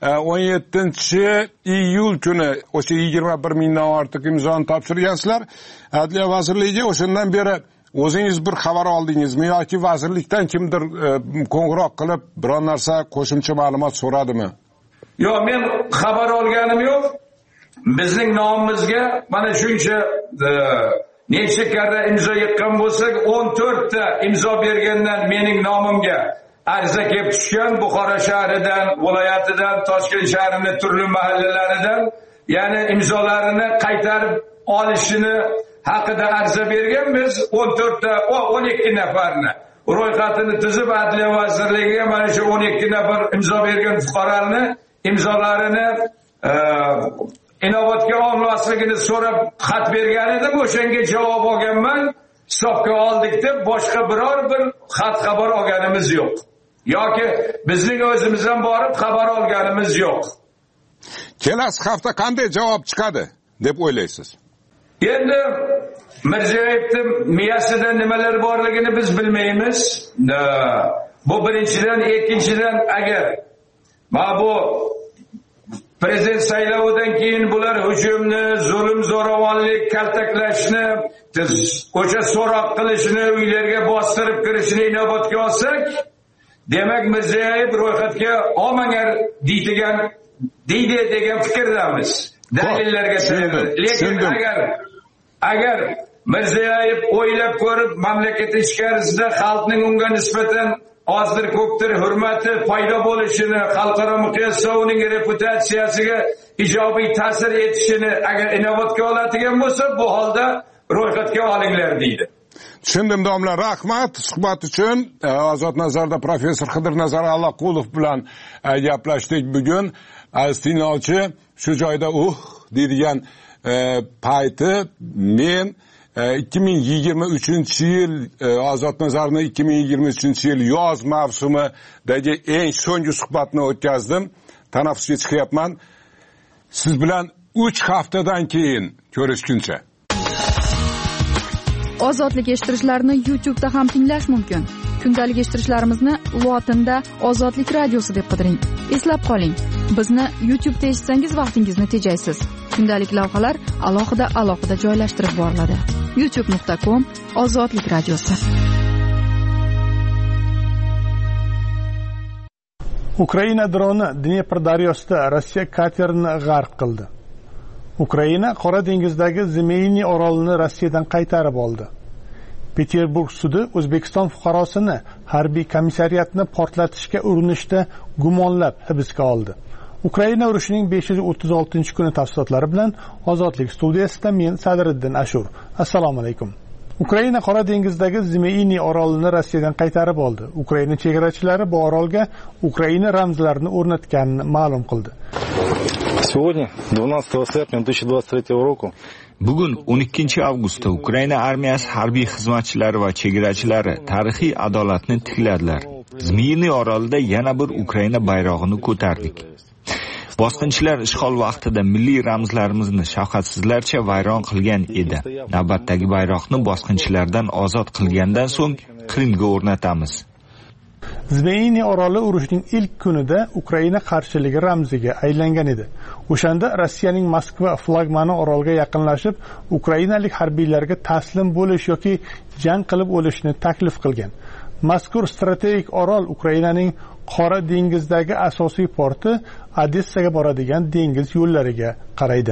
17-iyul kuni o'sha 21 mingdan ortiq imzoni topshirgansizlar Adliya vazirligiga. O'shandan beri o'zingiz bir xabar oldingizmi yoki vazirlikdan kimdir qo'ng'iroq qilib biror narsa qo'shimcha ma'lumot so'radimi? Yo'q, men xabar olganim yo'q. Bizning nomimizga mana shuncha necha karra imzo yiqqan bo'lsak, 14 ta imzo bergandan mening nomimga ariza kelib tushgan. Buxoro shahridan, viloyatidan, Toshkent shahrining turli mahallalaridan, ya'ni imzolarini qaytarib olishini haqida ariza bergan. Biz 14 ta, 12 nafarni ro'yxatini tuzib Adliya vazirligiga mana shu 12 nafar imzo bergan fuqarolarni imzolarini inobatga olmasligini so'rab xat bergan edim. O'shanga javob olganman. Hisobga oldik deb boshqa biror bir xat xabar olganimiz yo'q. Yoki bizning o'zimizdan borib xabar olganimiz yo'q. Kelasi hafta qanday javob chiqadi deb o'ylaysiz? Endi Mirziyoyevning miyasida nimalar borligini biz bilmaymiz. Bu birinchidan, ikkinchidan agar bu prezident saylovidan keyin bular hujumni, zulm, zo'ravonlik, kaltaklashni, o'sha so'roq qilishni, uylarga bostirib kirishni inobatga olsak, demak Mirziyoyev ro'yxatga olmagan deydi degan fikrdamiz. Dalillarga tayanib. Lekin agar Mirziyoyev o'ylab ko'rib mamlakat ichkarisida xalqning unga nisbatan ozdir ko'pdir hurmati paydo bo'lishini, xalqaro miqyosda uning reputatsiyasiga ijobiy ta'sir etishini agar inobatga oladigan bo'lsa, bu holda ro'yxatga olinglar deydi. Tushundim domla, rahmat suhbat uchun. Ozod nazarda professor Xidirnazar Allaqulov bilan gaplashdik bugun. Aziz tinglovchi, shu joyda deydigan payti men 2023-yil Ozod nazarning 2023-yil yoz mavsumidagi eng so'nggi suhbatni o'tkazdim. Tanaffusga chiqyapman. Siz bilan 3 haftadan keyin ko'rishguncha. Ozodlik eshittirishlarni YouTube'da ham tinglash mumkin. Kundalik eshittirishlarimizni lotinda Ozodlik radiosi deb qidiring. Eslab qoling, bizni YouTube'da eshitsangiz vaqtingizni tejaysiz. Kundalik lavhalar alohida joylashtirib boriladi. youtube.com/Ozodlik radiosi. Ukraina droni Dnepr daryosida Rossiya katerini g'arq qildi. Ukraina Qora dengizdagi Zmeyniy orolini Rossiyadan qaytarib oldi. Peterburg sudi O'zbekiston fuqarosini harbiy komissariyatni portlatishga urinishda gumonlab hibsga oldi. Ukraina urushining 536-kuni tafsilotlari bilan Ozodlik studiyasida men Sadriddin Ashur. Assalomu alaykum. Ukraina Qora dengizdagi Zmeyniy orolini Rossiyadan qaytarib oldi. Ukraina chegarachilari bu orolga Ukraina ramzlarini o'rnatganini ma'lum qildi. Сегодня, 12 серпня 2023 года, bugun 12 avgustda Ukraina armiyasi harbiy xizmatchilari va chegarachilari tarixiy adolatni tikladilar. Zmeyniy orolida yana bir Ukraina bayrog'ini ko'tardik. Bosqinchilar ishg'ol vaqtida milliy ramzlarimizni shafqatsizlarcha vayron qilgan edi. Navbatdagi bayroqni bosqinchilardan ozod qilgandan so'ng Qrimga o'rnatamiz. Zmeyniy oroli urushning ilk kunida Ukraina qarshiligi ramziga aylangan edi. O'shanda Rossiyaning Moskva flagmani orolga yaqinlashib, ukrainalik harbiylarga taslim bo'lish yoki jang qilib o'lishni taklif qilgan. Mazkur strategik orol Ukrainaning Qora dengizdagi asosiy porti Odessaga boradigan dengiz yo'llariga qaraydi.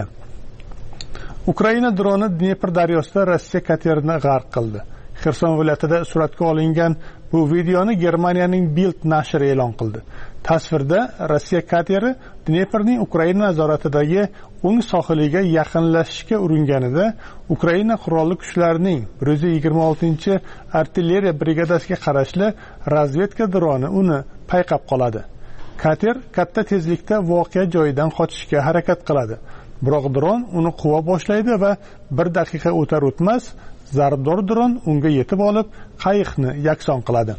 Ukraina droni Dnepr daryosida Rossiya katerini g'arq qildi. Xerson viloyatida suratga olingan bu videoni Germaniyaning Bild nashri e'lon qildi. Tasvirda Rossiya kateri Dneprning Ukraina nazoratidagi o'ng sohiliga yaqinlashishga uringanida Ukraina qurolli kuchlarining 126-artilleriya brigadasiga qarashli razvedka droni uni payqab qoladi. Kater katta tezlikda voqea joyidan qochishga harakat qiladi. Biroq dron uni quva boshlaydi va 1 daqiqa o'tar o'tmas zarbdor dron unga yetib olib, qayiqni yakson qiladi.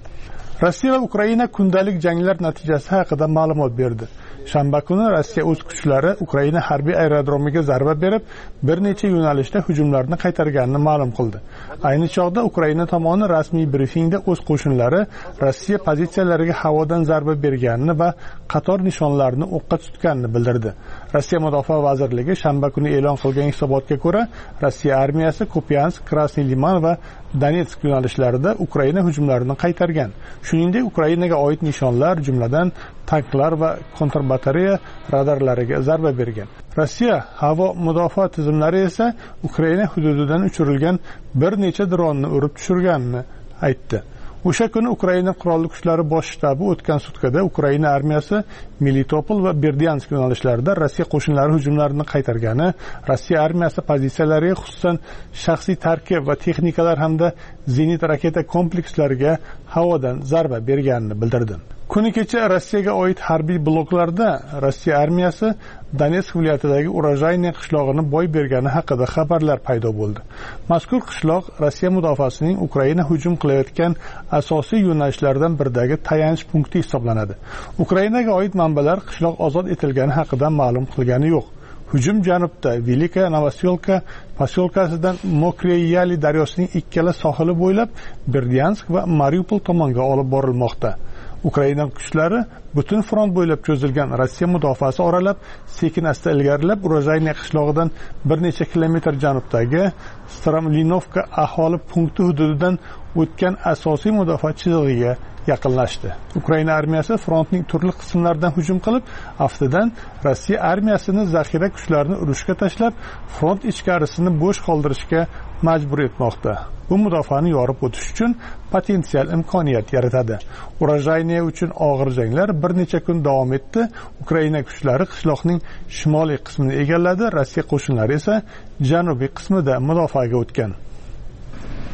Rossiya va Ukraina kundalik janglar natijasi haqida ma'lumot berdi. Shanba kuni Rossiya o'z kuchlari Ukraina harbiy aerodromiga zarba berib, bir necha yo'nalishda hujumlarni qaytarganini ma'lum qildi. Ayni chog'da Ukraina tomoni rasmiy brifingda o'z qo'shinlari Rossiya pozitsiyalariga havodan zarba berganini va qator nishonlarni o'qqa tutganini bildirdi. Rossiya Mudofaa vazirligi shanba kuni e'lon qilgan hisobotga ko'ra, Rossiya armiyasi Kupiansk, Krasniy Liman va Donetsk yo'nalishlarida Ukraina hujumlarini qaytargan. Shuningdek, Ukrainaga oid nishonlar, jumladan tanklar va kontrbatereya radarlariga zarba bergan. Rossiya havo mudofaa tizimlari esa Ukraina hududidan uchirilgan bir necha dronni urib tushirganini aytdi. O'sha kuni Ukraina qurolli kuchlari bosh shtabi o'tgan sutkada Ukraina armiyasi Melitopol va Berdyansk yo'nalishlarida Rossiya qo'shinlari hujumlarini qaytargani, Rossiya armiyasi pozitsiyalariga xususan shaxsiy tarkib va texnikalar hamda zenit raketa komplekslariga havodan zarba berganini bildirdi. Kuni kecha Rossiyaga oid harbiy bloklarda Rossiya armiyasi Donetsk viloyatidagi Urajayniy qishlog'ini boy bergani haqida xabarlar paydo bo'ldi. Mazkur qishloq Rossiya mudofaasining Ukraina hujum qilayotgan asosiy yo'nalishlardan biridagi tayanch punkti hisoblanadi. Ukrainaga oid manbalar qishloq ozod etilgani haqida ma'lum qilgani yo'q. Hujum janubda Velika Novoselka posyolkasidan Mokriy Yali daryosining ikkala sohili bo'ylab Berdyansk va Mariupol tomonga olib borilmoqda. Ukraina kuchlari butun front bo'ylab cho'zilgan Rossiya mudofaasi oralab sekin-asta ilgarilab Urajayniy qishlog'idan bir necha kilometr janubdagi Stramlinovka aholi punkti hududidan o'tgan asosiy mudofaa chizig'iga yaqinlashdi. Ukraina armiyasi frontning turli qismlaridan hujum qilib, aftidan Rossiya armiyasini zaxira kuchlarini urushga tashlab, front ichkarisini bo'sh qoldirishga majbur etmoqda. Bu mudofaani yorib o'tish uchun potensial imkoniyat yaratadi. Urajayniy uchun og'ir janglar bir necha kun davom etdi. Ukraina kuchlari qishloqning shimoliy qismini egalladi, Rossiya qo'shinlari esa janubiy qismida mudofaaga o'tgan.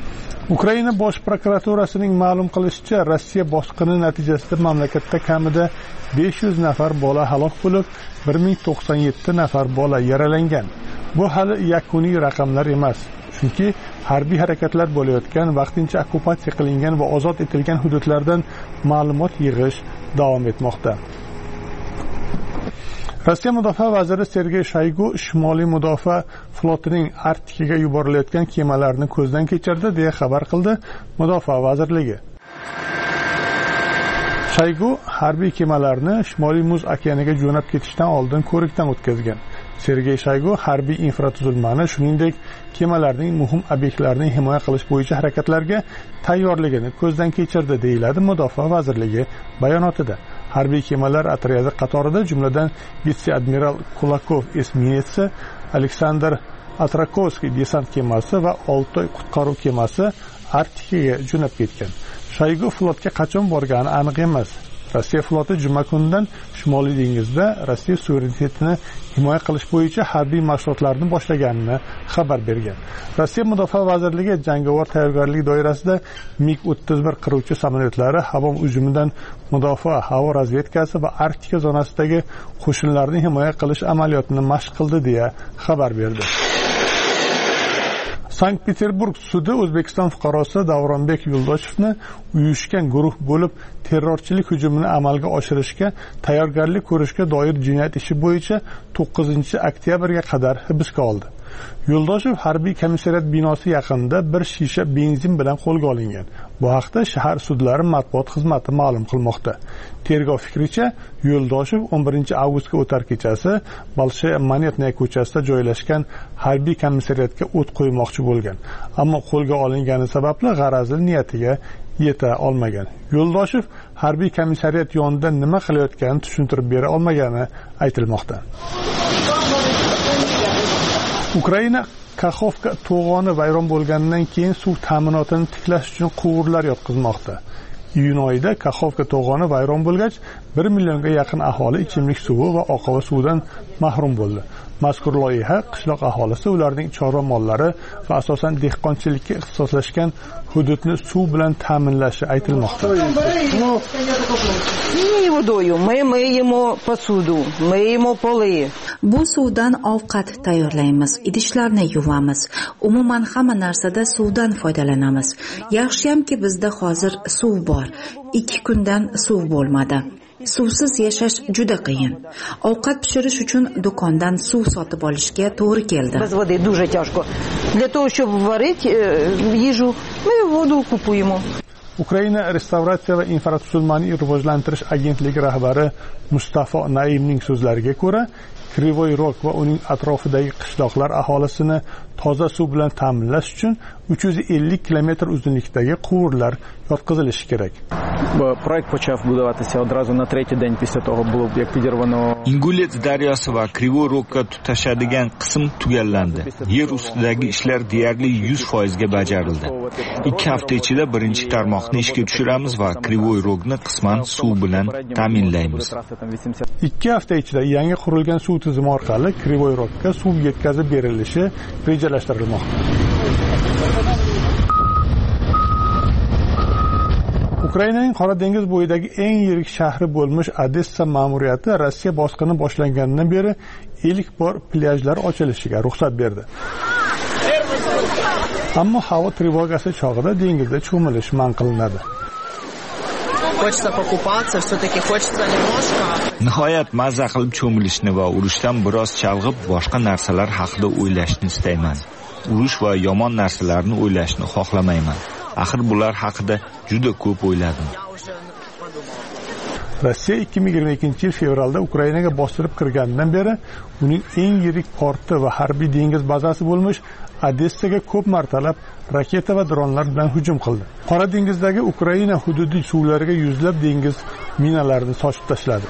Ukraina bosh prokuraturasining ma'lum qilishicha, Rossiya bosqini natijasida mamlakatda kamida 500 nafar bola halok bo'lib, 1097 nafar bola yaralangan. Bu hali yakuniy raqamlar emas. Chunki harbiy harakatlar bo'layotgan, vaqtincha okkupatsiya qilingan va ozod etilgan hududlardan ma'lumot yig'ish davom etmoqda. Rossiya mudofaa vaziri Sergey Shoygu Shimoliy mudofaa flotining Arktikaga yuborilayotgan kemalarni ko'zdan kechirdi deya xabar qildi Mudofaa vazirligi. Shoygu harbiy kemalarni Shimoliy muz okeaniga jo'nab ketishdan oldin ko'rikdan o'tkazgan. Sergey Shoygu harbiy infratuzilmani, shuningdek, kemalarning muhim obyektlarini himoya qilish bo'yicha harakatlarga tayyorligini ko'zdan kechirdi, deyiladi Mudofaa vazirligi bayonotida. Harbiy kemalar otryadi qatorida jumladan vitse-admiral Kulakov esminetsi, Aleksandr Atrakovskiy desant kemasi va Oltoy qutqaruv kemasi Arktikaga jo'nab ketgan. Shoygu flotga qachon borgani aniq emas. Rossiya floti juma kunidan Shimoliy dengizda Rossiya suverenitetini himoya qilish bo'yicha harbiy mashg'ulotlarni boshlaganini xabar bergan. Rossiya Mudofaa vazirligi jangovar tayyorgarlik doirasida MiG-31 qiruvchi samolyotlari havo hujumidan mudofaa, havo razvedkasi va Arktika zonasidagi qo'shinlarni himoya qilish amaliyotini mashq qildi deya xabar berdi. Sankt-Peterburg sudi O'zbekiston fuqarosi Davronbek Yo'ldoshevni uyushgan guruh bo'lib terrorchilik hujumini amalga oshirishga tayyorgarlik ko'rishga doir jinoyat ishi bo'yicha 9-oktyabrga qadar hibsga oldi. Yo'ldoshev harbiy komissariyat binosi yaqinida bir shisha benzin bilan qo'lga olingan. Bu haqda shahar sudlari matbuot xizmati ma'lum qilmoqda. Tergov fikricha, Yo'ldoshev 11-avgustga o'tar kechasi Bolshaya Monetnaya ko'chasida joylashgan harbiy komissariyatga o't qo'ymoqchi bo'lgan, ammo qo'lga olingani sababli g'arazli niyatiga yeta olmagan. Yo'ldoshev harbiy komissariyat yonida nima qilayotganini tushuntirib bera olmagani aytilmoqda. Ukraina Kakhovka to'g'oni vayron bo'lgandan keyin suv ta'minotini tiklash uchun quvurlar yotqizmoqda. Iyun oyida Kakhovka to'g'oni vayron bo'lgach, 1 millionga yaqin aholi ichimlik suvi va oqova suvdan mahrum bo'ldi. Mazkur loyiha qishloq aholisi ularning chorva mollari va asosan dehqonchilikka ixtisoslashgan hududni suv bilan ta'minlashi aytilmoqda. Bu suvdan ovqat tayyorlaymiz, idishlarni yuvamiz. Umuman hamma narsada suvdan foydalanamiz. Yaxshiyamki bizda hozir suv bor. 2 kundan suv bo'lmadi. Suvsiz yashash juda qiyin. Ovqat pishirish uchun do'kondan suv sotib olishga to'g'ri keldi. Без воды дуже тяжко. Для того, чтобы варить ежу, мы воду купуємо. Ukraina Restavratsiya va infratuzilmani rivojlantirish agentligi rahbari Mustafa Naimning so'zlariga ko'ra, Krivoy Rog va uning atrofidagi qishloqlar aholisini toza suv bilan ta'minlash uchun 350 kilometr uzunlikdagi quvurlar yotqizilishi kerak. Проект почав будуватися одразу на третій день після того було як підірвано. Ingulets daryosi va Krivoy Rogga tutashadigan qism tugallandi. Yer ustidagi ishlar deyarli 100% ga bajarildi. 2 hafta ichida birinchi tarmoqni ishga tushiramiz va Krivoy Rogni qisman suv bilan ta'minlaymiz. 2 hafta ichida yangi qurilgan suv tizimi orqali Krivoy Rogga suv yetkazib berilishi rejalashtirilmoqda. Ukrainaning Qora dengiz bo'yidagi eng yirik shahri bo'lmish Odessa ma'muriyati Rossiya bosqini boshlangandan beri ilk bor plyajlar ochilishiga ruxsat berdi. Ammo havo trevogasi chog'ida dengizda cho'milish man qilinadi. Nihoyat mazza qilib cho'milishni va urushdan biroz chalg'ib boshqa narsalar haqida o'ylashni istayman. Urush va yomon narsalarni o'ylashni xohlamayman. Axir bular haqida juda ko'p o'yladim. Rossiya 2022-yil fevralda Ukrainaga bostirib kirganidan beri uning eng yirik porti va harbiy dengiz bazasi bo'lmish Odessaga ko'p martalab raketa va dronlar bilan hujum qildi. Qora dengizdagi Ukraina hududiy suvlariga yuzlab dengiz minalarini sochib tashladi.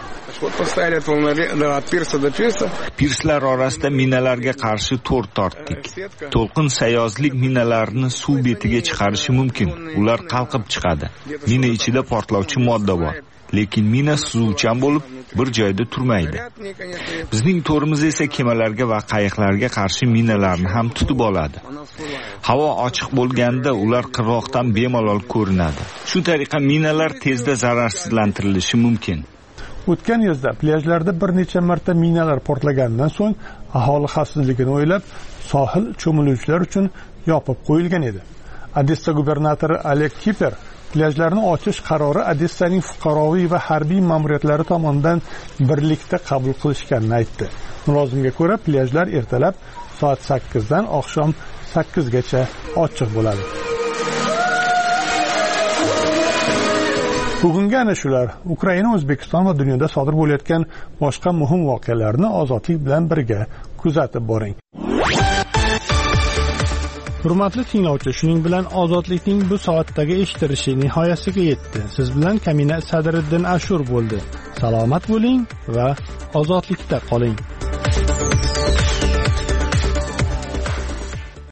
Pirslar orasida minalarga qarshi to'r tortdik. To'lqin sayozlik minalarini suv betiga chiqarishi mumkin. Ular qalqib chiqadi. Mina ichida portlovchi modda bor. Lekin mina suzuvchan bo'lib, bir joyda turmaydi. Bizning to'rimiz esa kemalarga va qayiqlarga qarshi minalarni ham tutib oladi. Havo ochiq bo'lganda ular qirg'oqdan bemalol ko'rinadi. Shu tariqa minalar tezda zararsizlantirilishi mumkin. O'tgan yozda plyajlarda bir necha marta minalar portlaganidan so'ng aholi xavfsizligini o'ylab, sohil cho'miluvchilar uchun yopib qo'yilgan edi. Odessa gubernatori Oleg Kiper plyajlarni ochish qarori Odessaning fuqaroviy va harbiy ma'muriyatlari tomonidan birlikda qabul qilishganini aytdi. Mulozimga ko'ra, plyajlar ertalab soat 8 dan oqshom 8 gacha ochiq bo'ladi. Bugungi ana shular. Ukraina, O'zbekiston va dunyoda sodir bo'layotgan boshqa muhim voqealarni ozodlik bilan birga kuzatib boring. Hurmatli tinglovchi, shuning bilan ozodlikning bu soatdagi eshittirishi nihoyasiga yetdi. Siz bilan Kamina Sadiriddin Ashur bo'ldi. Salomat bo'ling va ozodlikda qoling.